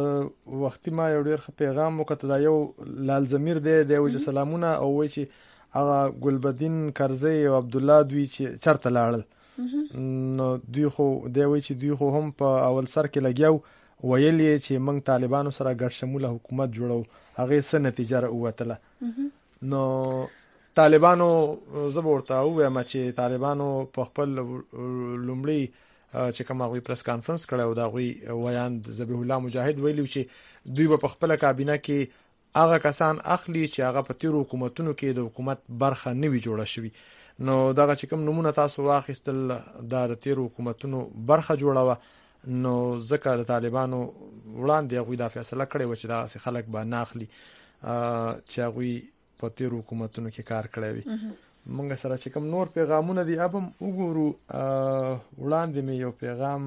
وختي ما یو ډیر پیغام وکړ دا یو لال ضمیر دی د وجه سلامونه او وای چې هغه ګلبدین کرزی او عبد الله دوی چې چرته لاړل نو دوی خو دی وی چې دوی خو هم په اول سر کې لګیاو ویل چې موږ طالبانو سره ګډ شموله حکومت جوړو هغه څه نتیجه راووتله نو طالبانو زبورته وایم چې طالبانو په خپل لومړی چې کوم غوي پریس کانفرنس کړو دا غوي ویاند ذبیح الله مجاهد ویلو چې دوی په خپل کابینه کې هغه کسان اخلي چې هغه په تیر حکومتونو کې د حکومت برخه نه وی جوړه شوی نو دغه چې کوم نمونه تاسو واخیستل د تیر حکومتونو برخه جوړاوه نو ځکه طالبانو وړاندې غوي دا فیصله کړې و چې دا خلک به نه اخلي چې غوي په تیر حکومتونو کې کار کړی وي مونږ سره چې کوم نور پیغامونه دي ابم وګورو وړاندې مې یو پیغام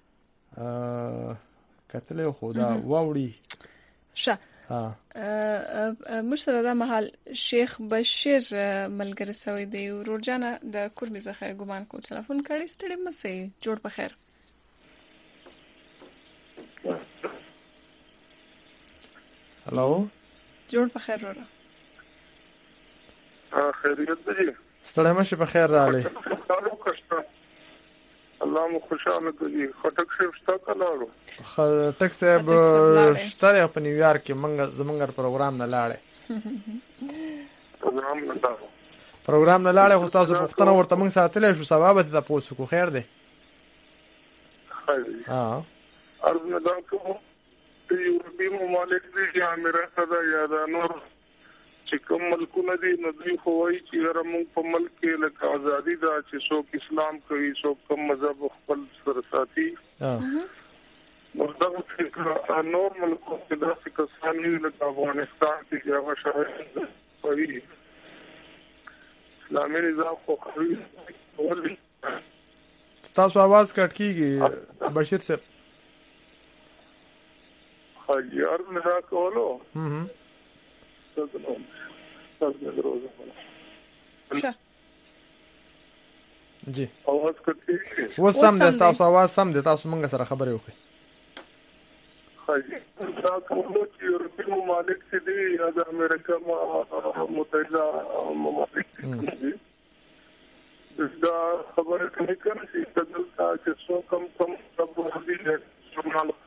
کتل خو دا واوړي مشتره دا محل شیخ بشیر ملګری سوی دی ورجانه د کورمي زخه ګمان کو ټلیفون کړی ستړي مسې جوړ په خیر هلو جوړ په خیر وره خیریت دی ستړی مشه په خیر راغلی الله مو خوشاله کړي خټک صاحب شته کلاړو خټک صاحب شته په نیویارک کې منګ زمونږ پروګرام نه لاړې پروګرام نه لاړې خو تاسو پښتنه ورته موږ ساتلې شو سبب ته تاسو کو خیر دی ارزه دا کوم چې یورپی ممالک دي چې امریکا دا یا دا نور چې کوم ملکونه دي نو دوی خو وایي چې هر موږ په ملک کې لکه ازادي دا چې څوک اسلام کوي څوک کوم مذهب خپل سره ساتي نو دا چې نور ملکونه کې داسې کسان دي لکه افغانستان کې هغه شاید کوي اسلامي نظام خو کوي تاسو आवाज کټ کیږي بشیر صاحب حاجی ارن را کولو جی आवाज کټی وسم د تاسو आवाज سم د تاسو مونږ سره خبرې وکړي حاجی دا کوم چې یورپی ممالک چې دي یا د امریکا متحده ممالک دي دا خبره کوي چې دلته چې څو کم سب دي ژورنال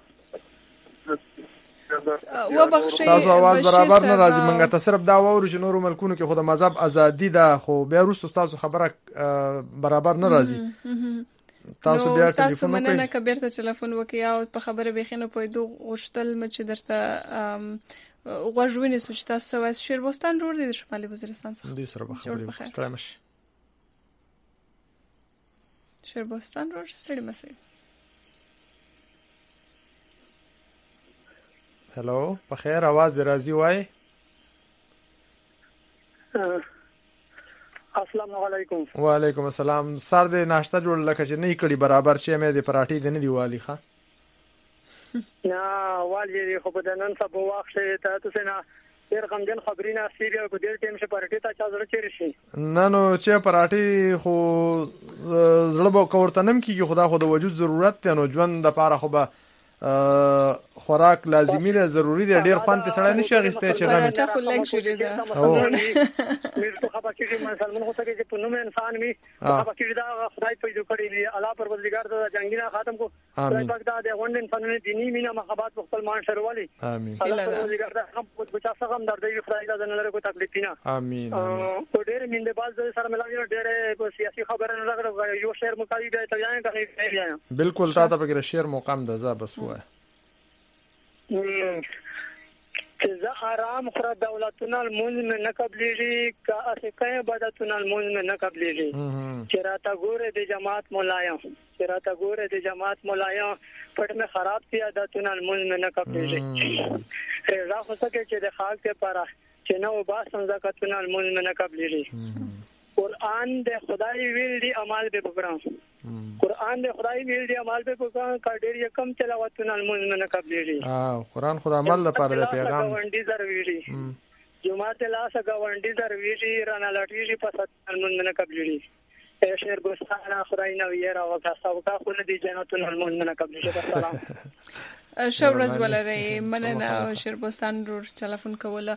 تاسو आवाज برابر نه راځي مونږ ته صرف دا وورو چې نورو ملکونو کې خو د مذهب ازادي ده خو بیا وروسته تاسو خبره برابر نه راځي تاسو بیا تاسو مننه کبیر ته ټلیفون وکي او په خبره بخینه پویدو غشتل مچ درته غوښوینې سوچ تاسو واس شیربستان روړ دي د شمالي وزیرستان څخه دوی سره خبرې ستړي مش شیربستان روړ ستړي مسئ هلو په خیر आवाज راځي وای السلام علیکم وعلیکم السلام سر دې ناشته جوړ لکه چې نه کړي برابر چې مې د پراټي دې نه دی والی ښه نه والی خو په نن سبا وخت ته نه ډیر غمجن خبرونه سیریه کو ډیر ټیم شه پراټي ته چا زړه چیرې شي نه نو چې پراټي خو زړه به کوړتنم کیږي خدا خو د وجود ضرورت ته نو ژوند د پاره خو به خوراک لازمي له ضروری دی ډیر خوان ته سړی نشي غسته چې غمی ته خو لګژری ده مې په خبره کې مسلمان هوته کې په نوم انسان می په خبره کې دا خدای پیدا کړی دی الله پروردگار د جنگینا ختم کو خدای پاک دا د غوند انسانانو دینی مینا محبت خپل مان شروالي امين الله پروردگار دا هم په بچا څنګه هم درځي خدای دا نه لره کوئی تکلیف نه امين په ډېر مين د باز سره ملاوي ډېر سیاسي خبره نه راغله یو شعر مقاوي دی ته یان کوي بالکل تا ته په شعر مقام ده ز بس وای چې زه آرام خورا دولتونه المنز مې نه قبلېږي که اسکه عبادتونه المنز مې نه قبلېږي چې راته ګوره د جماعت مولایا چې راته ګوره د جماعت مولایا پټ مې خراب کی عادتونه المنز مې نه قبلېږي رضا خو سکه چې د خاک ته پاره چې نه وبا سمزکتونه المنز مې نه قبلېږي قرآن د خدای ویل دی عمل به وکړم قرآن د خدای ویل دی عمل به وکړم کډیر کم تلاوتونه المنز مې نه قبلېږي قرآن خدای عمل لپاره د پیغام غونډي زرويږي جمعه ته لاس غونډي زرويږي رانه لټيږي په ست المنز نه قبلېږي شهر ګستانه خدای نو یې راو تاسو کا خو نه دي جنتون المنز نه قبلېږي السلام شورز ولري مننه شیربستان رور ټلیفون کوله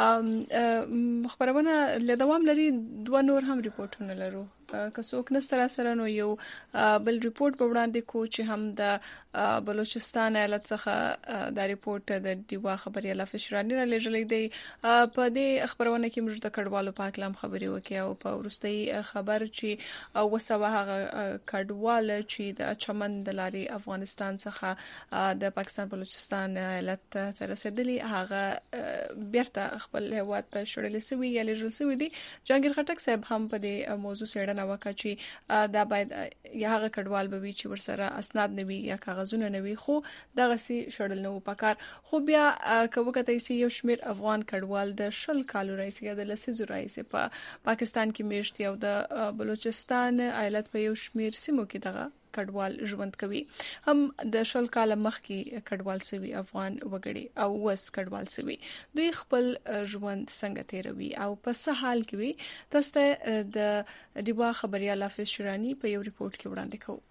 خبرونه له دوام لري دوه نور هم ریپورتونه لرو که څوک نستر سره نو یو بل ریپورت په وړاندې کو چې هم د بلوچستان ایالت څخه د ریپورت د دیوا خبري الله فشرانی را لېږلې دی په دې خبرونه کې موږ د کډوالو په اکلام خبري وکي او په ورستۍ خبر چې وسوه هغه کډوال چې د چمن د لاري افغانستان څخه د پاکستان بلوچستان ایالت ته رسیدلی هغه بیرته خپل هیواد ته شړل سوي یا لېږل سوي دي جهانگیر خټک صاحب هم په دې موضوع سره وکړي چې دا باید یا هغه کډوال به وي چې ورسره اسناد نه وي یا کاغذونه نه وي خو دغه سي شړل نو پکار خو بیا کوکته سي یو شمیر افغان کډوال د شل کالو رئیس یا د لسیزو رئیس په پاکستان کې میشت یو د بلوچستان ایالت په یو شمیر سیمو کې دغه کډوال ژوند کوي هم د شل کال مخکې کډوال سوي افغان وګړي او وس کډوال سوي دوی خپل ژوند څنګه تیروي او په څه حال کې وي تاسو ته د دیوا خبري الله فشرانی په یو ریپورت کې وړاندې کوو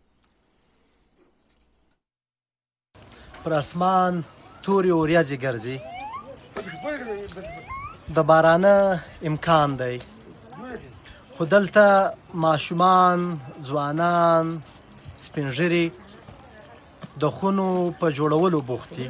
پر اسمان توري اوریځي ګرځي د بارانه امکان دی خو دلته ماشومان ځوانان سپینږیري د خونو په جوړولو بوخت دي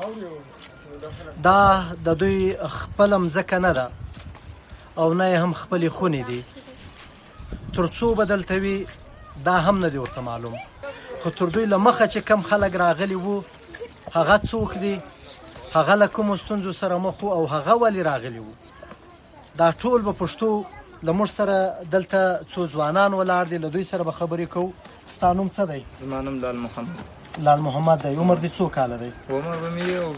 دا د دوی خپل مځکه نه ده او نه هم خپل خونې دي ترڅو بدلتوي دا هم نه دی ورته معلوم خو تر دوی لمخه چې کم خلک راغلي وو هغه څوک دي هغه له کوم ستونزو سره مخ او هغه ولی راغلي وو دا ټول په پښتو لمر سره دلته څو ځوانان ولاړ دي له دوی سره به خبرې کوو ستانوم څه دی زما نوم لال محمد لال محمد دی عمر دې څو کاله دی عمر به مې یو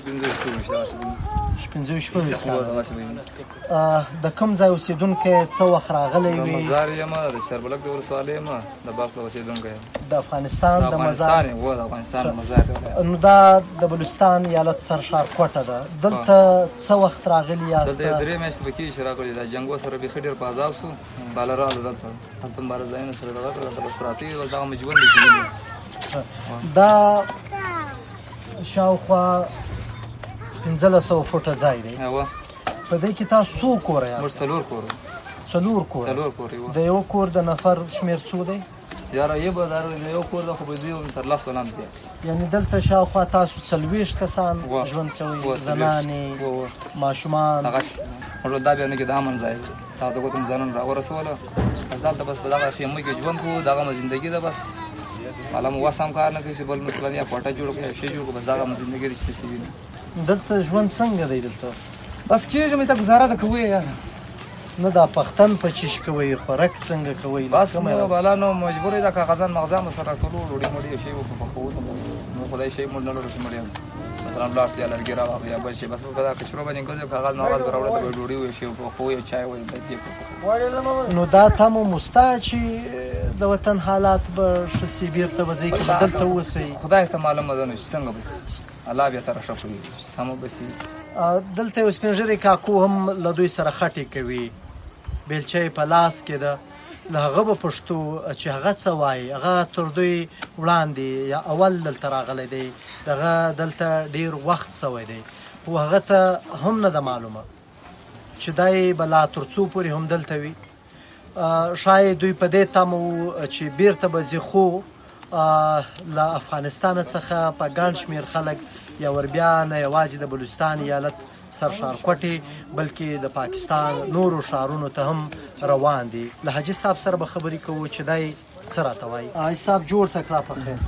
15 کاله د کوم ځای اوسېدونکی څه وخت راغلی وي مزار یم د شربلک د ولسوالۍ یم د باغ اوسېدونکی د افغانستان د مزار د افغانستان مزار نو دا د بلوچستان ایالت سرشار کوټه ده دلته څه وخت راغلی یاست دلته درې میاشتې پکې راغلی د جنگو سره به خډیر په عذاب سو بالرا دلته هم بار ځاین سره راغلی بس پراتی او دا مجبور دي دا شاوخوا 1500 فوټه ځای دی په دې کې تاسو څو کور یاست څلور کور د یو کور د نفر شمیر څو دی یاره یې به دا یو کور د خو به دی تر لاس ولام دی یعنی دلته شاوخوا تاسو 40 کسان ژوند کوي زنانې ماشومان هغه دا به نه کې د امن ځای تاسو کوم ځانون را ورسوله ځکه بس په دغه خیمه کې ژوند کو دغه ژوندۍ ده بس علم واسم کار نه کوي چې بل مثلا یا کوټه جوړ کړي شی جوړ کړي بس دغه ژوندۍ رښتې شي دلته ژوند څنګه دی دلته بس کېږي مې ته گزاره د کوي یار نه دا پښتن په چیش کوي خوراک څنګه کوي بس نو بالا نو مجبور دا کاغذان مغزا مسره ټولو وړي مړي شی وو په خو نو خدای شی مونږ نه لرو چې مړي مثلا بلاس یا لرګي راو یا بل شي بس په دا کچرو باندې کوم کاغذ مغز راوړل ته ډوډۍ وي شی په خو یو چای وي د دې نو دا تاسو مستا چې د وطن حالات به شسي بیرته وځي کې بدلته وسی خدای ته معلومه ده چې څنګه بس الله بیا تر شفوي سمو بسي دلته اوس پنځري کاکو هم له دوی سره خټي کوي بیلچې په لاس کې ده له هغه په پښتو چې هغه څه وایي هغه تر دوی وړاندې یا اول دلته راغلی دی دغه دلته ډیر وخت سوی دی خو هغه ته هم نه ده معلومه چې دای بلا ترڅو پورې هم دلته وي شاید دوی په دې تمو چې بیرته به ځي خو له افغانستان څخه په ګڼ شمېر خلک یا ور بیا نه یوازې د بلوچستان ایالت سرشار کوټې بلکې د پاکستان نورو شهرونو ته هم روان دي له حاجي صاحب سره به خبرې کوو چې دای څه راته وایي حاجي صاحب جوړ تکړه په خیر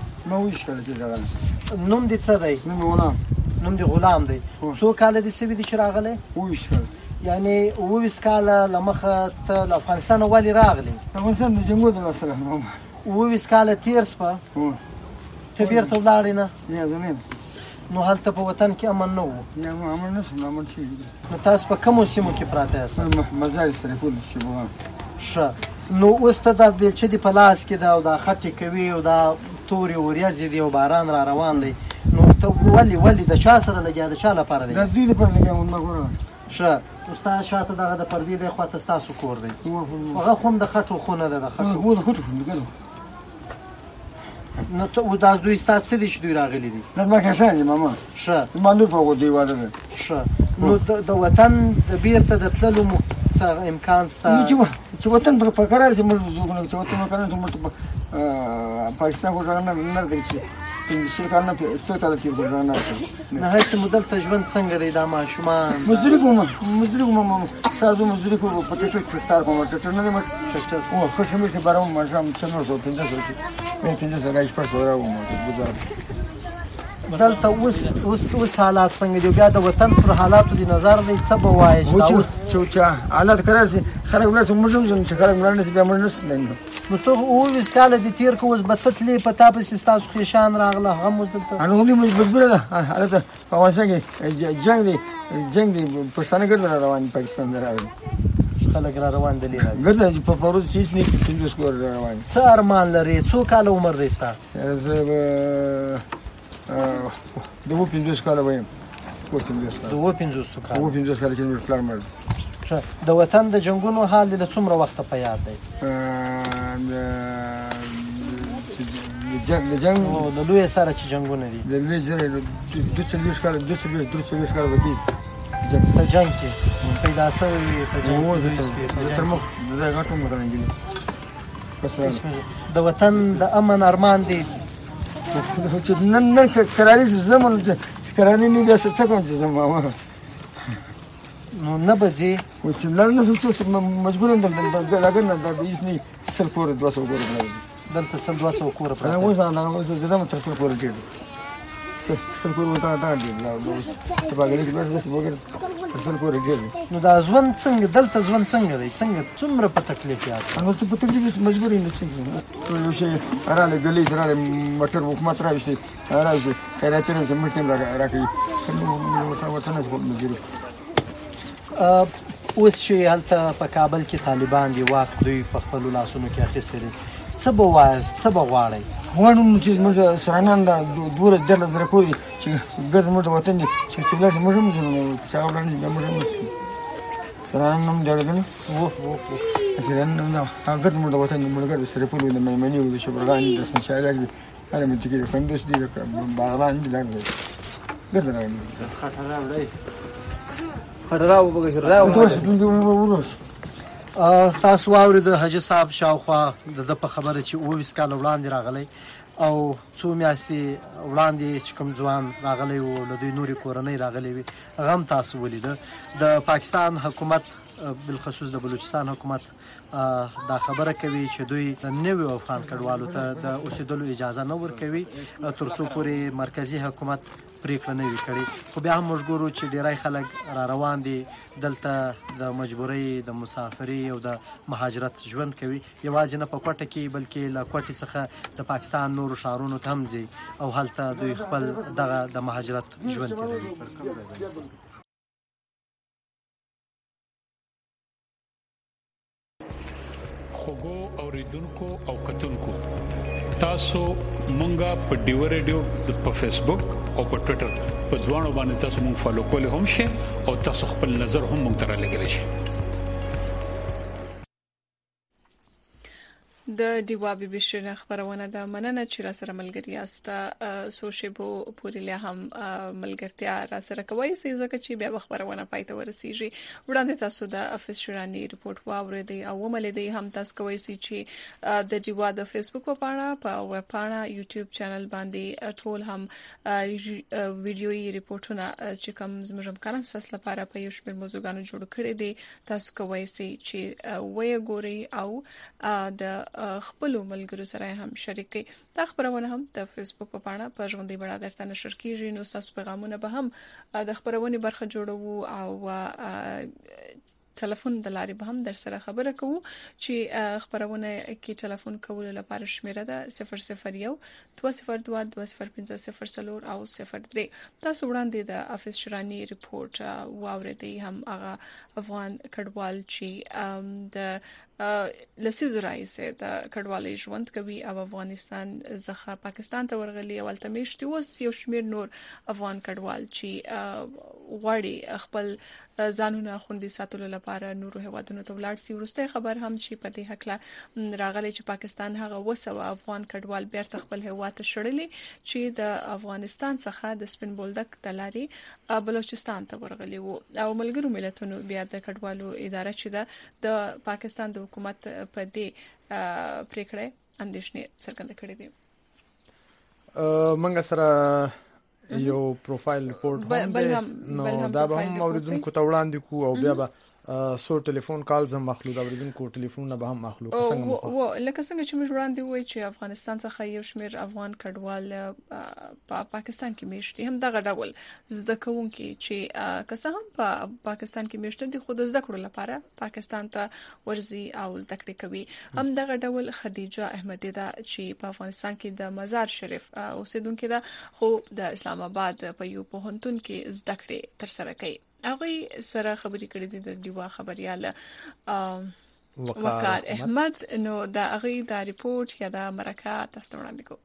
نوم دې څه دی نوم دې غلام دی څو کاله دې سوي دي چې راغلی یعنی 20 کاله له مخه ته له افغانستان ولې راغلی افغانستان د جنګو د مسله 20 کاله تیر سپه ته بیرته ولاړې نه نو هلته په وطن کې امن نه وو امن نشو امن شي نو تاسو په کومو سیمو کې پراته یاست مزار سره کول شي ښه نو اوس ته دا بیلچې دی په لاس کې دا او دا خټې کوي او دا توري وریځې دی او باران را روان دی نو ته ولې د چا سره لګیا د چا لپاره دی د دې لپاره لګیا مونږ ګورو ښه استاد شاته دغه د پردې دی خو تاسو کور دی هغه هم د خټو خونه ده د خټو خونه نو ته و داس دوی ستات څه دي چې دوی راغلي دي نه ما کې شان ماما ښه مالو په دی واده ښه نو د وطن د بیرته د تللو امکان ستا چې وطن په قرار چې موږ زوګنه چې وطن قرار چې موږ پاکستان کو ځان نه درځي چې کارنه په ستاله کې ګورنه نه هڅه مدل ته ژوند څنګه دی دا ماشومان مزدوري کوم سازو مزدوري کوم په ټیټ کار کوم ټیټ نه مې ټیټ او خوشې مې بارو ماشوم څنګه زو 15 غاښ په سره و دلته اوس حالات څنګه دی بیا د وطن پر حالاتو دی نظر دی څه به وایي اوس چې حالات قرار شي خلک ولر موږ چې خلک مرنه بیا موږ نه نو ته او وسکاله د تیر کو اوس بتتلې پتا په سستاسو کې شان راغله هم دلته انا هم مجبور ده حالت په واسه کې جنگ دی پښتانه ګرځي روان پاکستان راوي خلک را روان دي ګرځي په پروت چیز نه کیندوس کور روان څه ارمان لري څو کال عمر دی ستا دوه 15 کال وایم دوه 15 کال چې پلان مړ د وطن د جنگونو حال له څومره وخت په یاد دی د جنگ د لوی سره چې جنگونه دي د لوی سره د 240 کال وتی په جنگ کې پیدا شوی په جنگ تر مخ د غټو مګرانګي د وطن د امن ارمان دی چې نن قراري زمون چې قراري نه بیا څه کوم چې زمو نو نه بځي و چې لرنه څه مجبور اندل د لګن د هیڅ نه سل کور 200 کور دلته سل 200 کور پر اوس انا زما تر څو کور کېږي سل کور وتا دا دی نو څه باندې کې بس وګور سل کور کېږي نو دا ژوند څنګه دلته ژوند څنګه دی څنګه څومره په تکلیف یاد نو ته په تکلیف مجبور نه څنګه یو شی رااله غلي رااله موټر حکومت راوستي راځي خیرات نه مټم راکړي نو وطن په مجبور اوس چې هلته په کابل کې طالبان دی واک دوی په خپل لاسونو کې اخیستي څه به وایي څه به غواړي غواړم چې موږ سرانان دوره دله در کوي چې ګر موږ وطن چې څلور موږ هم څاولن موږ سرانان هم درغلي چې نن نو هغه موږ وطن موږ ګر سره په لور د مېمنې او د شبرغان د سنشالګ هغه مې تکي فندوس دي باغان دي لګي ګر خطر راوړي تاسو واورید حاجی صاحب شاوخوا د په خبره چې 20 کال وړاندې راغلی او څو میاشتې وړاندې چې کوم ځوان راغلی او له دوی نوري کورنۍ راغلی وي هغه هم تاسو ولیده د پاکستان حکومت بالخصوص د بلوچستان حکومت دا خبره کوي چې دوی د نویو افغان کډوالو ته د اوسېدلو اجازه نه ورکوي ترڅو پورې مرکزی حکومت پریکړه نه وي کړې خو بیا هم موږ ګورو چې ډیری خلک را روان دي دلته د مجبورۍ د مسافرۍ او د مهاجرت ژوند کوي یوازې نه په کوټه کې بلکې له کوټې څخه د پاکستان نورو ښارونو ته هم ځي او هلته دوی خپل دغه د مهاجرت ژوند کوي خوګو اوریدونکو او کتونکو تاسو مونږه په ډیو ریډیو په فیسبوک او په ټوئیټر په ځوانو باندې تاسو مونږ فالو کولای هم شئ او تاسو خپل نظر هم مونږ ته رالیږئ شئ د دیوا بي بي شنه خبرونه د مننه چې را سره ملګری یاستا سوشيبو پوری له هم ملګرتیا را سره کوي ځکه چې بیا خبرونه پاتې ورسیږي وړاندې تاسو د افیس شرانی ریپورت واورې دی او ملي دی هم تاسو کوي چې د دیوا د فیسبوک په پاڼه په ویب پاڼه یوټیوب چینل باندې ټول هم ویډیويي ریپورتونه چې کوم زموږ کارن ساس لپاره په یو شمېر موضوعګانو جوړ کړي دي تاسو کوي چې وې ګوري او د خپل ملګرو سره هم شریکي دا خبرونه هم د فیسبوک په پاڼه په ژوندۍ بڼه درته نشر کیږي نو تاسو پیغامونه به هم د خبرونه برخه جوړو او ټلیفون د لارې به هم در سره خبره کوو چې خبرونه کې ټلیفون کول لپاره شمیره ده 001 202 2050 او 03 تاسو وړاندې د افیس شرانی ریپورت واورېدي هم هغه افغان کډوال چې د لسیزو راځي د کډوالۍ ژوند کوي او افغانستان څخه پاکستان ته ورغلي او تل میشتي اوس یو شمیر نور افغان کډوال چې غواړي خپل ځانونه خوندي ساتلو لپاره نورو هیوادونو ته ولاړ شي. ورسته خبر هم چې په دې حق راغلي چې پاکستان هغه وسوه افغان کډوال بیرته خپل هیواد ته شړلي چې د افغانستان څخه د سپین بولدک د لارې بلوچستان ته ورغلي وو. او ملګرو ملتونو بیا د کډوالو اداره چې د پاکستان د حکومت په دې پریکړه اندېښنې څرګنده کړې دي. منګ سره یو پروفایل ریپورت نو دا به هم اوریدونکو ته وړاندې کو او بیا به سو ټلیفون کالز هم مخلوق اوریدونکو ټلیفونونه به هم مخلوق څنګه لکه څنګه چې موږ وړاندې وایي چې افغانستان څخه یو شمیر افغان کډوال په پاکستان کې میشتي هم دغه ډول زده کوونکي چې که څه هم په پاکستان کې میشته دي خو د زده کړو لپاره پاکستان ته ورځي او زده کړې کوي. هم دغه ډول خدیجه احمدی دا چې په افغانستان کې د مزار شریف اوسیدونکو ده خو د اسلام آباد په یو پوهنتون کې زده کړې تر سره کوي. هغه سره خبرې کړې دي د دیوا خبرياله وقار احمد. نو دا هغه دا ریپورت یا دا مرکه تاسو وړاندې کو.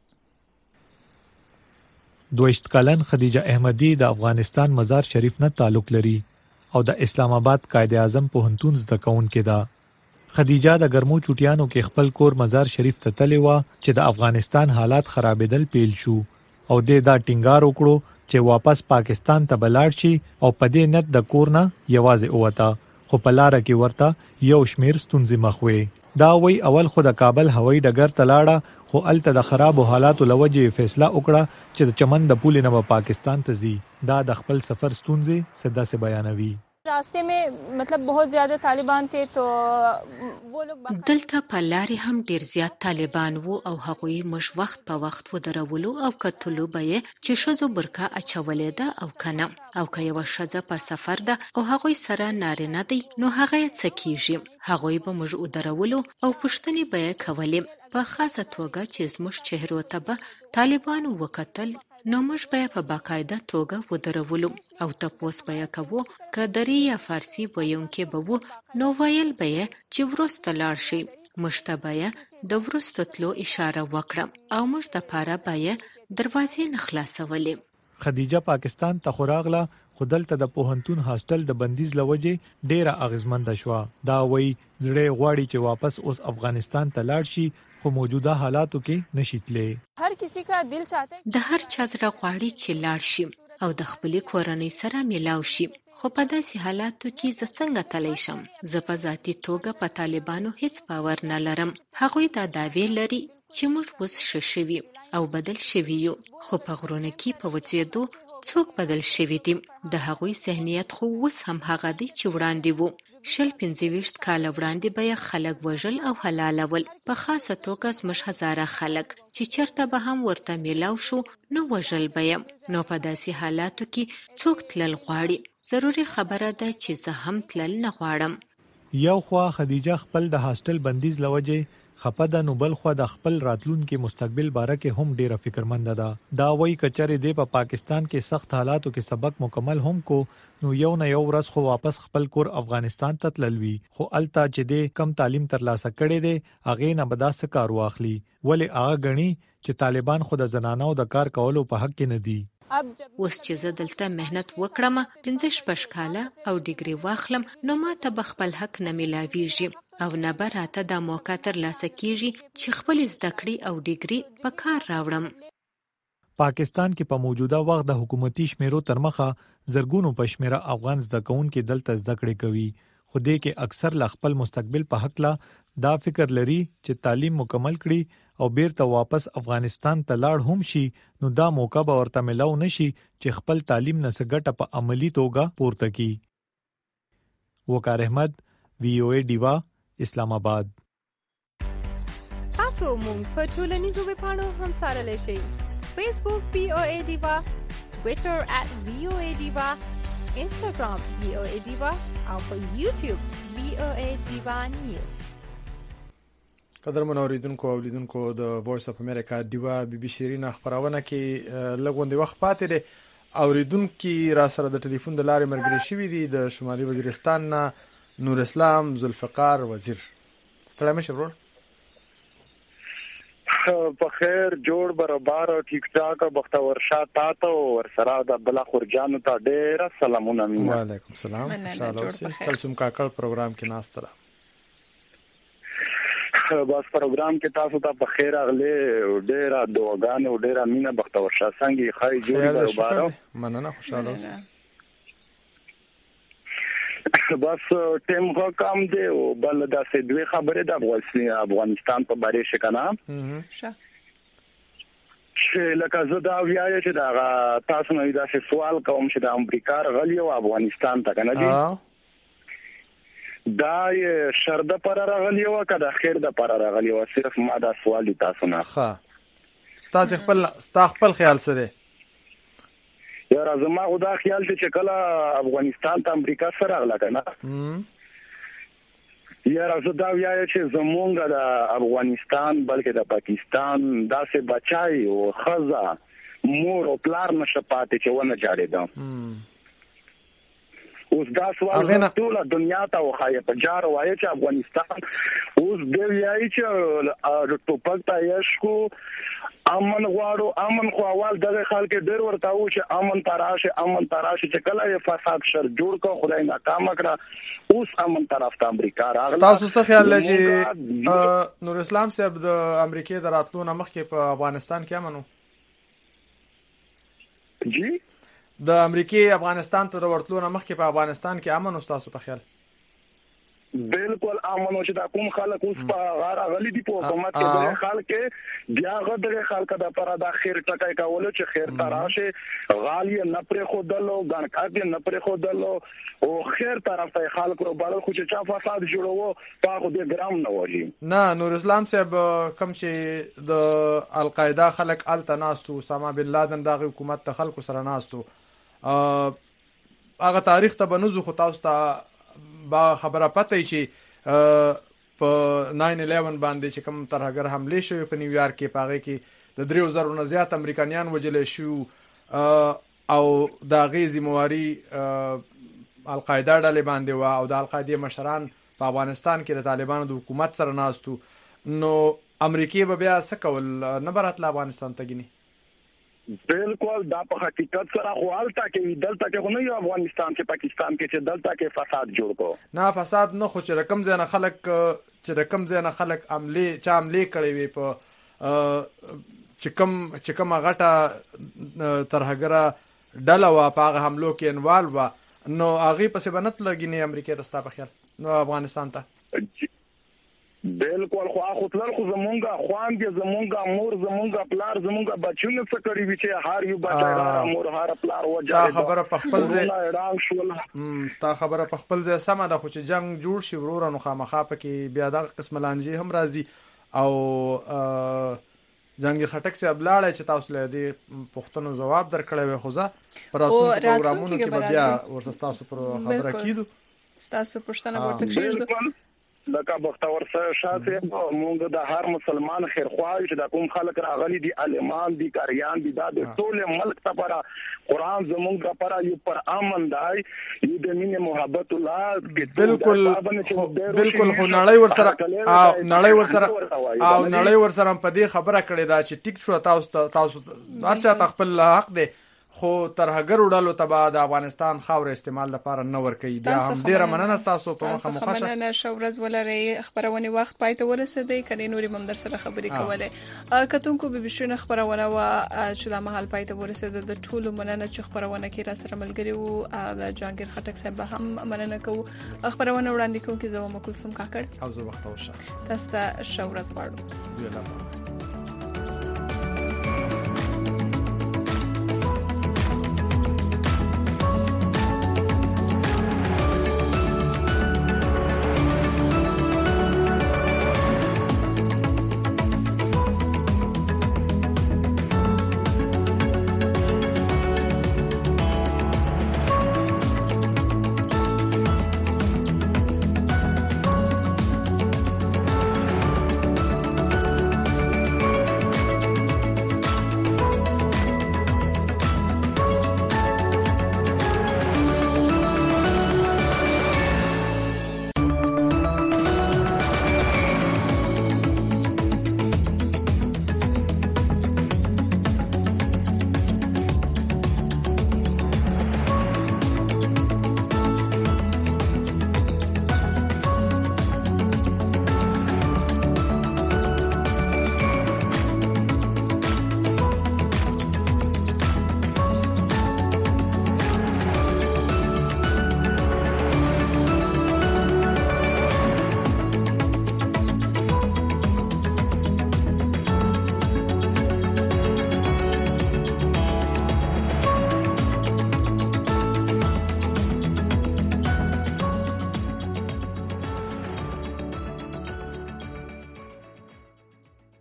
22 کلن خدیجه احمدی د افغانستان مزار شریف نه تعلق لري او د اسلام آباد قائد اعظم پوهنتون زده کوونکې ده. خدیجه د ګرمو چټیانو کې خپل کور مزار شریف ته تللی و چې د افغانستان حالات خرابېدل پیل شو او د دا ټینګار وکړو چې واپس پاکستان ته بلاړ شي او په دې نت د کور نه یوازې اوته خو په لار کې ورته یو شمیر ستونزې مخ وي. دا وی اول خو د کابل هوایي ډګر ته لاړه خو الته د خرابو حالاتو لوجې فیصله وکړه چې د چمن د پولې نه پاکستان ته ځي. دا د خپل سفر ستونزې صدا سے بیانوي. راستے میں مطلب بہت زیادہ طالبان تھے تو وہ لوگ دلته په لارې هم ډیر زیات طالبان وو او هغوی مش وخت په وخت ودرولو او کتلو به چې شوزو برکا اچولې ده او کنه او که یو شزه په سفر ده او هغوی سره نارینه دی نو هغه څه کیږي هغوی به مش ودرولو او پښتني به کولې په خاصه توګه چې زموږ چهرو ته به طالبانو وکتل نو موږ به په باقاعده توګه ودرولو او تاسو به کوو که درې یا فارسی ویونکي به وو نو ویل به چې ورسته لاړ شي مشتبه د ورسته تلو اشاره وکړه او موږ د پاره به دروازې نه خلاصولې. خدیجه پاکستان ته خوراغله خو دلته د پوهنتون هاستل د بندیز لوجې ډیره اغیزمنده شو. دا وی زړه غواړي چې واپس اوس افغانستان ته لاړ شي خو موجوده حالاتو کې نشیتلې. هر کسی کا دل چاہتا ہے د هر چا زړه غواړي چې لاړ شي او د خپل کورنۍ سره ملاو شي خو په داسې حالاتو کې زه څنګه تلی شم. زه په ذاتي توګه په طالبانو هیڅ باور نه لرم. هغوی دا دعوی لري چې موږ اوس ښه شوي او بدل شوي یو خو په غرونو کې په وڅېدو څوک بدل شوي دي. د هغوی ذهنیت خو اوس هم هغه دی چې وړاندې وو. 25 کاله وړاندې به خلک وژل او حلالول په خاصه توګه زموږ هزاره خلک چې چرته به هم ورته میلاو شو نو وژل به نو په داسې حالاتو کې څوک تلل غواړي. ضروري خبره ده چې زه هم تلل نه غواړم. یو خوا خدیجه خپل د هاستل بندیز لوجې خپه ده نو بل خو د خپل راتلونکي مستقبل باره کې هم ډیره فکرمند ده. دا وایي کچره دی په پاکستان کې سخت حالاتو کې سبق مکمل هم کو نو یو نه یو ورځ خو واپس خپل کور افغانستان ته تللوي خو الته چې دی کم تعلیم ترلاسه کړي دي هغه نه بداسه کار واخلي ولی هغه غني چې طالبان خو د زنانو د کار کولو په حق کې نه دي. اوس چې زه دلته مهنت وکړم 15 کاله او ډیګري واخلم نو ماته به خپل حق نه ملاويږي او نه به راته د موقع ترلاسه کیږي چې خپل زده کړې او ډیګري په کار راوړم. پاکستان کې په موجوده وخت د حکومتي شمیرو تر مخه زرګونو پښمیره افغان زده کوونکي دلته زده کړې کوي خو دې کې اکثر ل خپل مستقبل په حق لا دا فکر لري چې تعلیم مکمل کړي او بیرته واپس افغانستان ته لاړ هم شي نو دا موقع به ورته ملو نشي چې خپل تعلیم نه سګټه په عملی توګه پورته کړي. وقار احمد VOA دیوا اسلام آباد. تاسو مونږ په ټولنیزو ویبپاڼو هم سره لشي. Facebook VOA دیوا، Twitter @VOA دیوا، Instagram VOA دیوا او په YouTube VOA دیوا نیوز. قدرمن اوریدونکو او لیدونکو د وایس اف امریکا دیوا بي بي شيرین خبرونه کې لګوندې وخت پاتې دي. اوریدونکو را سره د ټلیفون د لارې مرګري شوې دي د شمالي وزیرستان نور اسلام ذوالفقار وزیر. ستړی مشه ورور. په خیر جوړ برابر ټیک ټاک بختور شاه تاسو ور سره د بلا خورجان ته ډېر سلامونه. وعلیکم السلام. ان شاء الله اوسې کلسوم کاکړ پروګرام کې ناستره. بس پروګرام کې تاسو ته په خیر اغله ډېر دعاګانې او ډېر امینه بختور شاه څنګه خای جوړ برابر. مننه خوشاله اوسې. بس ټیم خو کم دی او بل دا څه دوی خبره د افغانستان په باره شي کنه. چې لکه زه دا ویایم چې دا تاسو نه دا سوال کوم چې د امریکا غلی او افغانستان ته کنه دي دا شرد پر راغلی او کده خیر د پر راغلی او صرف ما دا سوال دي تاسو نه. ښه ستا خپل خیال سره یاره زما خدا خیال چې کله افغانستان ته امریکا سره راغله کنه یاره زه دا ویایم چې زمونږ د افغانستان بلکې د پاکستان داسې بچای او خزا مور او پلار نشه پاتې چې ونه جاړېدم. اوس دا سوال ټول دنیا ته وخایې په جار وایي چې افغانستان اوس دی ویاي چې ټوپک ته یشکو امن غواړو امن خو اول دغه خلک ډېر ورته و چې امن تراشه چې کله یې فساد شر جوړ کو خدای ناکام کړه اوس امن طرف ته امریکا راغله. تاسو څه خیال لرئ نور اسلام صاحب د امریکای د راتلو نه مخکې په افغانستان کې امنو؟ جی د امریکای افغانستان ته ورتلو نه مخکې په افغانستان کې امنو تاسو په خیال؟ بالکل امنو چې دا کوم خلک اوس په غار غلي دي په حکومت کې د خلک بیا غدغه خلک د پر د خیر ټکای کولو چې خیر تراشه غالي نه پر خودلو ګنکاګ نه پر خودلو او خیر طرف ته خلک ورو بل خو چې چا فساد جوړو په خو د ګرام نه وږي. نه نور اسلام صاحب کوم چې د القاعده خلک الته ناستو اسامه بن لادن د حکومت ته خلکو سره ناستو هغه تاریخ ته بنوزو خو تاسو ته با خبره پته چې په 9/11 باندې چې کوم ترهګر حمله شوی په نیویارک کې پاغه کې د 3000 نه زیات امریکایان وجل شو او دا غیزی مواری القاعده ډلې باندې و او د القاعده مشران په افغانستان کې د طالبانو د حکومت سره ناستو نو امریکای به بیا څه کول نه برات افغانستان ته ګني؟ بالکل دا په حقیقت سره خو حالت کې دلته کې خو نه یو افغانستان کې پاکستان کې چې دلته کې فساد جوړ کو نه فساد نه خو چې رقم ځنه خلک عملی کړي وي په چې کوم غټه ترهګره ډله وا په حملو کې انوال وا نو هغه پسې بنت لګي نه امریکا ته ستا په خیال نو افغانستان ته بالکل خو اخوتل خو زمونږه خوان دي زمونږه مور زمونږه پلار زمونږه بچونه څه کړی وي چې هر یو بچا مور هر پلار وځي. ستا خبره په خپل ځای سم ده خو چې جنگ جوړ شي ورور نو خامخا پکې بیا دغه قسم لانجی هم راځي او جنگیر خټک سي ابلاړی چې تاسو له دې پښتنو جواب درکړی وي خو ځه پروګرامونو کې بیا ورسره تاسو پر خبره کیدو تاسو پښتنه ورته کېږي لکه بختور شاته مونږ د هر مسلمان خیرخواهی چې د کوم خلک راغلي دي عالمان دي کاریان دي د ټول ملک لپاره قران زمونږ لپاره یو پر امن دی یو د مینې محبت الله بالکل خو نړۍ ورسره په دې خبره کړې دا چې ټیک شو تاسو هرچا خپل حق دی خو ترهګر وډالو تبا د افغانستان خاور استعمال لپاره نه ور کوي بیا هم ډیره مننه تاسو په مخه مننه شو ورځ ولري خبرونه وخت پاتې ورسېدې کله نوري ممدر سره خبرې کوله کتونکو به بشونه خبرونه وا چې د محل پاتې ورسېده د ټولو مننه چې خبرونه کې را سره ملګری وو د جانګیر خټک صاحب هم مننه کوو خبرونه وړاندې کوم کې زما کلثوم کاکړ او زه وخت اوشه تاسو ته شو ورځ غواړم